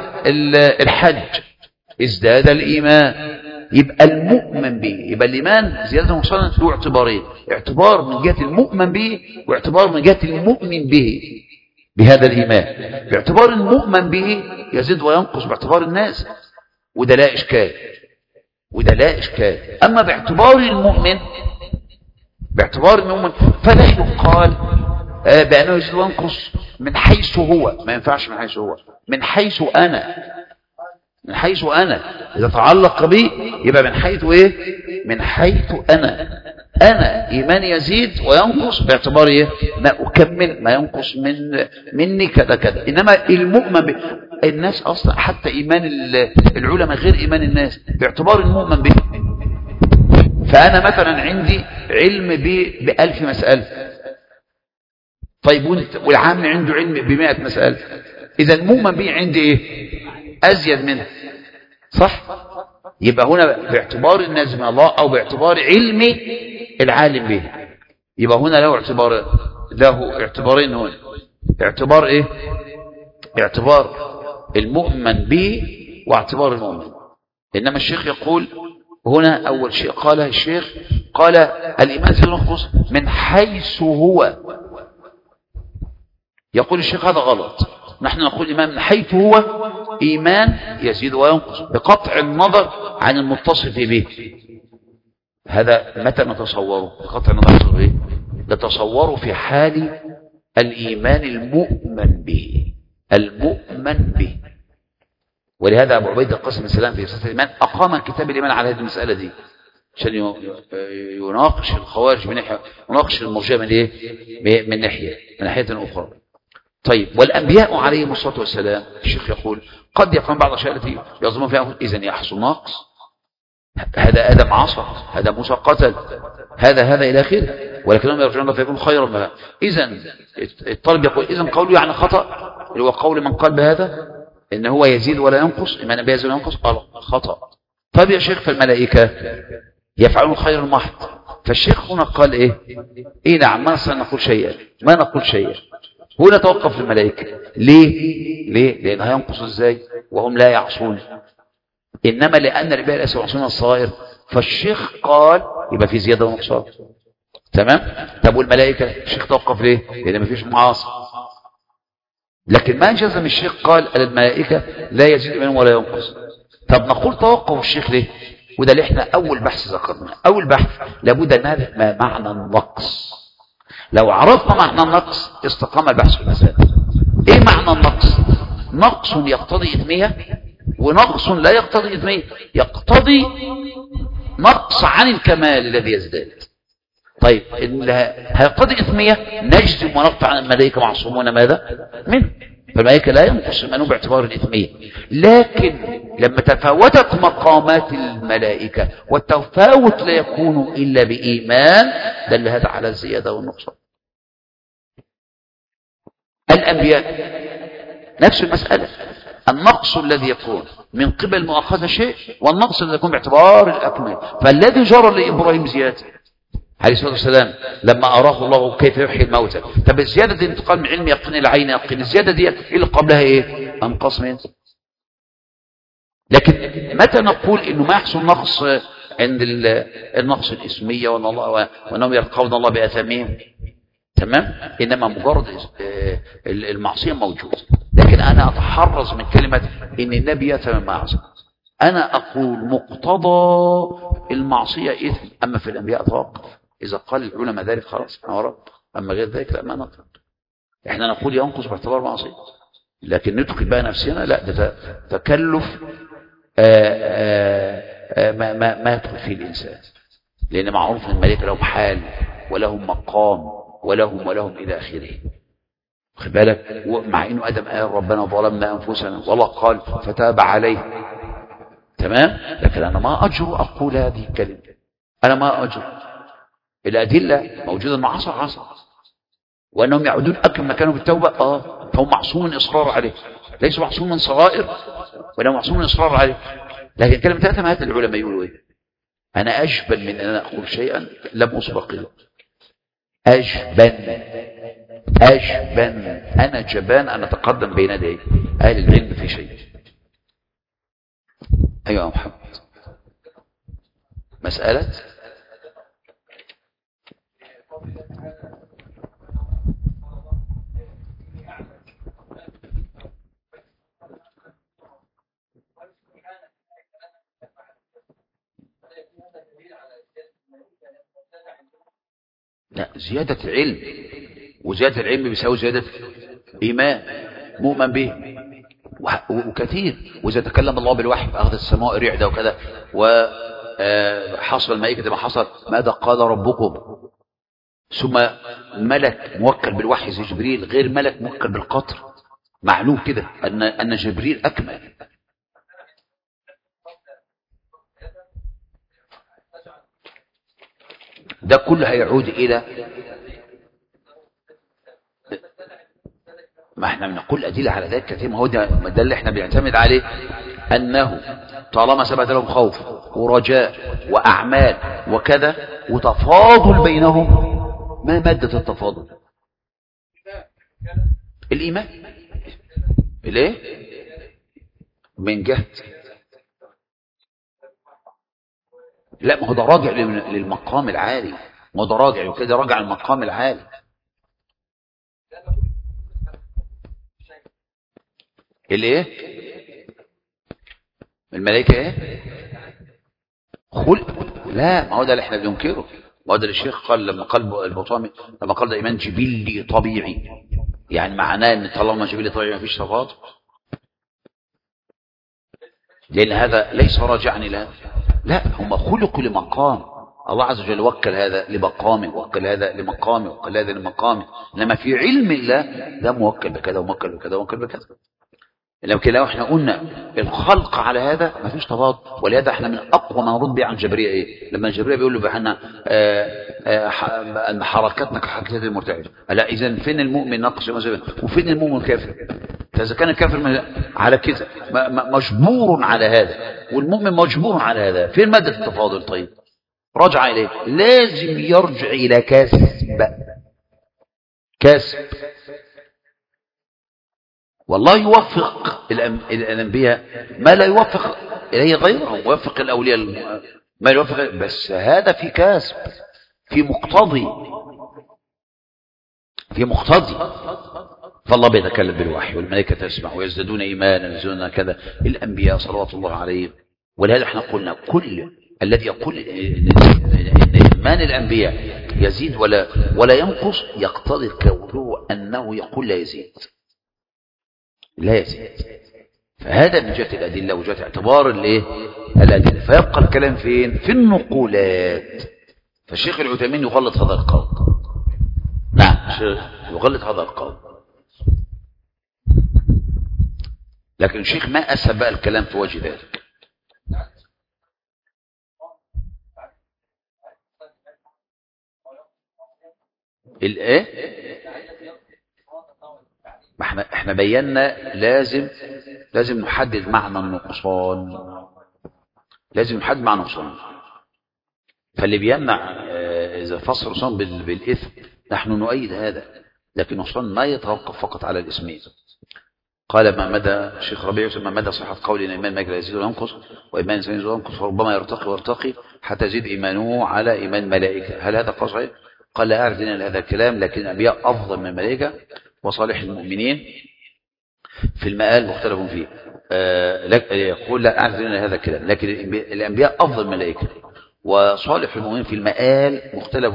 الحج، ازداد الإيمان. يبقى المؤمن به، يبقى الإيمان زيادة ونقصان له اعتبارين: اعتبار من جهة المؤمن به، واعتبار من جهة المؤمن به بهذا الإيمان. باعتبار المؤمن به يزيد وينقص باعتبار الناس، وده لا إشكال، وده لا إشكال. أما باعتبار المؤمن، باعتبار المؤمن فلا يقال بأنه يزيد وينقص من حيث هو. ما ينفعش من حيث هو، من حيث أنا. من حيث أنا إذا تعلق بي يبقى من حيث إيه؟ من حيث أنا إيماني يزيد وينقص باعتبار إيه؟ ما أكمل ما ينقص مني كذا كذا. إنما المؤمن به، الناس أصلا حتى إيمان العلماء غير إيمان الناس باعتبار المؤمن به. فأنا مثلا عندي علم ب1000 مسألة، طيب والعام عنده علم ب100 مسألة، إذا المؤمن به عندي إيه؟ أزيد منه، صح؟ يبقى هنا باعتبار الناس من الله أو باعتبار علم العالم به. يبقى هنا له اعتبارين هنا: اعتبار إيه؟ اعتبار المؤمن به واعتبار المؤمن. إنما الشيخ يقول هنا أول شيء قاله الشيخ، قال الإيمان سينقص من حيث هو. يقول الشيخ هذا غلط. نحن نقول الإيمان من حيث هو إيمان يزيد وينقص بقطع النظر عن المتصف به. هذا متى نتصوره؟ بقطع النظر به نتصوره في حال الإيمان المؤمن به، المؤمن به. ولهذا أبو عبيدة القاسم بن سلام في رسالة الإيمان أقام كتاب الإيمان على هذه المسألة دي عشان يناقش الخوارج من ناحية، يناقش المرجئة من إيه؟ من ناحية أخرى. طيب، والأنبياء عليهم الصلاة والسلام الشيخ يقول قد يفهم بعض الأشياء التي يظلمون فيها، إذن يحصل ناقص. هذا آدم عصى، هذا موسى قتل، هذا إلى آخره، ولكنهم يرجعون الله فيكون خيرا منها. إذن الطالب يقول إذن قوله يعني خطأ، اللي هو قول من قال بهذا إن هو يزيد ولا ينقص، إما نبي يزيد ولا ينقص، قال خطأ. طيب يا شيخ فالملائكة يفعلون خير محض، فالشيخ هنا قال إيه نعم ما نقول شيئا، هنا توقف الملائكة. ليه؟ لأنها ينقص إزاي وهم لا يعصون؟ إنما لأن الأنبياء ليسوا يعصون الصغائر، فالشيخ قال يبقى في زيادة ونقصان. تمام؟ طب والملائكة الشيخ توقف ليه؟ لأن ما فيش معاصي. لكن ما جزم الشيخ قال الملائكة لا يزيد منهم ولا ينقص. طب نقول توقف الشيخ ليه؟ وده اللي احنا أول بحث ذكرناه. أول بحث لابد أن نعرف ما معنى النقص. لو عرفنا معنى النقص استقام البحث في المسألة. ايه معنى النقص؟ نقص يقتضي إثمية، ونقص لا يقتضي إثمية، يقتضي نقص عن الكمال الذي يزداد. طيب هيقتضي إثمية نجزم ونقطع عن الملائكة معصومون ماذا؟ منه. فالملائكة لا ينقص منه باعتبار الإثمية، لكن لما تفاوتت مقامات الملائكة والتفاوت لا يكون إلا بإيمان دل هذا على الزيادة والنقصان. الأنبياء نفس المسألة، النقص الذي يكون من قبل مؤاخذة شيء، والنقص الذي يكون باعتبار الأكمال. فالذي جرى لإبراهيم زيادة عليه الصلاة والسلام لما أراه الله كيف يحيي الموتى، طب الزيادة دي انتقال من علم يقين إلى عين يقين، الزيادة دي اللي قبلها أنقص منه. لكن متى نقول إنه ما يحصل نقص عند النقص الاسمية وأنهم يلقون الله بأثامهم، تمام. إنما مجرد المعصية موجود، لكن أنا أتحرز من كلمة إن النبي يتم معصية. أنا أقول مقتضى المعصية إثم، أما في الأنبياء توقف. إذا قال العلماء ذلك خلاص أنا ورد، أما غير ذلك لا ما نقل. إحنا نقول ينقص باعتبار معصية، لكن ندخل بقى نفسنا لا، ده تكلف ما يدخل فيه الإنسان، لأن معروف أن الملائكة لهم حال ولهم مقام ولهم إلى آخره، خد بالك. مع إنه آدم قال ربنا ظلمنا أنفسنا، والله قال فتاب عليه، تمام. لكن أنا ما أجر أقول هذه الكلمة، أنا ما أجر. الأدلة موجودة مع عصر وأنهم يعودون أكثر ما كانوا بالتوبة، فهم معصوم من إصرار عليه، ليس معصوم من صغائر ولا معصوم من إصرار عليه. لكن كلمة ثلاثة ما هات العلماء يقولوا إيه؟ أنا أجبن من أن أنا أقول شيئا لم أسبق له. أجبن أنا جبان أن أتقدم بين يدي أهل العلم في شيء. أيها يا محمد، مسألة لا، زيادة علم، وزيادة العلم بيساوي زيادة إيمان مؤمن به وكثير. وإذا تكلم الله بالوحي فأخذ السماء رعدة وكذا، وحصل الملائكة ما حصل ماذا قال ربكم، ثم ملك موكل بالوحي زي جبريل غير ملك موكل بالقطر. معلوم كده أن جبريل أكمل. ده كله هيعود إلى ما احنا بنقول أدلة على ذلك كثير. ما هو ده اللي احنا بنعتمد عليه، أنه طالما ثبت لهم خوف ورجاء وأعمال وكذا وتفاضل بينهم. ما مادة التفاضل؟ الإيمان. ليه؟ من جهة لا، ما هو ده راجع للمقام العالي، ما هو ده راجع وكده، راجع المقام العالي. الايه؟ الملائكه ايه؟ خلق؟ لا، ما هو ده اللي احنا بننكره. ما هو ده اللي الشيخ قال لما قال البطامي، لما قال ده ايمان جبلي طبيعي، يعني معناه ان طالما جبلي طبيعي ما فيش تفاضل، لان هذا ليس راجعا الى، لا، هم خلقوا لمقام. الله عز وجل وكل هذا لمقامه، وكل هذا لمقامه، وكل هذا لمقامه. انما في علم الله ده موكل بكذا وموكل بكذا وموكل بكذا. لكن لو احنا قلنا الخلق على هذا ما فيش تفاضل. ولهذا احنا من اقوى ما نرد به عن الجبريه ايه؟ لما الجبريه بيقول له بحنا حركاتنا كحركات المرتعشه. لا، اذا فين المؤمن ناقص وفين المؤمن كافر؟ فاذا كان الكافر على كده مجبور على هذا، والمؤمن مجبور على هذا، فين ماده التفاضل؟ طيب رجع اليه، لازم يرجع الى كسب. والله يوفق الأنبياء ما لا يوفق إليه غيرهم، يوفق الأولياء ما لا يوفق، بس هذا في كاسب، في مقتضي. فالله بيتكلم بالوحي والملائكة تسمع ويزدادون إيمانا يزدادون كذا. الأنبياء صلوات الله عليهم. ولهذا احنا قلنا كل الذي يقول إن إيمان الأنبياء يزيد ولا ينقص يقتضي كونه أنه يقول لا يزيد. فهذا من جهة الأدلة وجهة اعتبار الأدلة. فيبقى الكلام فين؟ في النقولات. فالشيخ العثيمين يغلط هذا القول. نعم، يغلط هذا القول. لكن الشيخ ما أسهب بقى الكلام في وجه ذلك. احنا بينا لازم نحدد معنى النقصان، لازم نحدد معنى النقصان. فاللي بيمنع اذا فسر نقصان بالاثم نحن نؤيد هذا، لكن النقصان ما يتوقف فقط على الاسمين. قال ما مدى الشيخ ربيع ما مدى صحة قول إن إيمان ملائكة لا يزيد ولا ينقص وإيمان الإنسان يزيد ولا ينقص فربما يرتقي ويرتقي حتى يزيد إيمانه على إيمان ملائكة هل هذا قول صحيح؟ قال لا أعرف دين هذا الكلام لكن الأنبياء أفضل من الملائكة وصالح المؤمنين في المآل مختلف فيه يقول لا أعرف دين هذا الكلام لكن الأنبياء أفضل من الملائكة وصالح المؤمنين في المآل مختلف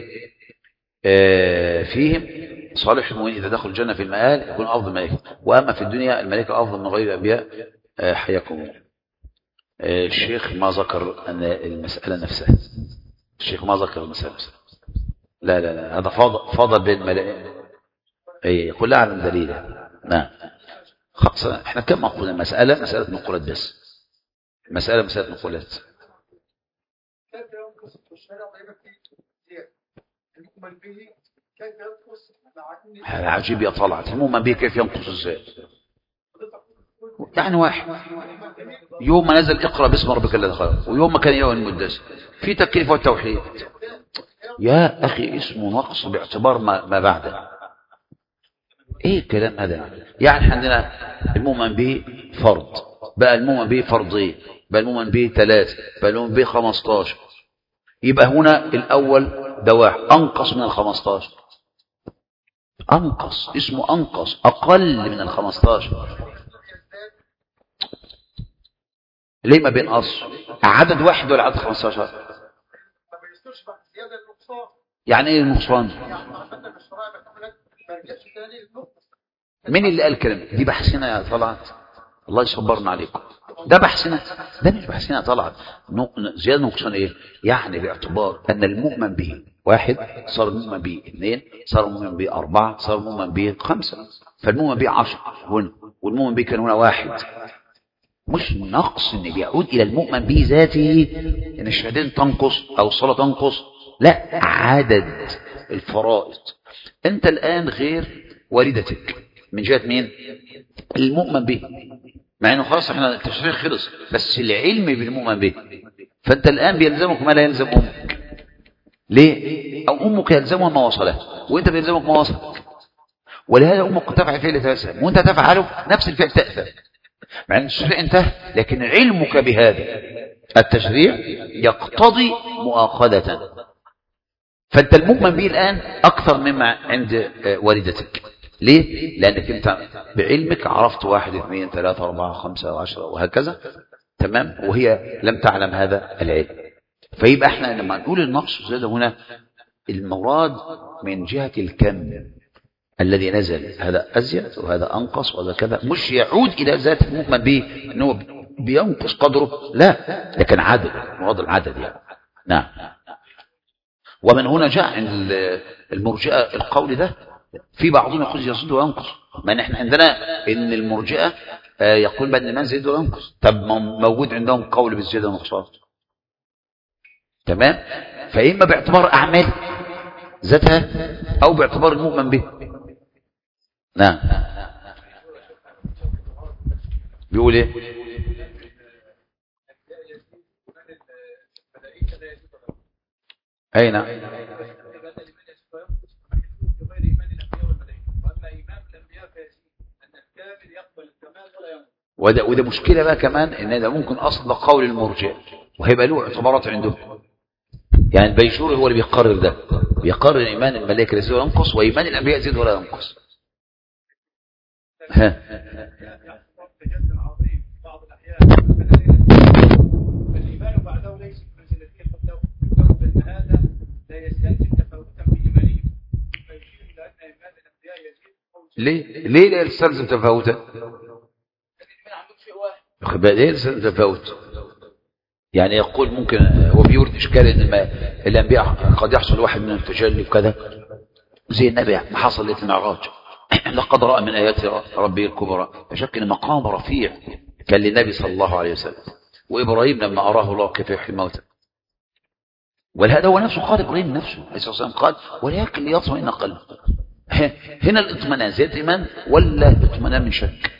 فيهم صالح المؤمنين إذا دخل الجنة في المآل يكون أفضل الملائكة وأما في الدنيا الملائكة أفضل من غير الأنبياء حياكم الشيخ ما ذكر أن المسألة نفسها الشيخ ما ذكر المسألة نفسها لا هذا فاضل بين الملائكة يقول لا أعلم دليلا نعم خلاص احنا كما قلنا مسألة نقولات بس مسألة نقولات كيف ينقص الشارع المؤمن به كيف ينقص هذا عجيب يا طلعت المؤمن به كيف ينقص ازاي يعني واحد يوم ما نزل اقرأ باسم ربك الذي خلق ويوم ما كان يوم المدثر في تكليف والتوحيد يا أخي اسمه نقص باعتبار ما بعده ايه الكلام هذا يعني عندنا المؤمن به فرض بقى المؤمن به فرضين بقى المؤمن به 3 بقى المؤمن به 15 يبقى هنا الأول دواح أنقص من 15 أنقص اسمه أنقص أقل من 15 ليه ما بينقص عدد واحد ولا عدد 15 يعني ايه النقصان مين اللي قال الكلام دي بحثنا يا طلعت الله يصبرنا عليكم ده بحثنا ده مش بحثنا يا طلعت زيادة نقصان ايه يعني باعتبار ان المؤمن به 1 صار المؤمن به 2 صار المؤمن به 4 صار المؤمن به 5 فالمؤمن به 10 هنا والمؤمن به كان هنا 1 مش نقص ان بيعود الى المؤمن به ذاته ان الشهادتين تنقص او الصلاة تنقص لا عدد الفرائض انت الان غير والدتك من جهة مين المؤمن به مع انه خلاص احنا التشريع خلص بس العلم بالمؤمن به فانت الان بيلزمك ما لا يلزم امك ليه او امك يلزمها ما وصلها وانت بيلزمك ما وصلك ولهذا امك تفعل فعل تأثم وانت تفعله نفس الفعل تأثم مع ان التشريع انتهى لكن علمك بهذا التشريع يقتضي مؤاخذة فانت المؤمن به الان اكثر مما عند والدتك ليه؟ لأنك أنت بعلمك عرفت 1 2 3 4 5 10 وهكذا تمام وهي لم تعلم هذا العلم فيبقى احنا لما نقول النقص زاد هنا المراد من جهة الكم الذي نزل هذا أزيد وهذا أنقص وهذا كذا مش يعود إلى ذات المؤمن به أنه بينقص قدره لا لكن عدد مراد العدد يعني نعم ومن هنا جاء عند المرجئة القول ده في بعضهم يقول يزيد وينقص ما نحن عندنا ان المرجئه يقول بان الإيمان يزيد وينقص طب موجود عندهم قول بالزياده والنقصان تمام فاما باعتبار اعمال ذاتها او باعتبار المؤمن به نعم بيقول ايه اي نعم وده مشكلة بقى كمان ان ده ممكن اصل قول المرجئة وهيبقى له اعتبارات عندهم يعني البيجوري هو اللي بيقرر ده بيقرر ايمان الملائكة يزيد ولا ينقص وايمان الانبياء يزيد ولا ينقص ها الايمان بعده ليس بمنزلته قبله ان هذا لا يستلزم تفاوتا في ايمانهم فيشير الى ان ايمان الانبياء يزيد ليه لا يستلزم تفاوتا ايه تفاوت يعني يقول ممكن هو بيورد اشكال ان الانبياء قد يحصل واحد من التجلي وكذا زي النبي ما حصل ليله المعراج لقد راى من ايات ربه الكبرى فشك ان مقام رفيع كان للنبي صلى الله عليه وسلم وابراهيم لما اراه الله كيف يحيي الموتى ولهذا هو نفسه قال ابراهيم نفسه عليه الصلاه والسلام قال ولكن ليطمئن قلبه هنا الاطمئنان زياده ايمان ولا اطمئنان من شك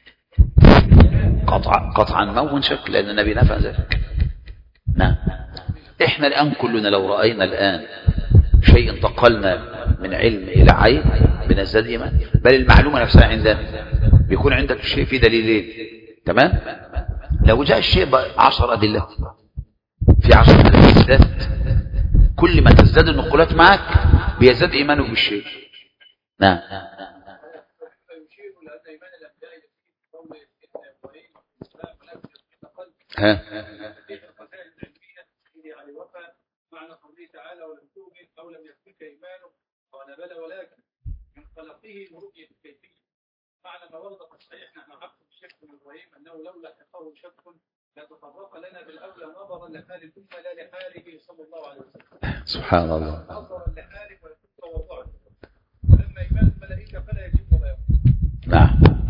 قطعا مو شك لأن النبي نفى ذلك نعم احنا الآن كلنا لو رأينا الآن شيء انتقلنا من علم إلى عين بنزداد إيمان بل المعلومة نفسها عندنا بيكون عندك الشيء فيه دليلين، تمام؟ لو جاء الشيء ب10 أدلة، في 10 أدلة، كل ما تزداد النقولات معك بيزداد إيمانك بالشيء. نعم. ها معنى قوله تعالى ولم تؤمن أو لم يكفك إيمانه قال بلى ولكن من خلقه ورؤية الكيفية. معنى ما ورد في الصحيح نحن عقد الشيخ بن إبراهيم أنه لولا حقه شك لتطرق لنا بالأولى نظرا لحال الأمة لا لحاله صلى الله عليه وسلم. سبحان الله. نظرا لحاله ويكون توضعه. ولما إيمان الملائكة فلا يجب ولا يقول. نعم.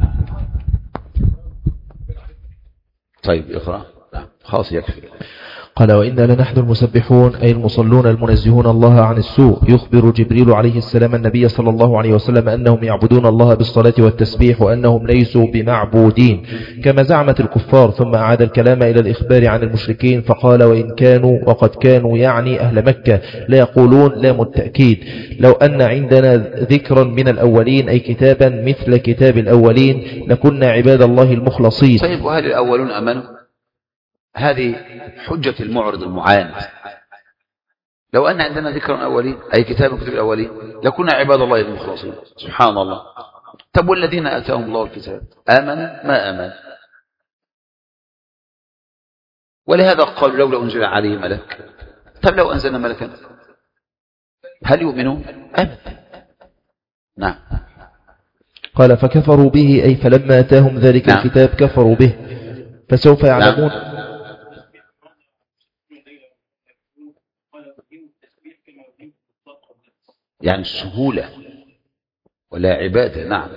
طيب اقرأ. نعم خلاص يكفي. قال وإنا لنحن المسبحون أي المصلون المنزهون الله عن السوء. يخبر جبريل عليه السلام النبي صلى الله عليه وسلم أنهم يعبدون الله بالصلاة والتسبيح وأنهم ليسوا بمعبودين كما زعمت الكفار، ثم أعاد الكلام إلى الإخبار عن المشركين فقال وإن كانوا وقد كانوا يعني أهل مكة لا يقولون لام التأكيد لو أن عندنا ذكرا من الأولين أي كتابا مثل كتاب الأولين لكنا عباد الله المخلصين. طيب وهل الأولون أمنوا؟ هذه حجة المعرض المعاند. لو أن عندنا ذكر أولين أي كتاب من كتب الأولين لكنا عباد الله المخلصين. سبحان الله. طب والذين آتاهم الله الكتاب آمن ما آمن؟ ولهذا قالوا لولا أنزل عليه ملك. طب لو أنزلنا ملكا هل يؤمنون؟ أبدا. نعم. قال فكفروا به أي فلما أتاهم ذلك نعم. الكتاب كفروا به فسوف يعلمون. نعم. يعني السهولة ولا عبادة. نعم.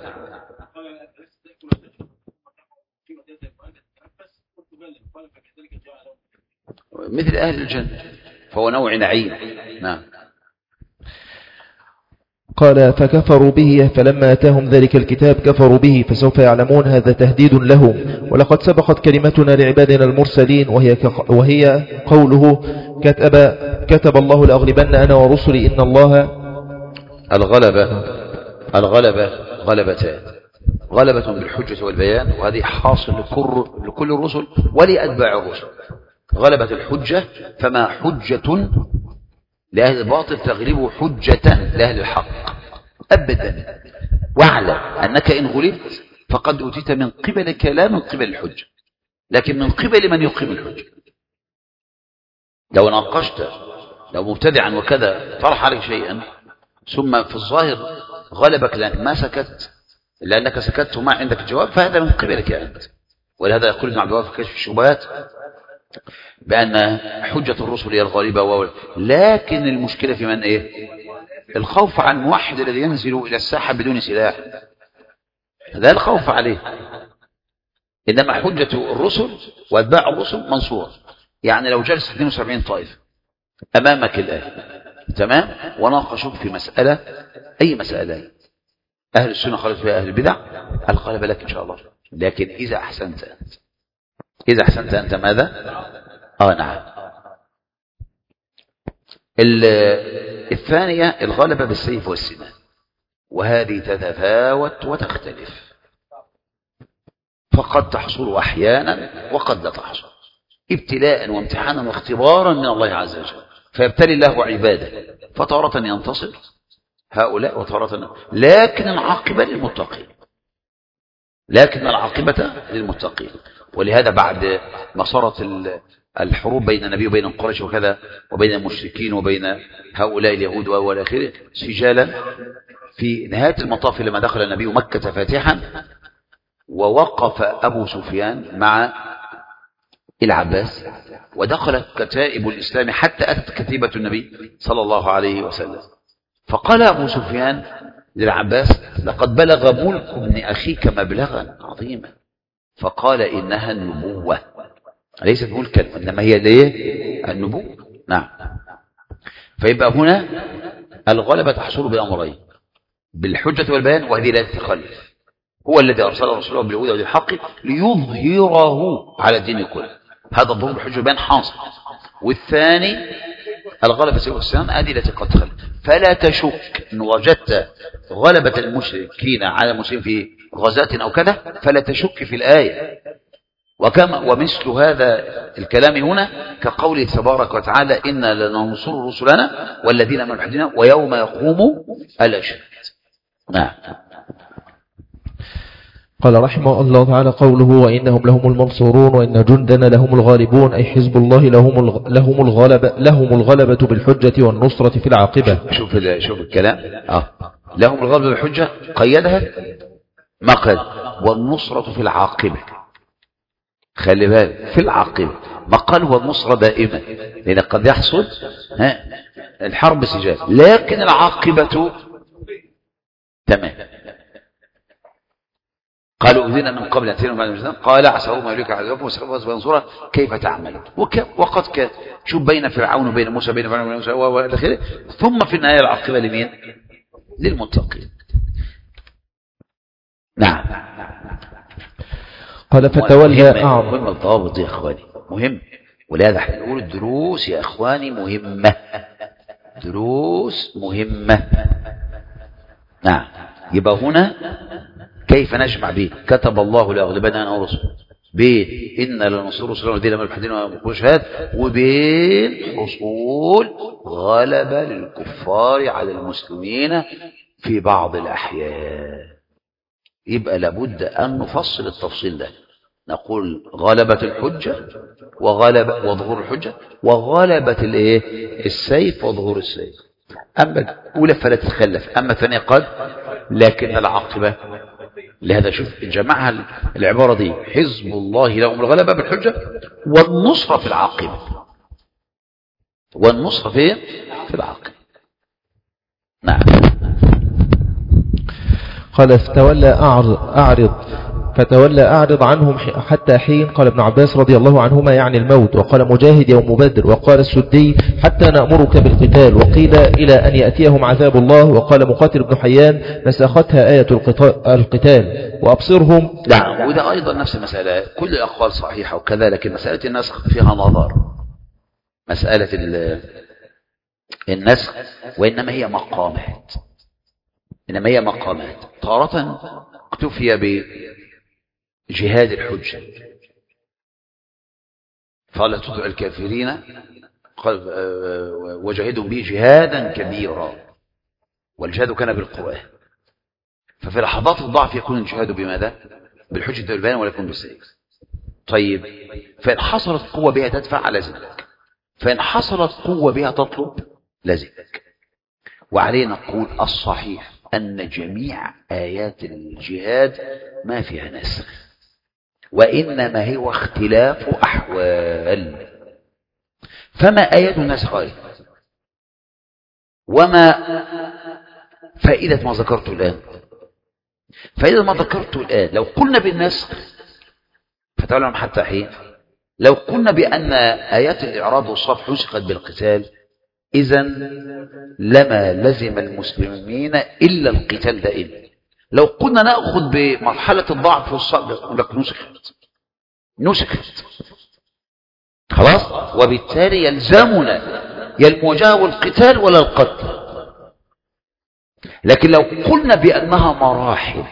مثل أهل الجنة فهو نوع نعيم. نعم. قال فكفروا به فلما أتاهم ذلك الكتاب كفروا به فسوف يعلمون. هذا تهديد لهم. ولقد سبقت كلمتنا لعبادنا المرسلين وهي قوله كتب الله لأغلبن أنا ورسلي إن الله. الغلبة غلبتان، غلبة بالحجة والبيان وهذه حاصل لكل الرسل ولأتباع الرسل. غلبة الحجة فما حجة لأهل الباطل تغلب حجة لأهل الحق أبدا. واعلم أنك إن غلبت فقد أتيت من قبلك لا من قبل الحجة لكن من قبل من يقيم الحجة. لو ناقشت لو مبتدعا وكذا طرح عليك شيئا ثم في الظاهر غلبك لأنك سكت وما عندك الجواب فهذا من قبلك أنت. ولهذا يقول ابن عبد الوهاب في كشف الشبهات بأن حجة الرسل هي الغالبة لكن المشكلة في من الخوف عن الموحد الذي ينزل إلى الساحة بدون سلاح، هذا الخوف عليه. إنما حجة الرسل وأتباع الرسل منصورة. يعني لو جلس 72 طائفة أمامك الآن تمام وناقشوك في مسألة أي مسألة أهل السنة خالف فيها أهل البدع الغلبة لك إن شاء الله. لكن إذا أحسنت أنت ماذا؟ نعم. الثانية الغلبة بالسيف والسنان وهذه تتفاوت وتختلف فقد تحصل أحيانا وقد لا تحصل ابتلاء وامتحانا واختبارا من الله عز وجل. فيبتلي الله عباده فتارة ينتصر هؤلاء وتارة لكن العاقبة للمتقين. ولهذا بعد ما صارت الحروب بين النبي وبين قريش وكذا وبين المشركين وبين هؤلاء اليهود والآخرة سجالا في نهاية المطاف لما دخل النبي مكة فاتحا ووقف أبو سفيان مع العباس ودخلت كتائب الإسلام حتى أتت كتيبة النبي صلى الله عليه وسلم. فقال أبو سفيان للعباس لقد بلغ ملك ابن أخيك مبلغا عظيما. فقال إنها النبوة ليست ملكا إنما هي النبوة. نعم. فيبقى هنا الغلبة تحصل بأمرين بالحجة والبيان وهذه لا تتخلف. هو الذي أرسل رسوله بالهدى والحق ليظهره على الدين كله. هذا الظهور بالحجة والبيان حاصل. والثاني الغلبة سيف السنان هذه التي قد خلت. فلا تشك أن وجدت غلبة المشركين على المسلمين في غزاة أو كذا فلا تشك في الآية. ومثل هذا الكلام هنا كقوله تبارك وتعالى إنا لننصر رسلنا والذين من حدنا ويوم يقوم الأشهاد. نعم. قال رحمه الله تعالى قوله وإنهم لهم المنصورون وإن جندنا لهم الغالبون أي حزب الله لهم الغلبة بالحجة والنصرة في العاقبة. شوف الكلام. لهم الغلبة بالحجة قيدها ما قال والنصرة في العاقبة. خلي بالك في العاقبة ما قال هو النصرة دائما لأن قد يحصل الحرب سجال لكن العاقبة تمام. قالوا أذينا من قبل أن تأتينا بعد المجدان قال عسى الله ما يليك عذابكم وسخفوا بنصورة كيف تعملون. وقد كان شوف بين فرعون وبين موسى بين فرعون وبين موسى وإلى آخره ثم في النهاية العاقبة لمين؟ للمتقين. نعم. قال فتولى مهم الضوابط يا اخواني مهم. ولهذا احنا نقول الدروس يا اخواني مهمة. دروس مهمة. نعم. يبقى هنا كيف نجمع به كتب الله لأغلبن أنا ورسله بين إن لننصر رسلنا الذين من الحدين والشهاد وبين حصول غلبة للكفار على المسلمين في بعض الأحيان. يبقى لابد أن نفصل التفصيل ده نقول غلبة الحجة وظهور الحجة وغلبة السيف وظهور السيف. أما الأولى فلا تتخلف أما الثانية قد لكن العاقبة. لهذا شوف جمعها العبارة دي حزب الله لهم الغلبة بالحجة والنصرة في العاقبة. والنصرة في العاقبة. نعم. قال فتولى أعرض عنهم حتى حين. قال ابن عباس رضي الله عنهما يعني الموت. وقال مجاهد يوم بدر. وقال السدي حتى نأمرك بالقتال. وقيل إلى أن يأتيهم عذاب الله. وقال مقاتل بن حيان نسختها آية القتال وأبصرهم. نعم. وده أيضا نفس المسألة كل الأقوال صحيحة وكذا لكن مسألة النسخ فيها نظر. مسألة النسخ وإنما هي مقامات. تارة اكتفي بجهاد الحجة قال تطع الكافرين قال وجاهدهم به جهادا كبيرا والجهاد كان بالقرآن. ففي لحظات الضعف يكون الجهاد بماذا؟ بالحجة والبيان ولا يكون بالسيف. طيب فإن حصلت قوة بها تدفع على ذلك فإن حصلت قوة بها تطلب لذلك. وعلينا نقول الصحيح أن جميع آيات الجهاد ما فيها نسخ وإنما هو اختلاف أحوال. فما آيات النسخ وما فائدة ما ذكرت الآن. فإذا ما ذكرت الآن لو قلنا بالنسخ فتعلم حتى حين لو قلنا بأن آيات الإعراض والصفح نسخت بالقتال إذن لما لزم المسلمين إلا القتال دائما. لو قلنا نأخذ بمرحلة الضعف والصبر لك نسخت خلاص. وبالتالي يلزمنا يا المواجهة والقتال ولا القتل. لكن لو قلنا بأنها مراحل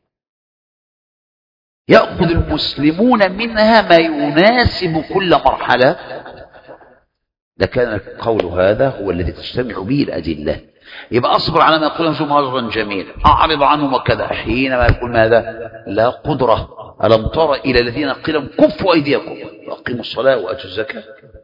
يأخذ المسلمون منها ما يناسب كل مرحلة لكان القول هذا هو الذي تجتمع به الأدلة. يبقى أصبر على ما يقولون شو مهجرا جميلا أعرض عنهم وكذا حينما يقول ماذا لا قدرة. ألم تر إلى الذين قيل كفوا أيديكم وأقيموا الصلاة وآتوا الزكاة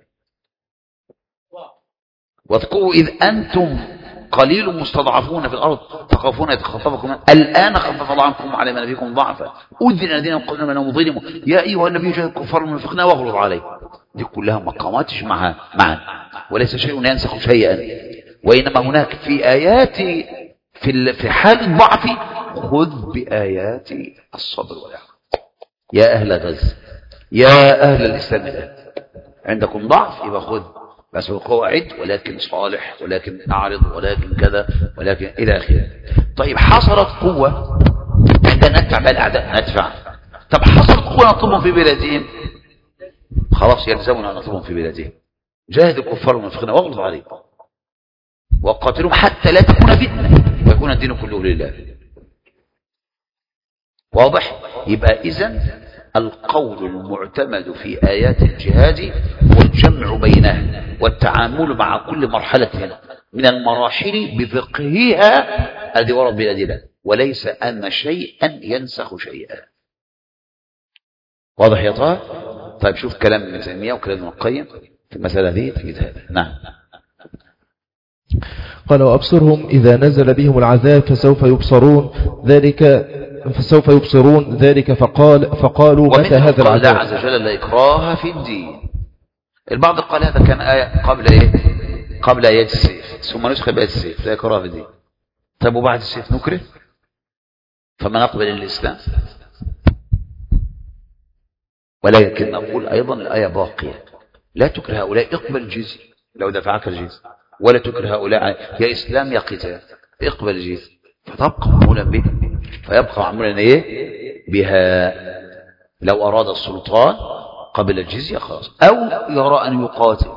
واذكروا إذ أنتم قليل مستضعفون في الأرض تخافون يتخطفكم الآن خفف الله عنكم على ما نبيكم ضعفا أذن الذين قلنا منهم ظلموا يا أيها النبي جاهد الكفار المنافقين واغلظ عليهم. دي كلها مقامات معا وليس شيء ينسخ شيئا وإنما هناك في آيات في حال الضعف خذ بآيات الصبر والعقل. يا أهل غزة يا أهل الإسلام الآن عندكم ضعف يبقى خذ بس القواعد ولكن صالح ولكن أعرض ولكن كذا ولكن إلى آخره. طيب حصلت قوة عندنا ندفع بالأعداء ندفع. طب حصلت قوة نطلبهم في بلادهم خلاص يلزمنا أن نطلبهم في بلادهم. جاهد الكفار والمنافقين واغلظ عليهم وقاتلهم حتى لا تكون فتنة ويكون الدين كله لله. واضح؟ يبقى إذن القول المعتمد في آيات الجهاد هو الجمع بينها والتعامل مع كل مرحلة من المراحل بفقهها الذي ورد بالأدلة، وليس أن شيئا ينسخ شيئا. واضح يا طه؟ طيب شوف كلام ابن تيمية وكلام ابن القيم في المسألة دي تجد هذا. نعم. قال وأبصرهم إذا نزل بهم العذاب فسوف يبصرون ذلك فقالوا متى هذا العذاب. الله عز وجل لا إكراه في الدين. البعض قال هذا كان آية قبل إيه؟ قبل آيات السيف، ثم نسخ بآيات السيف لا إكراه في الدين. طيب وبعد السيف نكره؟ فمن أقبل الإسلام. ولكن نقول أيضا الآية باقية، لا تكره هؤلاء اقبل الجزية لو دفعك الجزية، ولا تكره هؤلاء يا إسلام يا قتال، اقبل الجزية، فتبقى معمولا به، فيبقى معمولا إيه بها. لو أراد السلطان قبل الجزية خلاص، أو يرى أن يقاتل،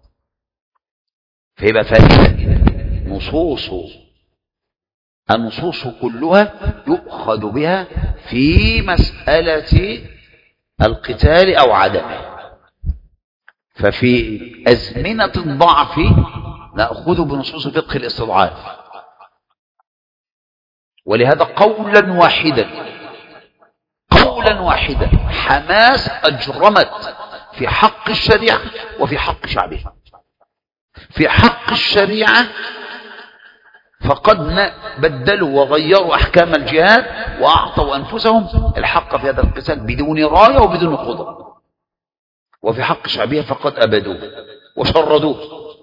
فيبقى فائدة. النصوص كلها يؤخذ بها في مسألة القتال أو عدمه. ففي أزمنة الضعف نأخذ بنصوص فقه الاستضعاف، ولهذا قولا واحدا حماس أجرمت في حق الشريعة وفي حق شعبها. في حق الشريعة فقد بدلوا وغيروا أحكام الجهاد وأعطوا أنفسهم الحق في هذا القتال بدون راية وبدون قدرة. وفي حق شعبها فقد أبدوه وشردوه.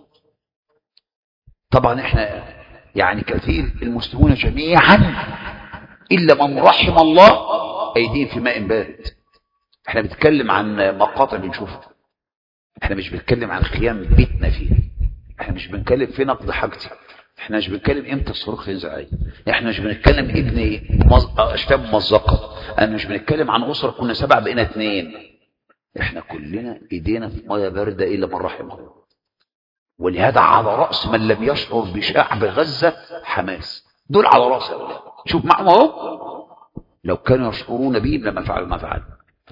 طبعا احنا يعني كثير المسلمون جميعا إلا من رحم الله أيديهم في ماء بارد. احنا بنتكلم عن مقاطع بنشوفها، احنا مش بنتكلم عن خيام بيتنا فيه، احنا مش بنتكلم في نقد حاجتي، احنا مش بنتكلم امتى الصاروخ ينزل عليه، احنا مش بنتكلم ابني اشتاب ممزقه، انا مش بنتكلم عن اسره كنا 7 بقينا 2. احنا كلنا ايدينا في ميه بارده الا من رحم الله. ولهذا على راس من لم يشعر بشعب غزه حماس، دول على راس اولاد. شوف معهم اهو، لو كانوا يشعرون بهم لما فعلوا ما فعلوا.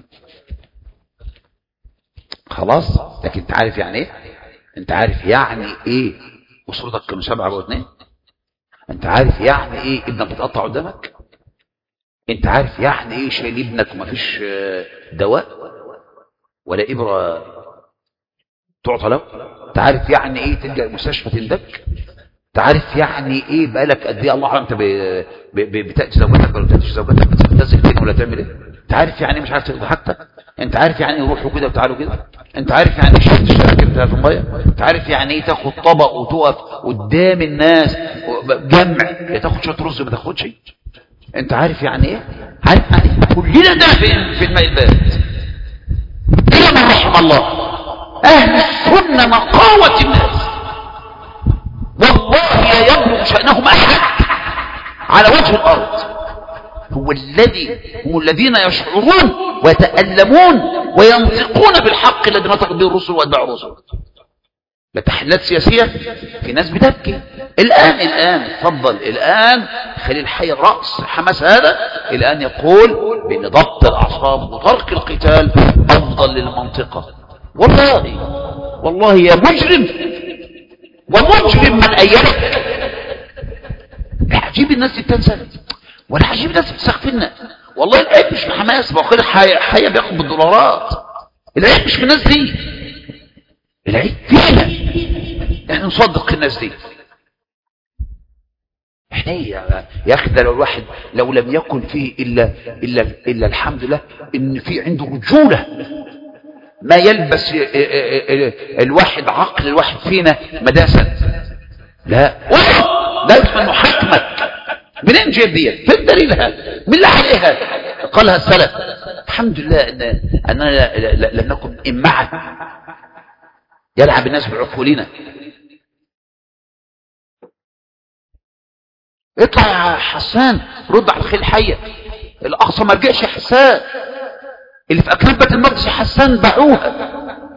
خلاص. لكن انت عارف يعني ايه؟ انت عارف يعني ايه اسرتك كانوا 7 بقوا 2؟ انت عارف يعني ايه ابنك بيتقطع قدامك؟ انت عارف يعني ايه شايل ابنك ومفيش دواء ولا ابره تعطى له؟ انت عارف يعني ايه تلجأ المستشفى تندك؟ انت عارف يعني ايه بقالك قد ايه الله اعلم انت بتاتي زوجتك ولا بتاتيش زوجتك، بتغتسل فين ولا تعمل ايه؟ انت عارف يعني ايه مش عارف تاخد حاجتك؟ انت عارف يعني ايه روحوا كده وتعالوا كده؟ انت عارف يعني ايه شفت الشبكه بتاعت في الميه؟ انت عارف يعني ايه تاخد طبق وتقف قدام الناس جمع يا تاخد شويه رز ما تاخدش؟ انت عارف يعني ايه؟ عارف يعني كلنا ده في الماء البارد الا من رحم الله. اهل السنه نقاوه الناس والله لا يبلغ شأنهم احد على وجه الارض. هم الذين يشعرون ويتألمون وينطقون بالحق الذي نطق به الرسل واتباع الرسل. بتحليلات سياسية في ناس بتبكي الآن اتفضل الآن خليل حي رأس حماس هذا الآن يقول بأن ضبط الأعصاب وترك القتال أفضل للمنطقة. والله يا مجرم ومجرم من أيامك. عجيب الناس تنسى ولا عجيب الناس بتسخفنا. والله العيب مش في حماس باخد حية بياخد بالدولارات. العيب مش في الناس دي، العيب فينا احنا نصدق الناس دي. احنا يا اخي ده لو الواحد لو لم يكن فيه الا الحمد لله ان في عنده رجوله ما يلبس الواحد عقل الواحد فينا مداسا. لا يفهم محاكمك منين جايب ديت؟ فين دليلها؟ من اللي عليها قالها السلف؟ الحمد لله اننا لم نكن امعه يلعب الناس بعقولنا. اطلع يا حسان رد على الخيل الحيه. الاقصى ما رجعش يا حسان، اللي في اكنبه المقدس يا حسان باعوها.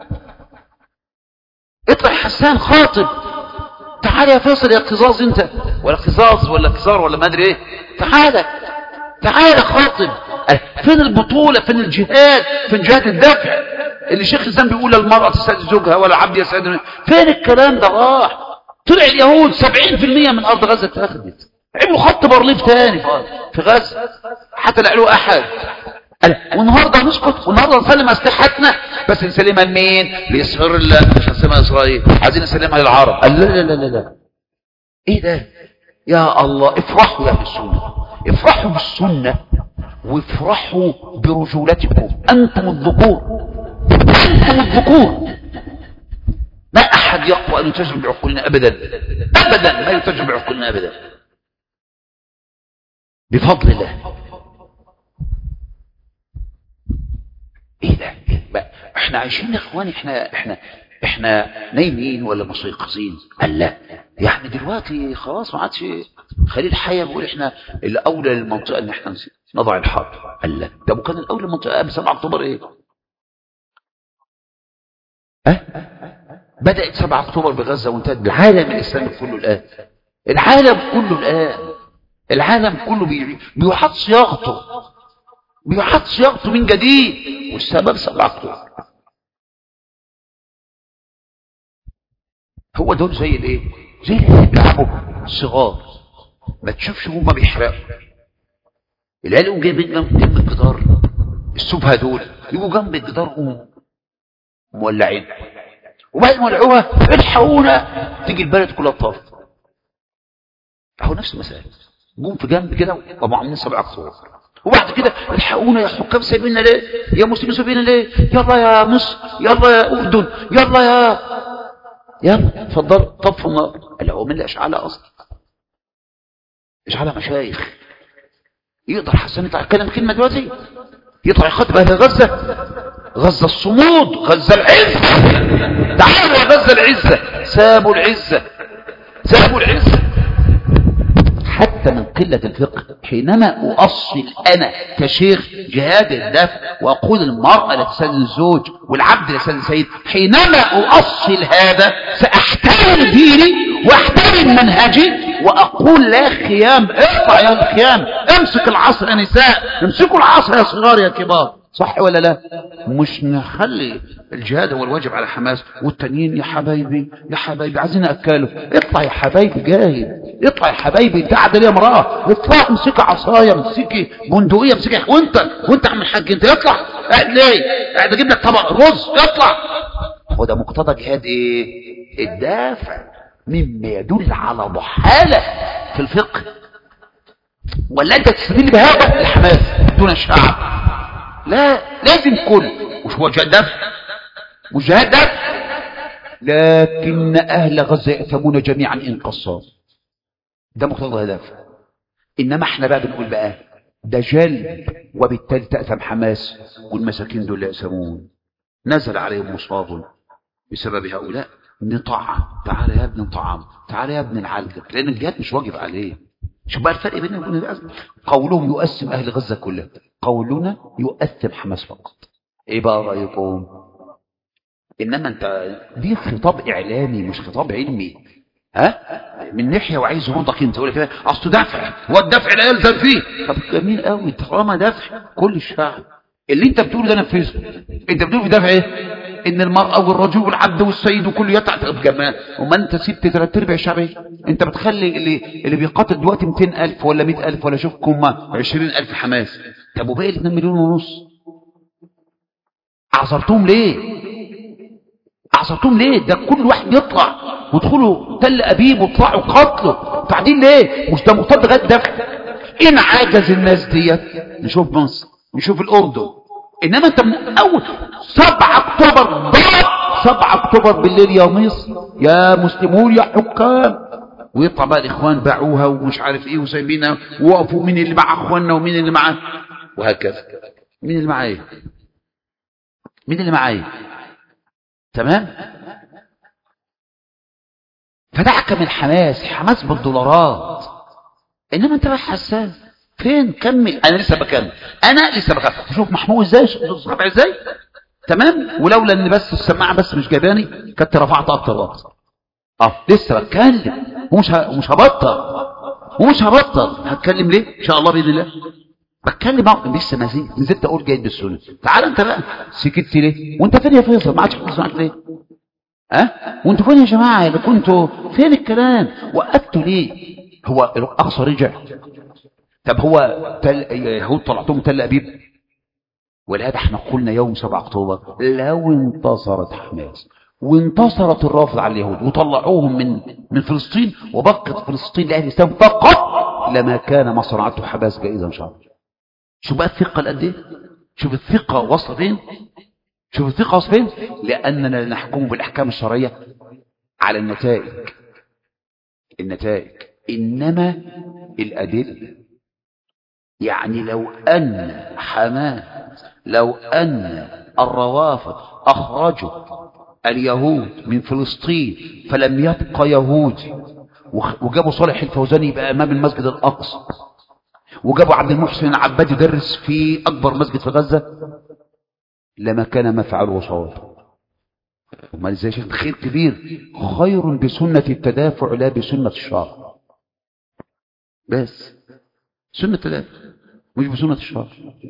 اطلع يا حسان خاطب. تعال يا فيصل يا قزاز انت ولا قزاز ولا كزار ولا ما ادري ايه. تعال خاطب. فين البطولة؟ فين الجهاد؟ فين جهاد الدفع اللي الشيخ الإسلام بيقول المرأة تستأذن زوجها ولا عبد يستأذن؟ فين الكلام ده؟ راح. طلع اليهود 70% من أرض غزة اتاخدت، عملوا خط بارليف تاني في غزة حتى لا يعلو أحد. والنهارده نسكت، والنهارده نسلم أسلحتنا، بس نسلمها لمين؟ لإسرائيل؟ لا مش هنسلمها لإسرائيل، عايزين نسلمها للعرب. قال لا لا لا لا، إيه ده؟ يا الله، افرحوا يا أهل السنة، افرحوا بالسنة وافرحوا برجولتكم. أنتم الذكور، أنتم الذكور. ما أحد يقوى أن يتجرب بعقولنا أبدا أبدا، ما يتجرب بعقولنا أبدا بفضل الله. ايه ده؟ احنا عايشين يا اخواني، احنا نايمين ولا مستيقظين؟ قال لا، يعني دلوقتي خلاص ما عادش خليل حية بيقول احنا الاولى للمنطقه ان احنا نضع الحرب. قال لا، ده كان الاولى للمنطقه قبل 7 اكتوبر ايه؟ بدات 7 اكتوبر بغزه وانتهت بالعالم الاسلامي كله الان. العالم كله الان، العالم كله بيحط صياغته، بيحط صياغته من جديد، والسبب 7 اكتوبر. هو دول زي الايه؟ زي اللي بيلعبوا صغار، ما تشوفش هما بيحرقوا. العيال يقوموا جايبين جنب الجدار، السبهة دول يجوا جنب الجدار مولعين، وبعد ما ولعوها الحقونا، تيجي البلد كلها طارت. اهو نفس المسألة، جم في جنب كده وابو عاملين 7 اكتوبر، وبعد كده الحقونا يا حكام سايبيننا ليه؟ يا مسلمين سايبيننا ليه؟ يلا يا مصر، يلا يا اردن، يلا اتفضل طفوا النار. قال هو مين اللي اشعلها اصلا؟ اشعلها مشايخ. يقدر حسن يطلع يتكلم كلمه دلوقتي؟ يطلع يخاطب اهل غزه؟ غزه الصمود، غزه العز، تعالوا يا غزه العزه. سابوا العزه، سابوا العزه. حتى من قلة الفقه حينما أؤصل أنا كشيخ جهاد الدفع وأقول المرأة لا تساند الزوج والعبد لا يساند السيد، حينما أؤصل هذا سأحترم ديني وأحترم منهجي وأقول لا خيام. اقطع يا الخيام، امسك العصر يا نساء، امسكوا العصر يا صغار يا كبار. صح ولا لا؟ مش نخلي الجهاد هو الواجب على حماس والتانيين يا حبايبي يا حبايبي عايزين أكاله. اطلع يا حبايبي جاهد، اطلع يا حبايبي، تعدل يا امرأة، اطلع امسكي عصاية، امسكي بندقية، امسكي وانت عم الحاج انت اطلع. قاعد ليه؟ قاعد اجيب لك طبق رز، اطلع. هو ده مقتضى جهاد ايه؟ الدافع، مما يدل على ضحالة في الفقه. ولا انت تستدل بهذا الحماس دون الشعب؟ لا، لازم كل مش هو جهاد دفع، مش جهاد دفع، لكن اهل غزة يأثمون جميعا ان قصروا. ده مقتضى الهدف. انما احنا بقى بنقول بقى ده جلب، وبالتالي تأثم حماس والمساكين دول يأثمون. نزل عليهم مصاب بسبب هؤلاء، نطعم. تعالى يا ابن نطعم، تعالى يا ابن نعالجك، لان الجهاد مش واجب عليه. شوف بقى الفرق بيننا وبين الأزمة. قولهم يؤثم اهل غزة كلها، قولنا يؤثم حماس فقط. ايه بقى رأيكم؟ انما انت دي خطاب اعلامي مش خطاب علمي. من ناحيه وعايز يرضك انت تقول كده اصل دفع، هو الدفع لا يلزم فيه. طب جميل قوي، طالما دفع كل الشعب اللي انت بتقوله ده نفذه. انت بتقول في دفع ايه؟ ان المرأة والرجل والعبد والسيد وكل يتعب جماعه. وما انت سبت 3/4 الشعب. انت بتخلي اللي بيقاتل دلوقتي 200,000 ولا 100,000 ولا شوف كم 20,000 حماس. طب وباقي 2 مليون ونص عصرتهم ليه؟ عصرتهم ليه؟ ده كل واحد يطلع وادخلوا تل أبيب واطلعوا قتلوا تعديل ليه؟ مش ده مقتضى غير دفع. إن عاجز الناس ديت نشوف مصر، نشوف الأردن. إنما أنت من أول 7 أكتوبر ضرب 7 أكتوبر بالليل يا مصر يا مسلمون يا حكام، ويطلع بقى الإخوان باعوها ومش عارف إيه وسايبينها، ووقفوا مين اللي مع أخواننا ومين اللي معاه، وهكذا. مين اللي معاه؟ مين اللي معاه؟ تمام. فدعك من حماس بالدولارات. انما انت بقى حسان فين؟ كمل. انا لسه بكمل، شوف محمود ازاي، صبع ازاي. تمام. ولولا ان بس السماعه بس مش جايباني كنت رفعت اكتر واكتر. لسه بتكلم ومش هبطل، هتكلم ليه ان شاء الله باذن الله. بتكلم لسه ما نزلت اقول جيد بالسنه. تعال انت بقى سكت ليه؟ وانت فين يا فيصل؟ ما عادش بتسمعك ليه؟ وانتوا فين يا جماعه اللي كنتوا فين الكلام؟ وقفتوا ليه؟ هو الاقصى رجع؟ طب هو يهود طلعتهم تل ابيب؟ ولهذا احنا قلنا يوم 7 اكتوبر لو انتصرت حماس وانتصرت الرافض على اليهود وطلعوهم من فلسطين وبقت فلسطين لاهل الاسلام فقط لما كان ما صنعته حماس جائزا ان شاء الله. شوف بقى الثقه قد ايه؟ شوف الثقه واصله فين؟ شوف الثقه واصله فين؟ لاننا نحكم بالاحكام الشرعيه على النتائج انما الادله. يعني لو ان الروافض اخرجوا اليهود من فلسطين فلم يبقى يهود وجابوا صالح الفوزاني يبقى امام المسجد الاقصى وجابوا عبد المحسن العباد يدرس في اكبر مسجد في غزه لما كان ما فعله صواب. امال ازاي؟ شيخ خير كبير، خير بسنه التدافع لا بسنه الشرع. بس سنه التدافع مش بسنه الشرع.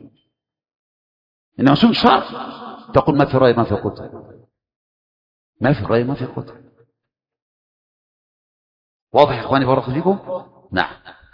انما سنه الشرع تقول ما في راي ما في قتل، ما في راي ما في قتل. واضح يا اخواني بارك فيكم؟ نعم.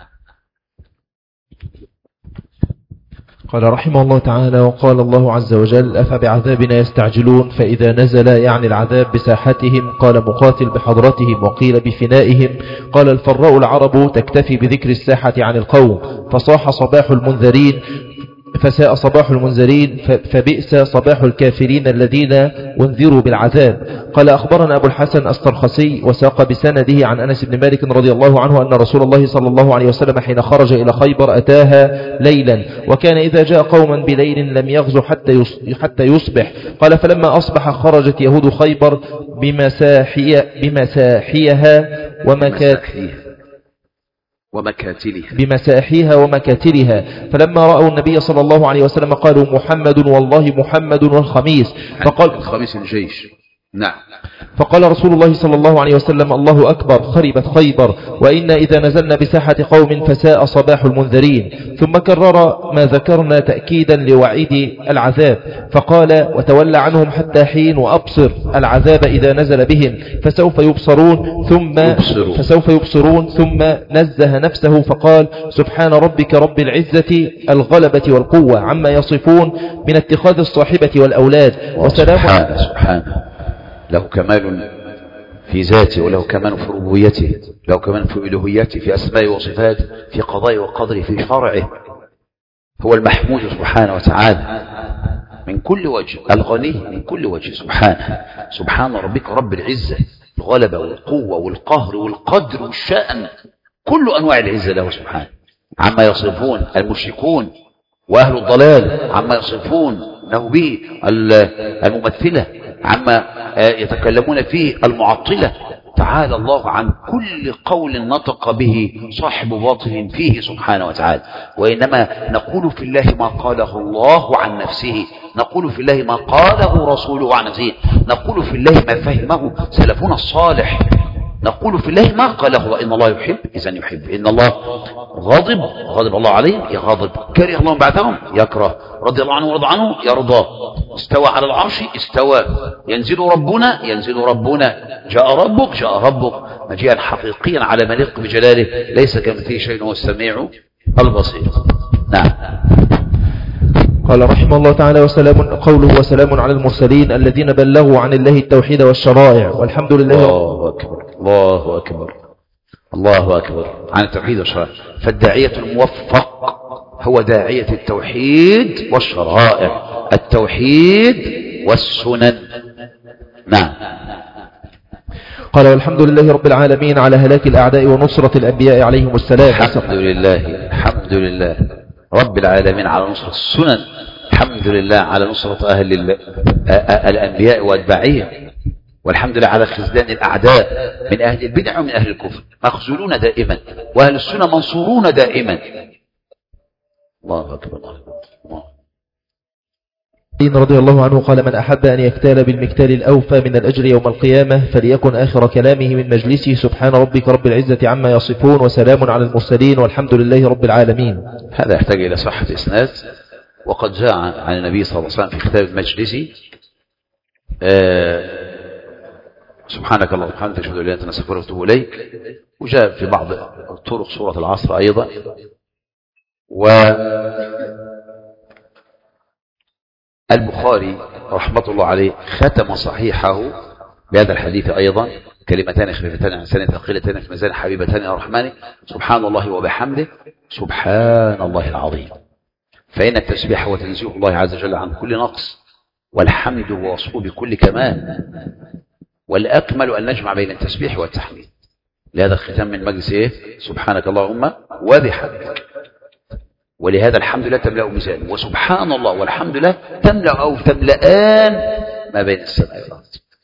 قال رحمه الله تعالى: وقال الله عز وجل: أفبعذابنا يستعجلون، فإذا نزل يعني العذاب بساحتهم قال مقاتل بحضرتهم وقيل بفنائهم. قال الفراء: العرب تكتفي بذكر الساحة عن القوم، فصاح صباح المنذرين فساء صباح المنذرين فبئس صباح الكافرين الذين انذروا بالعذاب. قال أخبرنا أبو الحسن السرخسي وساق بسنده عن أنس بن مالك رضي الله عنه أن رسول الله صلى الله عليه وسلم حين خرج إلى خيبر أتاها ليلا، وكان إذا جاء قوما بليل لم يغزو حتى يصبح. قال فلما أصبح خرجت يهود خيبر بمساحيها ومكاتلها، فلما رأوا النبي صلى الله عليه وسلم قالوا: محمد والله محمد والخميس. فقال الخميس الجيش. نعم. فقال رسول الله صلى الله عليه وسلم: الله أكبر، خربت خيبر، وإنا إذا نزلنا بساحة قوم فساء صباح المنذرين. ثم كرر ما ذكرنا تأكيدا لوعيد العذاب، فقال: وتولى عنهم حتى حين وأبصر العذاب إذا نزل بهم فسوف يبصرون. ثم نزه نفسه فقال: سبحان ربك رب العزة الغلبة والقوة عما يصفون من اتخاذ الصاحبة والأولاد، وسلام. سبحانه له كمال في ذاته، وله كمال في ربوبيته، له كمال في ألوهيته، في أسمائه وصفاته، في قضائه وقدره، في شرعه. هو المحمود سبحانه وتعالى من كل وجه، الغني من كل وجه سبحانه. سبحان ربك رب العزة الغلبة والقوة والقهر والقدر والشأن، كل أنواع العزة له سبحانه. عما يصفون المشركون وأهل الضلال، عما يصفون له به الممثلة، عما يتكلمون فيه المعطلة. تعالى الله عن كل قول نطق به صاحب باطل فيه سبحانه وتعالى. وإنما نقول في الله ما قاله الله عن نفسه، نقول في الله ما قاله رسوله عن نفسه، نقول في الله ما فهمه سلفنا الصالح، نقول في الله ما قاله. وإن الله يحب إذن يحب، إن الله غضب الله عليهم يغضب، كره الله بعثهم يكره، رضي الله عنه ورضى عنه يرضى، استوى على العرش استوى، ينزل ربنا، جاء ربك مجيئا حقيقيا على ما يليق بجلاله، ليس كمثله شيء هو السميع البصير. نعم. قال رحمه الله تعالى: قوله وسلام على المرسلين الذين بلغوا عن الله التوحيد والشرائع، والحمد لله. الله أكبر عن التوحيد والشرائع. فالداعية الموفق هو داعية التوحيد والشرائع، التوحيد والسنن. نعم. قال: والحمد لله رب العالمين على هلاك الأعداء ونصرة الأنبياء عليهم السلام. الحمد لله رب العالمين على نصرة السنن، الحمد لله على نصرة أهل الأنبياء وأتباعهم، والحمد لله على خذلان الأعداء من أهل البدع ومن أهل الكفر، مخذولون دائما، وأهل السنة منصورون دائما. الله أكبر الله. رضي الله عنه قال: من أحب أن يكتال بالمكتال الأوفى من الأجر يوم القيامة فليكن آخر كلامه من مجلسه: سبحان ربك رب العزة عما يصفون وسلام على المرسلين والحمد لله رب العالمين. هذا يحتاج إلى صحة إسناد، وقد جاء عن النبي صلى الله عليه وسلم في كتاب المجلس: سبحانك اللهم وبحمدك أشهد أن لا إله إلا أنت أستغفرك وأتوب إليك. وجاء في بعض طرق سورة العصر أيضا. والبخاري رحمة الله عليه ختم صحيحه بهذا الحديث أيضا: كلمتان خفيفتان عن لسان ثقيلتان في ميزان حبيبتان إلى الرحمن سبحان الله وبحمده سبحان الله العظيم. فإن التسبيح هو تنزيه الله عز وجل عن كل نقص، والحمد هو وصفه بكل كمال، والأكمل أن نجمع بين التسبيح والتحميد. لهذا الختام من مجلس سبحانك اللهم وبحمدك. ولهذا الحمد لله تملأ ميزان، وسبحان الله والحمد لله تملأ أو تملأان ما بين السماء والأرض.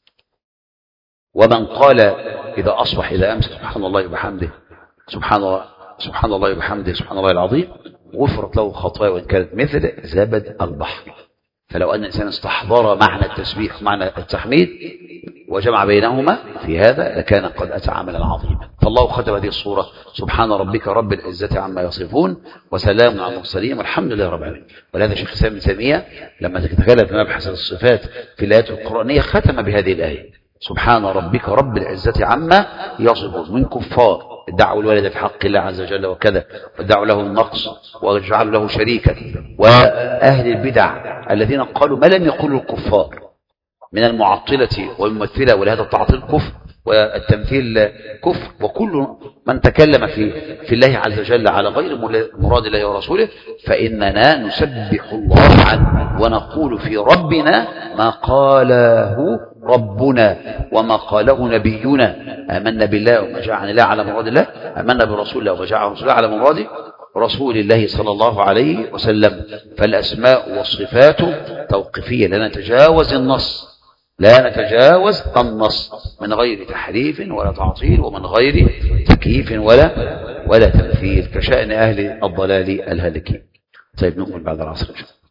ومن قال إذا أصبح إذا أمس سبحان الله وبحمده سبحان الله وبحمده سبحان الله العظيم غفرت له خطايا وإن كانت مثل زبد البحر. فلو أن الإنسان استحضر معنى التسبيح ومعنى التحميد وجمع بينهما في هذا لكان قد أتى عملا عظيما. فالله ختم هذه الصورة: سبحان ربك رب العزة عما يصفون وسلام على المرسلين والحمد لله رب العالمين. ولهذا شيخ الإسلام ابن تيمية لما تكلم في مبحث الصفات في الآيات القرآنية ختم بهذه الآية: سبحان ربك رب العزة عما يصفون. من كفار ادعوا الولد في حق الله عز وجل وكذا، وادعوا له النقص وجعلوا له شريكا، وأهل البدع الذين قالوا ما لم يقولوا الكفار من المعطلة والممثلة، ولهذا التعطيل كفر والتمثيل كفر. وكل من تكلم في الله عز وجل على غير مراد الله ورسوله فإننا نسبح الله عنه ونقول في ربنا ما قاله ربنا وما قاله نبينا: آمنا بالله وما جاء عن الله على مراد الله، آمنا برسول الله وما جاء عن رسول الله على مراد رسول الله صلى الله عليه وسلم. فالأسماء والصفات توقيفية، لا نتجاوز النص، لا نتجاوز النص من غير تحريف ولا تعطيل ومن غير تكييف ولا تمثيل كشأن أهل الضلال الهالكين. طيب نكمل بعد العصر.